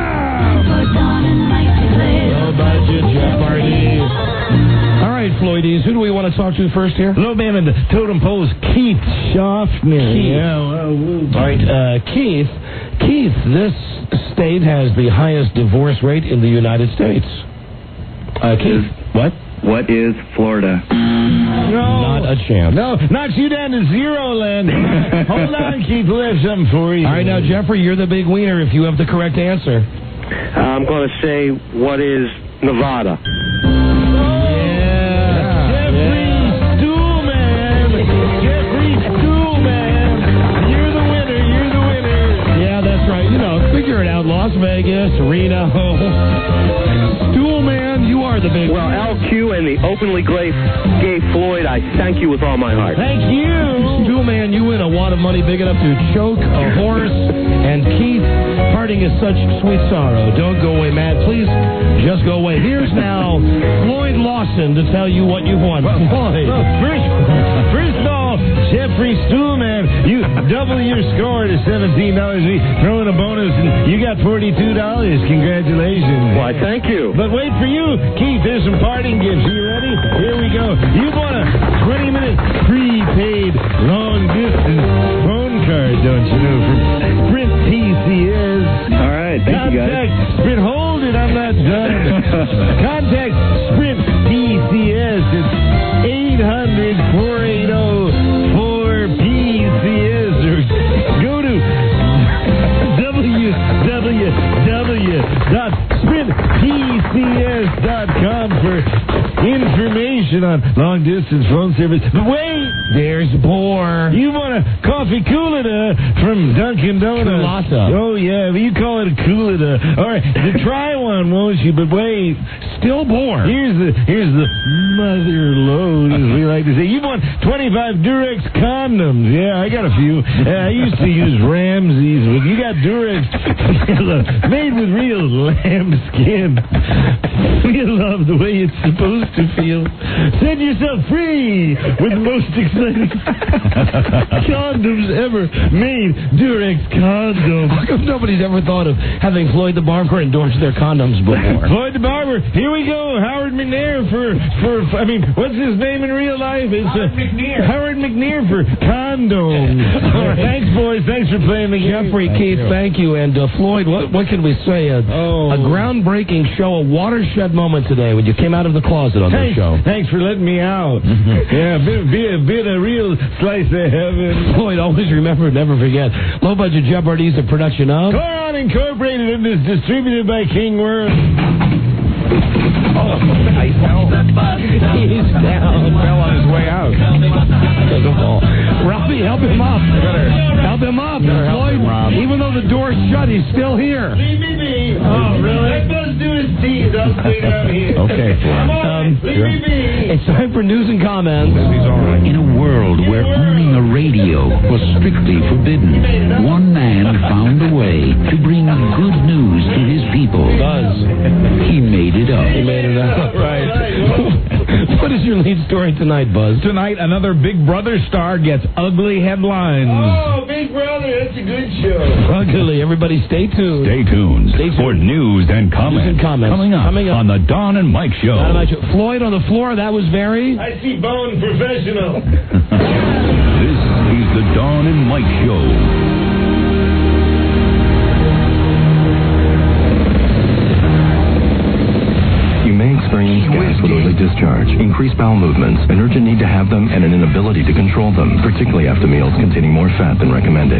Speaker 2: Low budget Jeopardy. All right, Floydies, who do we want to talk to first here?
Speaker 13: Low man in the totem pole is Keith Schaffner.
Speaker 2: All right, Keith, this state has the highest divorce rate in the United States. Keith, what?
Speaker 12: What is Florida?
Speaker 2: Not a chance.
Speaker 13: No, knocks you down to zero land. Hold on, Keith, we'll have something for you.
Speaker 2: All right, now, Jeffrey, you're the big wiener if you have the correct answer.
Speaker 14: I'm going to say, what is Nevada?
Speaker 2: Figure it out. Las Vegas, Reno. Stoolman, you are the big
Speaker 14: Well, LQ and the openly gay Floyd, I thank you with all my heart.
Speaker 2: Thank you. Stoolman, you win a wad of money big enough to choke a horse. And Keith, parting is such sweet sorrow. Don't go away, Matt. Please just go away. Here's now Floyd Lawson to tell you what you've won. Floyd.
Speaker 13: First of all, Jeffrey Stoolman, you double your score to $17. We throw in a bonus, and you got $42. Congratulations.
Speaker 3: Why, thank you.
Speaker 13: But wait for you, Keith. There's some parting gifts. Are you ready? Here we go. You bought a 20-minute prepaid long-distance phone card, don't you know, from Sprint TCS.
Speaker 3: All right, thank you, guys.
Speaker 13: Contact Sprint. Hold it, I'm not done. Contact Sprint TCS. It's 800-480-4PCS, or go to www.SprintTCS.com for information on long-distance phone service. But wait! There's more. You want a coffee Coolita from Dunkin' Donuts.
Speaker 2: Coolata.
Speaker 13: Oh, yeah, but you call it a Coolita. All right, try one, won't you? But wait. Still more. Here's the mother load, as we like to say. You want 25 Durex condoms. Yeah, I got a few. I used to use Ramsey's, but you got Durex made with real lamb skin. We love the way it's supposed to feel. Set yourself free with the most exciting condoms ever made. Durex condoms.
Speaker 2: How come nobody's ever thought of having Floyd the Barber endorse their condoms before?
Speaker 13: Floyd the Barber. Here we go. Howard McNair for what's his name in real life? It's Howard McNair. Howard McNair for condoms. All right. Thanks, boys. Thanks for playing the game.
Speaker 2: Jeffrey, Keith, thank you. And Floyd, what can we say? A groundbreaking show, a watershed moment today when you came out of the closet on this show.
Speaker 13: Thanks for letting me out. Yeah, been a real slice of heaven.
Speaker 2: Floyd, always remember, never forget. Low Budget Jeopardy is a production of
Speaker 13: Coron Incorporated and is distributed by King Worm.
Speaker 2: Oh, nice. He's down.
Speaker 6: Fell on his way out.
Speaker 2: Robbie, help him up. Help him up. Floyd, even though the door's shut, he's still here.
Speaker 13: Leave me be. Oh, really? Let Buzz do his deeds. I'll stay down here.
Speaker 6: Okay.
Speaker 13: Come on, leave me be.
Speaker 2: It's time for news and comments.
Speaker 1: In a world where owning a radio was strictly forbidden, one man found a way to bring good news to his people.
Speaker 2: Buzz.
Speaker 1: He made it up.
Speaker 2: He made it up.
Speaker 6: Right.
Speaker 2: What is your lead story tonight, Buzz?
Speaker 6: Tonight, another Big Brother star gets ugly headlines.
Speaker 13: Oh, Big Brother, that's a good show.
Speaker 2: Ugly. Everybody stay tuned.
Speaker 1: Stay tuned for news and comments. Coming up on the Don and Mike Show.
Speaker 2: Floyd on the floor, that was very...
Speaker 13: I see bone professional.
Speaker 1: This is the Don and Mike Show.
Speaker 15: Experience gas with early discharge, increased bowel movements, an urgent need to have them, and an inability to control them, particularly after meals containing more fat than recommended.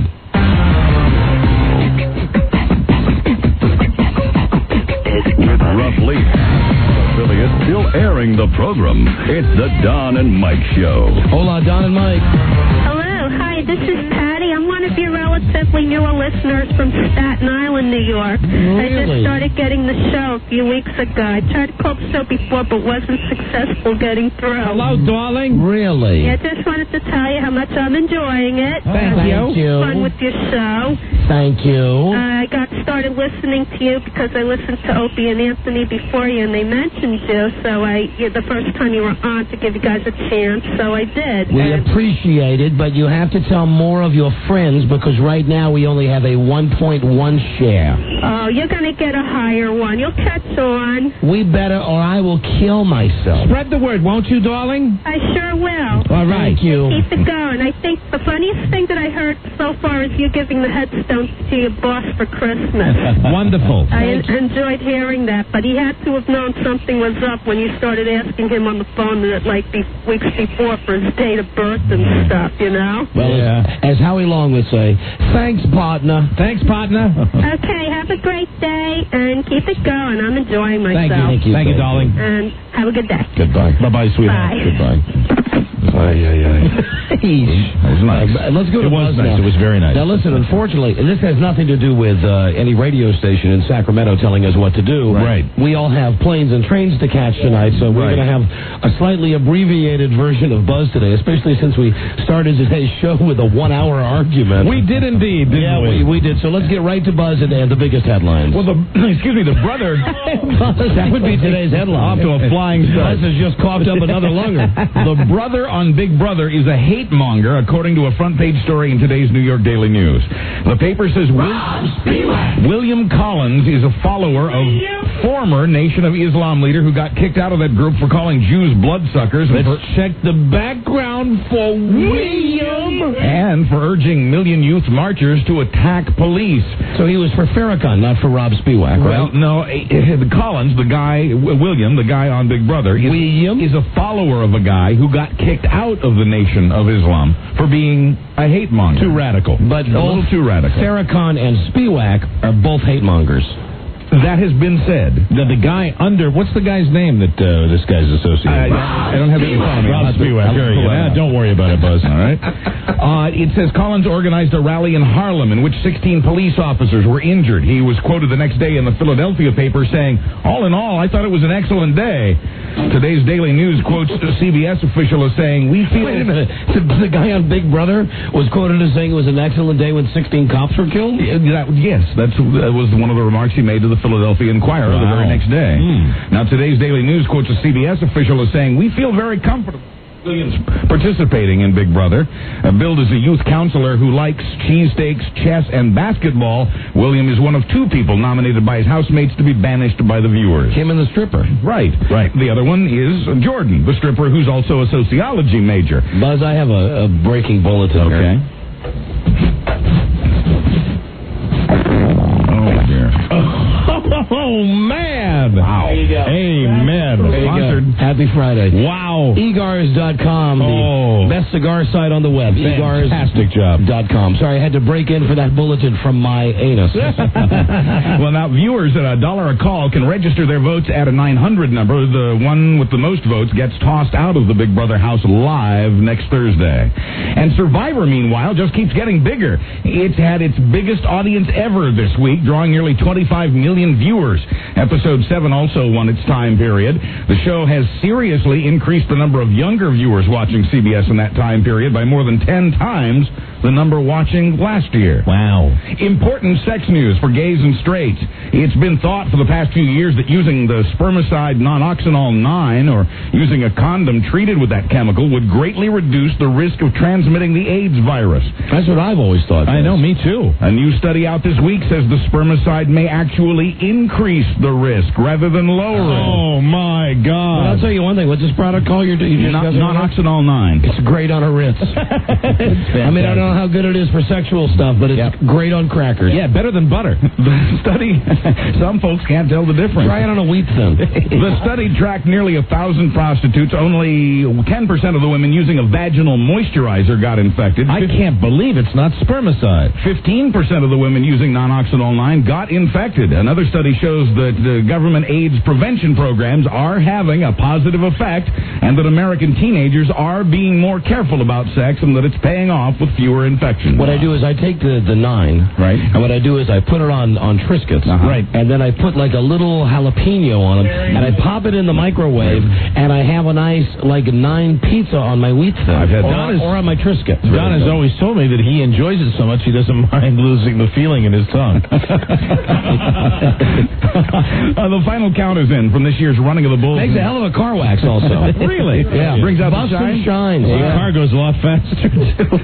Speaker 1: Roughly affiliate still airing the program. It's the Don and Mike Show.
Speaker 2: Hola, Don and Mike.
Speaker 21: Hello, hi, this is Patty. I'm one of your relatively newer listeners from Staten Island, New York.
Speaker 2: Really?
Speaker 21: I just started getting the show a few weeks ago. I tried to call the show before, but wasn't successful getting through.
Speaker 2: Hello, darling. Really?
Speaker 21: Yeah, just wanted to tell you how much I'm enjoying it.
Speaker 2: Thank you.
Speaker 21: Fun with your show.
Speaker 2: Thank you.
Speaker 21: I got started listening to you because I listened to Opie and Anthony before you, and they mentioned you. So the first time you were on, to give you guys a chance, so I did.
Speaker 2: We appreciate it, but you have to tell more of your friends because right now we only have a 1.1 share.
Speaker 21: Oh, you're going to get a higher one. You'll catch on.
Speaker 2: We better, or I will kill myself.
Speaker 6: Spread the word, won't you, darling?
Speaker 21: I sure will.
Speaker 2: All right. Thank you.
Speaker 21: Keep it going. I think the funniest thing that I heard so far is you giving the headstones to your boss for Christmas.
Speaker 6: Wonderful.
Speaker 21: I enjoyed hearing that, but he had to have known something was up when you started asking him on the phone weeks before for his date of birth and stuff, you know?
Speaker 2: Well, as Howie Long would say, thanks, partner.
Speaker 6: Thanks, partner.
Speaker 21: Okay, have a great day and keep it going. I'm enjoying myself.
Speaker 2: Thank you.
Speaker 6: Thank you, darling.
Speaker 21: And have a good day.
Speaker 6: Goodbye. Bye-bye, sweetheart.
Speaker 21: Bye.
Speaker 6: Goodbye.
Speaker 2: It was nice. Let's go to Buzz now.
Speaker 6: It was very nice.
Speaker 2: Now, listen, unfortunately, this has nothing to do with any radio station in Sacramento telling us what to do.
Speaker 6: Right.
Speaker 2: We all have planes and trains to catch tonight, so we're going to have a slightly abbreviated version of Buzz today, especially since we started today's show with a 1-hour argument.
Speaker 6: We did indeed, didn't we?
Speaker 2: Yeah, we did. So let's get right to Buzz and the biggest headlines.
Speaker 6: Well, the brother...
Speaker 2: that would be today's headline.
Speaker 6: Off to a flying start.
Speaker 2: Buzz has just coughed up another lunger.
Speaker 6: The brother on
Speaker 10: on Big Brother is a hate monger, according to a front-page story in today's New York Daily News. The paper says William Collins is a follower of former Nation of Islam leader who got kicked out of that group for calling Jews bloodsuckers.
Speaker 2: Let's check the background for William.
Speaker 10: And for urging million youth marchers to attack police.
Speaker 2: So he was for Farrakhan, not for Rob Spiewak, right?
Speaker 10: Well, no, Collins, the guy, William, the guy on Big Brother, is a follower of a guy who got kicked out of the Nation of Islam for being a hate monger.
Speaker 2: Too radical. But
Speaker 10: a little too radical.
Speaker 2: Farrakhan and Spiewak are both hate mongers.
Speaker 10: That has been said.
Speaker 6: The guy under, what's the guy's name that this guy's associated with?
Speaker 10: I don't have it in front of me.
Speaker 6: Rob Spiewak. Don't worry about it, Buzz.
Speaker 10: All right. It says Collins organized a rally in Harlem in which 16 police officers were injured. He was quoted the next day in the Philadelphia paper saying, all in all, I thought it was an excellent day. Today's Daily News quotes a CBS official as saying, we feel...
Speaker 2: Wait a minute. The guy on Big Brother was quoted as saying it was an excellent day when 16 cops were killed?
Speaker 10: Yes, that was one of the remarks he made to the Philadelphia Inquirer the very next day. Now, today's Daily News quotes a CBS official as saying, we feel very comfortable. Williams participating in Big Brother. Billed as a youth counselor who likes cheesesteaks, chess, and basketball, William is one of two people nominated by his housemates to be banished by the viewers.
Speaker 2: Him and the stripper.
Speaker 10: Right. The other one is Jordan, the stripper who's also a sociology major.
Speaker 2: Buzz, I have a breaking bulletin here.
Speaker 10: Okay. Oh, dear.
Speaker 6: Oh, man.
Speaker 10: Wow.
Speaker 2: There you go.
Speaker 6: Amen.
Speaker 2: Sponsored. Happy Friday.
Speaker 6: Wow.
Speaker 2: Egars.com, the best cigar site on the web.
Speaker 6: Fantastic job.
Speaker 2: Egars.com. Sorry, I had to break in for that bulletin from my anus.
Speaker 10: Well, now, viewers at $1 a call can register their votes at a 900 number. The one with the most votes gets tossed out of the Big Brother house live next Thursday. And Survivor, meanwhile, just keeps getting bigger. It's had its biggest audience ever this week, drawing nearly 25 million viewers. Episode 7 also won its time period. The show has seriously increased the number of younger viewers watching CBS in that time period by more than 10 times the number watching last year.
Speaker 6: Wow.
Speaker 10: Important sex news for gays and straights. It's been thought for the past few years that using the spermicide nonoxynol 9 or using a condom treated with that chemical would greatly reduce the risk of transmitting the AIDS virus.
Speaker 2: That's what I've always thought.
Speaker 6: I know, me too.
Speaker 10: A new study out this week says the spermicide may actually increase the risk rather than lower it.
Speaker 6: Oh, my God.
Speaker 2: Well, I'll tell you one thing. What's this product called?
Speaker 10: Nonoxynol 9.
Speaker 2: It's great on a Ritz. I mean, I don't know how good it is for sexual stuff, but it's great on crackers.
Speaker 6: Yeah, better than butter.
Speaker 10: The study, some folks can't tell the difference.
Speaker 2: Try it on a wheat thin.
Speaker 10: The study tracked nearly 1,000 prostitutes. Only 10% of the women using a vaginal moisturizer got infected.
Speaker 6: I can't believe it's not spermicide.
Speaker 10: 15% of the women using nonoxynol 9 got infected. Another study shows that the government AIDS prevention programs are having a positive effect and that American teenagers are being more careful about sex and that it's paying off with fewer infections.
Speaker 2: What I do is I take the 9,
Speaker 10: right,
Speaker 2: and what I do is I put it on Triscuits,
Speaker 10: right,
Speaker 2: and then I put like a little jalapeno on them, and I pop it in the microwave, and I have a nice like 9 pizza on my wheat thin,
Speaker 6: I've had
Speaker 2: or on my Triscuit.
Speaker 6: Don has always told me that he enjoys it so much he doesn't mind losing the feeling in his tongue.
Speaker 10: The final count is in from this year's Running of the Bulls.
Speaker 2: Makes a hell of a car wax also.
Speaker 10: Really?
Speaker 2: Yeah.
Speaker 10: Brings out
Speaker 2: Busts
Speaker 10: the shine.
Speaker 2: and shines.
Speaker 6: The car goes a lot faster, too.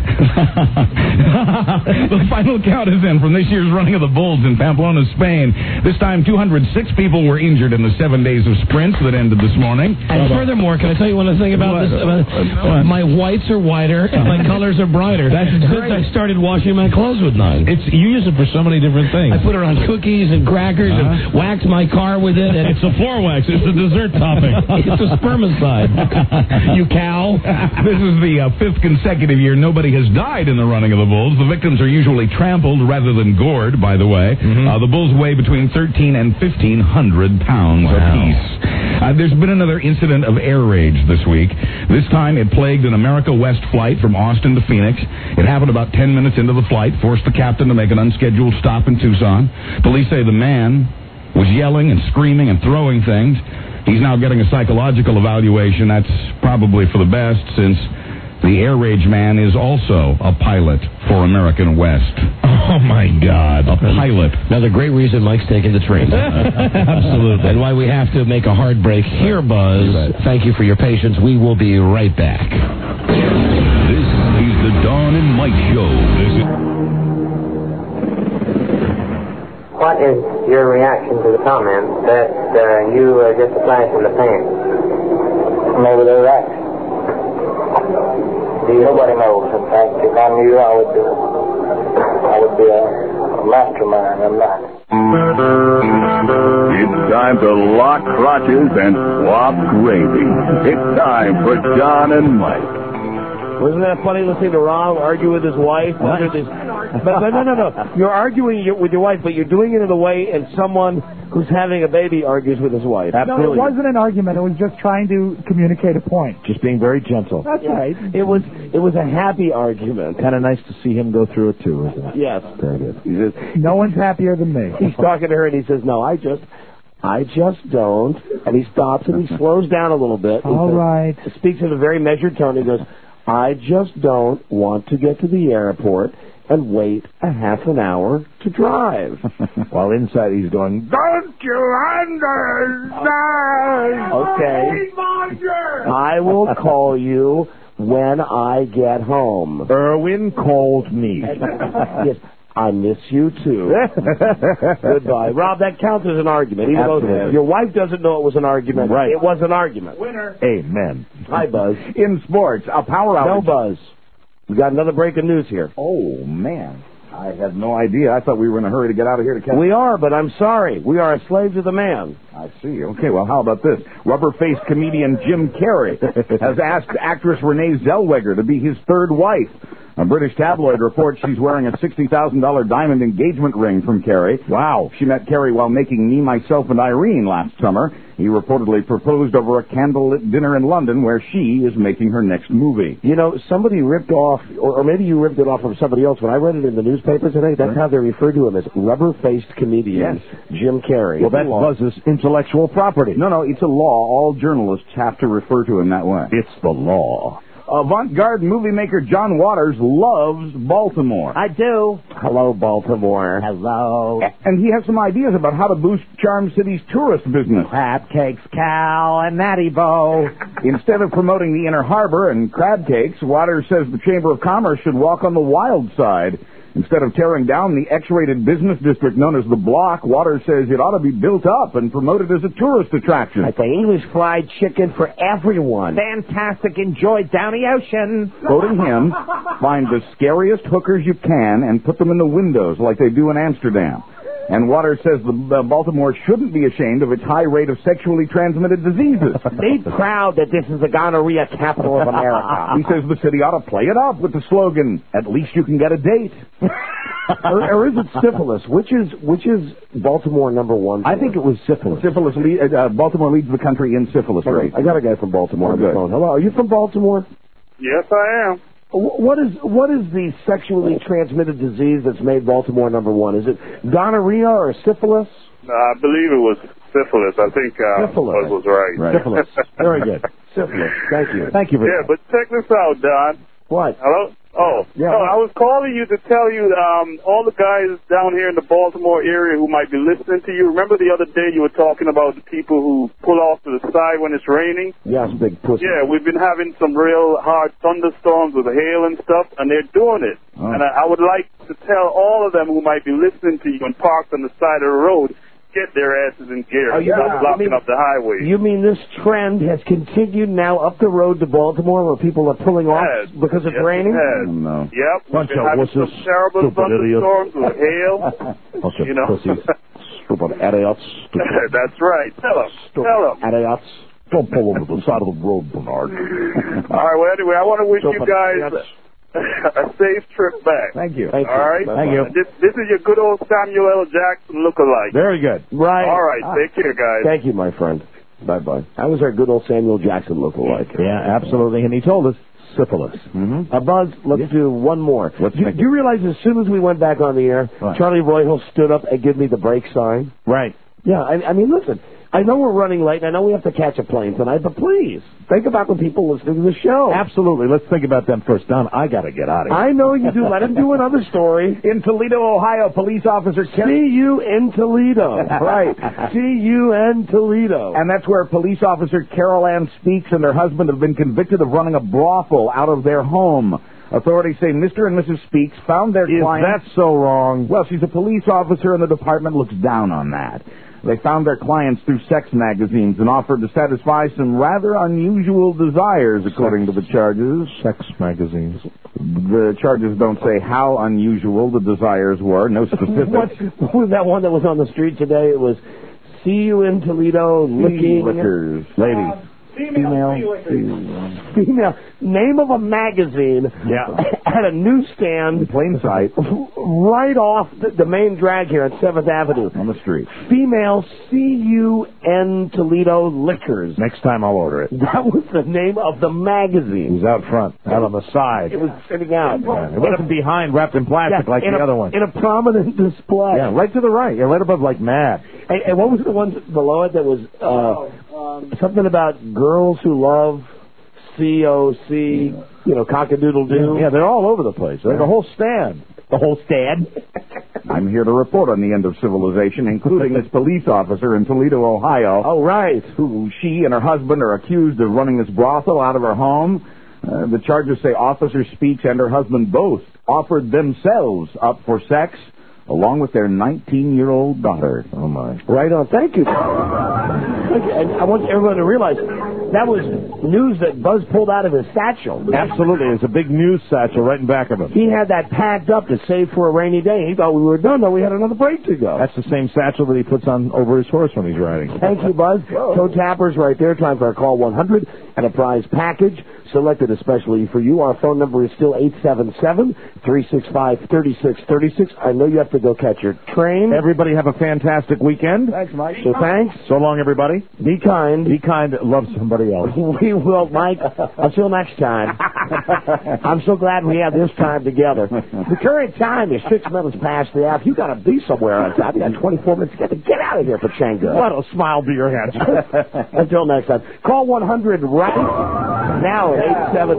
Speaker 10: The final count is in from this year's Running of the Bulls in Pamplona, Spain. This time, 206 people were injured in the 7 days of sprints that ended this morning.
Speaker 2: And furthermore, can I tell you one thing about this? My whites are whiter and my colors are brighter.
Speaker 6: That's
Speaker 2: since
Speaker 6: great.
Speaker 2: I started washing my clothes with 9.
Speaker 6: You use it for so many different things.
Speaker 2: I put it on cookies and crackers and wax my car with it. And
Speaker 6: it's a floor wax. It's a dessert topping.
Speaker 2: It's a spermicide. You cow.
Speaker 10: This is the 5th consecutive year nobody has died in the Running of the Bulls. The victims are usually trampled rather than gored, by the way. The bulls weigh between 1,300 and 1,500 pounds apiece. There's been another incident of air rage this week. This time it plagued an America West flight from Austin to Phoenix. It happened about 10 minutes into the flight, forced the captain to make an unscheduled stop in Tucson. Police say the man was yelling and screaming and throwing things. He's now getting a psychological evaluation. That's probably for the best, since the air rage man is also a pilot for American West.
Speaker 6: Oh, my God.
Speaker 10: A pilot.
Speaker 2: Another great reason Mike's taking the train.
Speaker 6: Absolutely.
Speaker 2: And why we have to make a hard break here, Buzz. Thank you for your patience. We will be right back.
Speaker 1: John and Mike Show. This is...
Speaker 17: What is your reaction to the comment that you are just a flash in the pan?
Speaker 23: Maybe they're right. Nobody knows. In fact, if I knew, I would be a mastermind. I'm not.
Speaker 1: It's time to lock crotches and swap gravy. It's time for John and Mike.
Speaker 2: Wasn't that funny listening to Rob argue with his wife? Under this, but no. You're arguing with your wife, but you're doing it in a way and someone who's having a baby argues with his wife.
Speaker 7: No, it wasn't an argument. It was just trying to communicate a point.
Speaker 2: Just being very gentle.
Speaker 7: That's right.
Speaker 2: It was a happy argument.
Speaker 6: Kind of nice to see him go through it, too, isn't it?
Speaker 2: Yes.
Speaker 6: Very good.
Speaker 2: He says,
Speaker 7: no one's happier than me.
Speaker 2: He's talking to her and he says, no, I just don't. And he stops and he slows down a little bit.
Speaker 7: All right.
Speaker 2: He speaks in a very measured tone. He goes, I just don't want to get to the airport and wait a half an hour to drive.
Speaker 6: While inside he's going, don't you understand?
Speaker 2: Okay. I will call you when I get home.
Speaker 6: Irwin called me.
Speaker 2: Yes. I miss you, too. Goodbye. Rob, that counts as an argument. Even though your wife doesn't know it was an argument.
Speaker 6: Right.
Speaker 2: It was an argument.
Speaker 6: Winner. Amen.
Speaker 2: Hi, Buzz.
Speaker 10: In sports, a power outage.
Speaker 2: No, Buzz. We got another breaking news here.
Speaker 10: Oh, man. I had no idea. I thought we were in a hurry to get out of here to catch...
Speaker 2: We are, but I'm sorry. We are a slave to the man.
Speaker 10: I see. Okay, well, how about this? Rubber-faced comedian Jim Carrey has asked actress Renee Zellweger to be his third wife. A British tabloid reports she's wearing a $60,000 diamond engagement ring from Carey. Wow. She met Carey while making Me, Myself, and Irene last summer. He reportedly proposed over a candlelit dinner in London where she is making her next movie.
Speaker 2: You know, somebody ripped off, or maybe you ripped it off from somebody else. When I read it in the newspaper today, that's how they refer to him, as rubber-faced comedian Jim Carrey.
Speaker 10: Well, that's Buzz's intellectual property. No, it's a law. All journalists have to refer to him that way.
Speaker 6: It's the law.
Speaker 10: Avant-garde movie maker John Waters loves Baltimore.
Speaker 2: I do. Hello, Baltimore. Hello.
Speaker 10: And he has some ideas about how to boost Charm City's tourist business.
Speaker 2: Crab cakes, Cal, and Natty Bo.
Speaker 10: Instead of promoting the Inner Harbor and crab cakes, Waters says the Chamber of Commerce should walk on the wild side. Instead of tearing down the X-rated business district known as the Block, Waters says it ought to be built up and promoted as a tourist attraction.
Speaker 2: Like the English fried chicken for everyone. Fantastic. Enjoy down the ocean.
Speaker 10: Quoting him, find the scariest hookers you can and put them in the windows like they do in Amsterdam. And Waters says the Baltimore shouldn't be ashamed of its high rate of sexually transmitted diseases.
Speaker 2: Be proud that this is the gonorrhea capital of America.
Speaker 10: He says the city ought to play it up with the slogan, at least you can get a date.
Speaker 2: or is it syphilis? Which is Baltimore number one?
Speaker 10: I think it was syphilis. Baltimore leads the country in syphilis rate.
Speaker 2: I got a guy from Baltimore on the phone. Hello, are you from Baltimore?
Speaker 19: Yes, I am.
Speaker 2: What is the sexually transmitted disease that's made Baltimore number one? Is it gonorrhea or syphilis?
Speaker 19: I believe it was syphilis. I think Buzz was right.
Speaker 2: Syphilis. Very good. Syphilis. Thank you.
Speaker 6: Thank you very
Speaker 19: much. Yeah, but check this out, Don.
Speaker 2: What?
Speaker 19: Hello? Oh, yeah. No, I was calling you to tell you all the guys down here in the Baltimore area who might be listening to you. Remember the other day you were talking about the people who pull off to the side when it's raining?
Speaker 2: Yes, big pussy.
Speaker 19: Yeah, we've been having some real hard thunderstorms with hail and stuff, and they're doing it. Oh. And I would like to tell all of them who might be listening to you and parked on the side of the road, get their asses in gear. Stop blocking up the highway.
Speaker 2: You mean this trend has continued now up the road to Baltimore where people are pulling off because it's raining?
Speaker 19: No. Yep. We've been having some terrible thunderstorms with hail.
Speaker 6: Bunch of pussies. Stupid idiots.
Speaker 19: That's right. Tell them.
Speaker 6: Idiots. Don't pull over the side of the road, Bernard.
Speaker 19: All right, well, anyway, I want to wish you guys a safe trip back.
Speaker 6: Thank you.
Speaker 19: All right?
Speaker 6: Thank you.
Speaker 19: This is your good old Samuel L. Jackson look-alike.
Speaker 6: Very good.
Speaker 2: Right.
Speaker 19: All right. Take care, guys.
Speaker 2: Thank you, my friend. Bye-bye. That was our good old Samuel Jackson look-alike.
Speaker 6: Yeah, absolutely. And he told us syphilis.
Speaker 2: Mm-hmm. Buzz, let's do one more. Do you realize as soon as we went back on the air, Charlie Royhill stood up and gave me the break sign?
Speaker 6: Right.
Speaker 2: Yeah, I mean, listen. I know we're running late, and I know we have to catch a plane tonight, but please, think about the people listening to the show.
Speaker 6: Absolutely. Let's think about them first. Don, I got to get out of here.
Speaker 2: I know you do. Let him do another story.
Speaker 10: In Toledo, Ohio, police officer...
Speaker 2: See you in Toledo. Right. See you in Toledo.
Speaker 10: And that's where police officer Carol Ann Speaks and her husband have been convicted of running a brothel out of their home.
Speaker 4: Authorities say Mr. and Mrs. Speaks found their client...
Speaker 6: Is that so wrong?
Speaker 4: Well, she's a police officer, and the department looks down on that. They found their clients through sex magazines and offered to satisfy some rather unusual desires, according to the charges.
Speaker 6: Sex magazines.
Speaker 4: The charges don't say how unusual the desires were, no specifics.
Speaker 2: What was that one that was on the street today? It was, see you in Toledo, licking...
Speaker 4: Liquors. Ladies.
Speaker 2: Female. Name of a magazine at a newsstand.
Speaker 4: Plain sight.
Speaker 2: Right off the main drag here on 7th Avenue.
Speaker 4: On the street.
Speaker 2: Female C-U-N Toledo Liquors.
Speaker 6: Next time I'll order it.
Speaker 2: That was the name of the magazine.
Speaker 6: It was out front, out on the side.
Speaker 2: It was sitting out.
Speaker 6: It wasn't behind, wrapped in plastic like the other one.
Speaker 2: In a prominent display.
Speaker 6: Yeah, right to the right. Yeah, right above like mad.
Speaker 2: And what was the one below it that was something about girls who love C-O-C, cock-a-doodle-doo?
Speaker 6: Yeah, they're all over the place. There's a whole stand.
Speaker 2: The whole stand?
Speaker 4: I'm here to report on the end of civilization, including this police officer in Toledo, Ohio.
Speaker 2: Oh, right.
Speaker 4: Who she and her husband are accused of running this brothel out of her home. The charges say Officer Speaks and her husband both offered themselves up for sex, along with their 19-year-old daughter.
Speaker 6: Oh, my.
Speaker 2: Right on. Thank you. And I want everyone to realize that was news that Buzz pulled out of his satchel.
Speaker 6: Absolutely. It's a big news satchel right in back of him.
Speaker 2: He had that packed up to save for a rainy day. He thought we were done, though. We had another break to go.
Speaker 6: That's the same satchel that he puts on over his horse when he's riding.
Speaker 2: Thank you, Buzz. Toe tappers right there. Time for our call 100 and a prize package selected especially for you. Our phone number is still 877-365-3636. I know you have to go catch your train.
Speaker 6: Everybody have a fantastic weekend.
Speaker 2: Thanks, Mike. So thanks.
Speaker 6: So long, everybody.
Speaker 2: Be kind.
Speaker 6: Be kind. Love somebody else.
Speaker 2: We will, Mike. Until next time. I'm so glad we had this time together. The current time is 6 minutes past the hour. You got to be somewhere on time. You got 24 minutes to get out of here, Pachanga.
Speaker 6: Let a smile be your head.
Speaker 2: Until next time. Call 100 right now at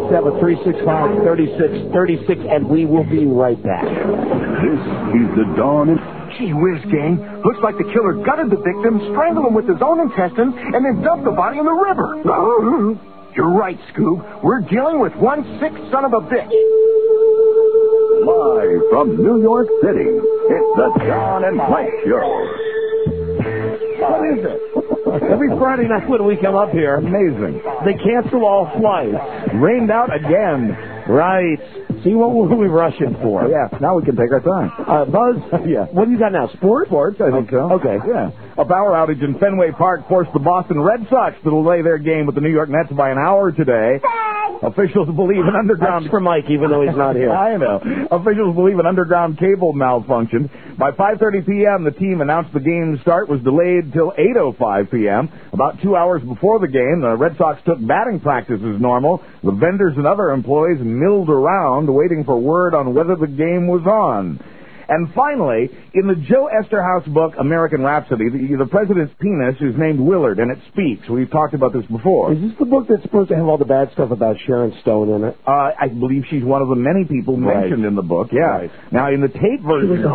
Speaker 2: 877-365-3636, and we will be right back.
Speaker 1: This is the dawn.
Speaker 20: Gee whiz, gang. Looks like the killer gutted the victim, strangled him with his own intestines, and then dumped the body in the river. You're right, Scoob. We're dealing with one sick son of a bitch.
Speaker 1: Live from New York City, it's the John and Mike Show.
Speaker 2: What is it? Every Friday night when we come up here,
Speaker 4: amazing.
Speaker 2: They cancel all flights.
Speaker 4: Rained out again.
Speaker 2: Right. See, what were we rushing for?
Speaker 4: Yeah, now we can take our time.
Speaker 2: Buzz, what do you got now? Sports,
Speaker 4: I think so.
Speaker 2: Okay.
Speaker 4: Yeah. A power outage in Fenway Park forced the Boston Red Sox to delay their game with the New York Mets by an hour today. Officials believe an underground...
Speaker 2: That's for Mike, even though he's not here.
Speaker 4: I know. Officials believe an underground cable malfunctioned. By 5:30 p.m., the team announced the game's start was delayed till 8:05 p.m. About 2 hours before the game, the Red Sox took batting practice as normal. The vendors and other employees milled around waiting for word on whether the game was on. And finally, in the Joe Esterhaus book, American Rhapsody, the president's penis is named Willard, and it speaks. We've talked about this before.
Speaker 2: Is this the book that's supposed to have all the bad stuff about Sharon Stone in it?
Speaker 4: I believe she's one of the many people mentioned in the book. Yeah.
Speaker 2: Right.
Speaker 4: Now, in the tape version,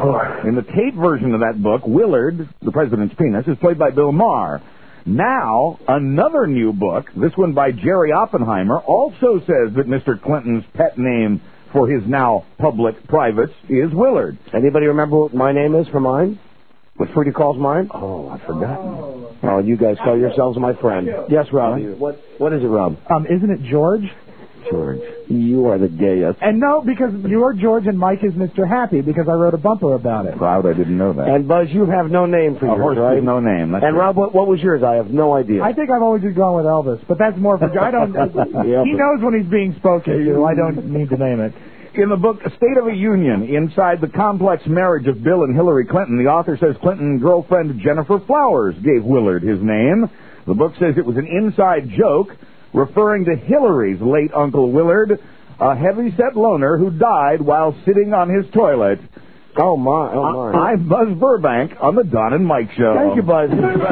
Speaker 4: of that book, Willard, the president's penis, is played by Bill Maher. Now, another new book, this one by Jerry Oppenheimer, also says that Mr. Clinton's pet name for his now public privates is Willard.
Speaker 2: Anybody remember what my name is for mine? What Fruity calls mine?
Speaker 4: Oh, I've forgotten.
Speaker 2: Oh, you guys call yourselves my friend. Yes, Rob. What is it, Rob?
Speaker 7: Isn't it George?
Speaker 2: George. You are the gayest.
Speaker 7: And no, because you're George and Mike is Mr. Happy, because I wrote a bumper about it.
Speaker 4: Proud I didn't know that.
Speaker 2: And Buzz, you have no name for yours,
Speaker 4: horse
Speaker 2: right?
Speaker 4: with no name. That's
Speaker 2: and Rob, what was yours? I have no idea.
Speaker 7: I think I've always been going with Elvis, but that's more for... I don't... He knows when he's being spoken to. I don't need to name it.
Speaker 4: In the book, A State of a Union, inside the complex marriage of Bill and Hillary Clinton, the author says Clinton's girlfriend Jennifer Flowers gave Willard his name. The book says it was an inside joke referring to Hillary's late Uncle Willard, a heavy-set loner who died while sitting on his toilet.
Speaker 2: Oh, my.
Speaker 4: I'm Buzz Burbank on the Don and Mike Show.
Speaker 2: Thank you, Buzz. We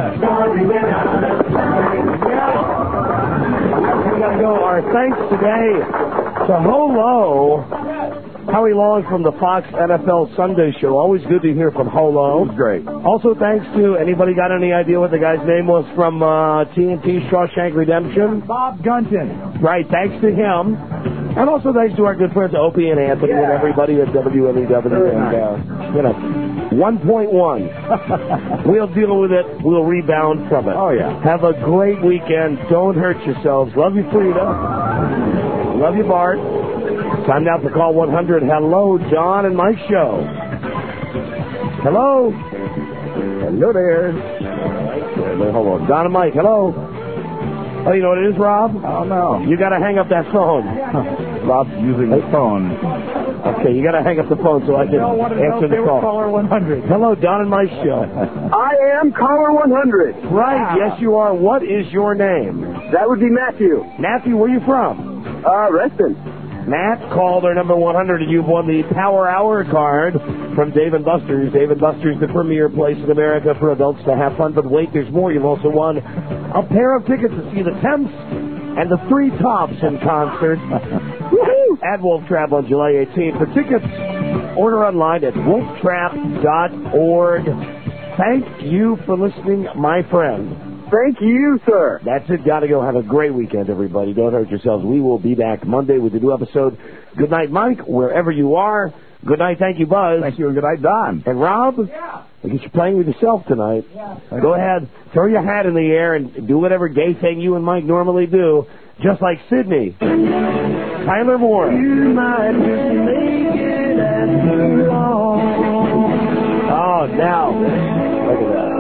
Speaker 2: got to go. Our thanks today to Holo. Howie Long from the Fox NFL Sunday Show. Always good to hear from Holo.
Speaker 4: It was great.
Speaker 2: Also, thanks to, anybody got any idea what the guy's name was from TNT Shawshank Redemption?
Speaker 7: Bob Gunton.
Speaker 2: Right, thanks to him. And also thanks to our good friends Opie and Anthony and everybody at WMEW. And, 1.1. We'll deal with it. We'll rebound from it.
Speaker 4: Oh, yeah.
Speaker 2: Have a great weekend. Don't hurt yourselves. Love you, Frida. Love you, Bart. Time now for Call 100. Hello, John and Mike Show. Hello. Hello there. Hold on. John and Mike, hello. Oh, you know what it is, Rob?
Speaker 4: Oh, no.
Speaker 2: You got to hang up that phone.
Speaker 4: Rob's using the phone.
Speaker 2: Okay, you got to hang up the phone so I can answer the call.
Speaker 7: Caller 100.
Speaker 2: Hello, Don and Mike Show.
Speaker 8: I am Caller 100.
Speaker 2: Right, yes you are. What is your name?
Speaker 8: That would be Matthew.
Speaker 2: Matthew, where are you from?
Speaker 8: Reston.
Speaker 2: Matt, caller number 100, and you've won the Power Hour card from Dave & Buster's. Dave & Buster's, the premier place in America for adults to have fun. But wait, there's more. You've also won a pair of tickets to see the Temps and the Three Tops in concert at Wolf Trap on July 18th. For tickets, order online at wolftrap.org. Thank you for listening, my friend.
Speaker 8: Thank you, sir.
Speaker 2: That's it. Got to go. Have a great weekend, everybody. Don't hurt yourselves. We will be back Monday with a new episode. Good night, Mike, wherever you are. Good night. Thank you, Buzz.
Speaker 4: Thank you, and good night, Don.
Speaker 2: And Rob? Yeah. I guess you're playing with yourself tonight. Yeah. Go ahead. Throw your hat in the air and do whatever gay thing you and Mike normally do, just like Sydney. Tyler Moore.
Speaker 11: You might just make it after all.
Speaker 2: Oh, now. Look at that.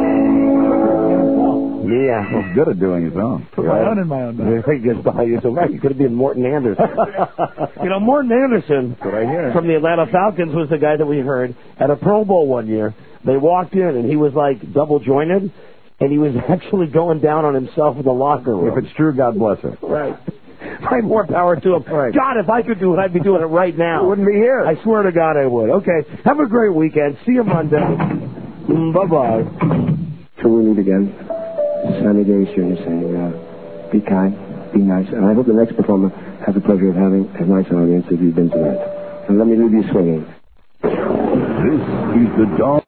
Speaker 2: Yeah.
Speaker 4: He's good at doing his own.
Speaker 7: Put my own in my own mouth.
Speaker 2: Very good by you. So right, you could have been Morton Anderson. Morton Anderson from the Atlanta Falcons was the guy that we heard at a Pro Bowl one year. They walked in and he was like double jointed, and he was actually going down on himself in the locker room.
Speaker 4: If it's true, God bless her.
Speaker 2: Right. Right, more power to him. Right. God, if I could do it, I'd be doing it right now.
Speaker 4: You wouldn't be here.
Speaker 2: I swear to God I would. Okay, have a great weekend. See you Monday. Bye-bye.
Speaker 9: Till we meet again. Sunny day, sure, saying, be kind, be nice, and I hope the next performer has the pleasure of having a nice audience as you've been tonight. And let me leave you swinging.
Speaker 1: This is the dog.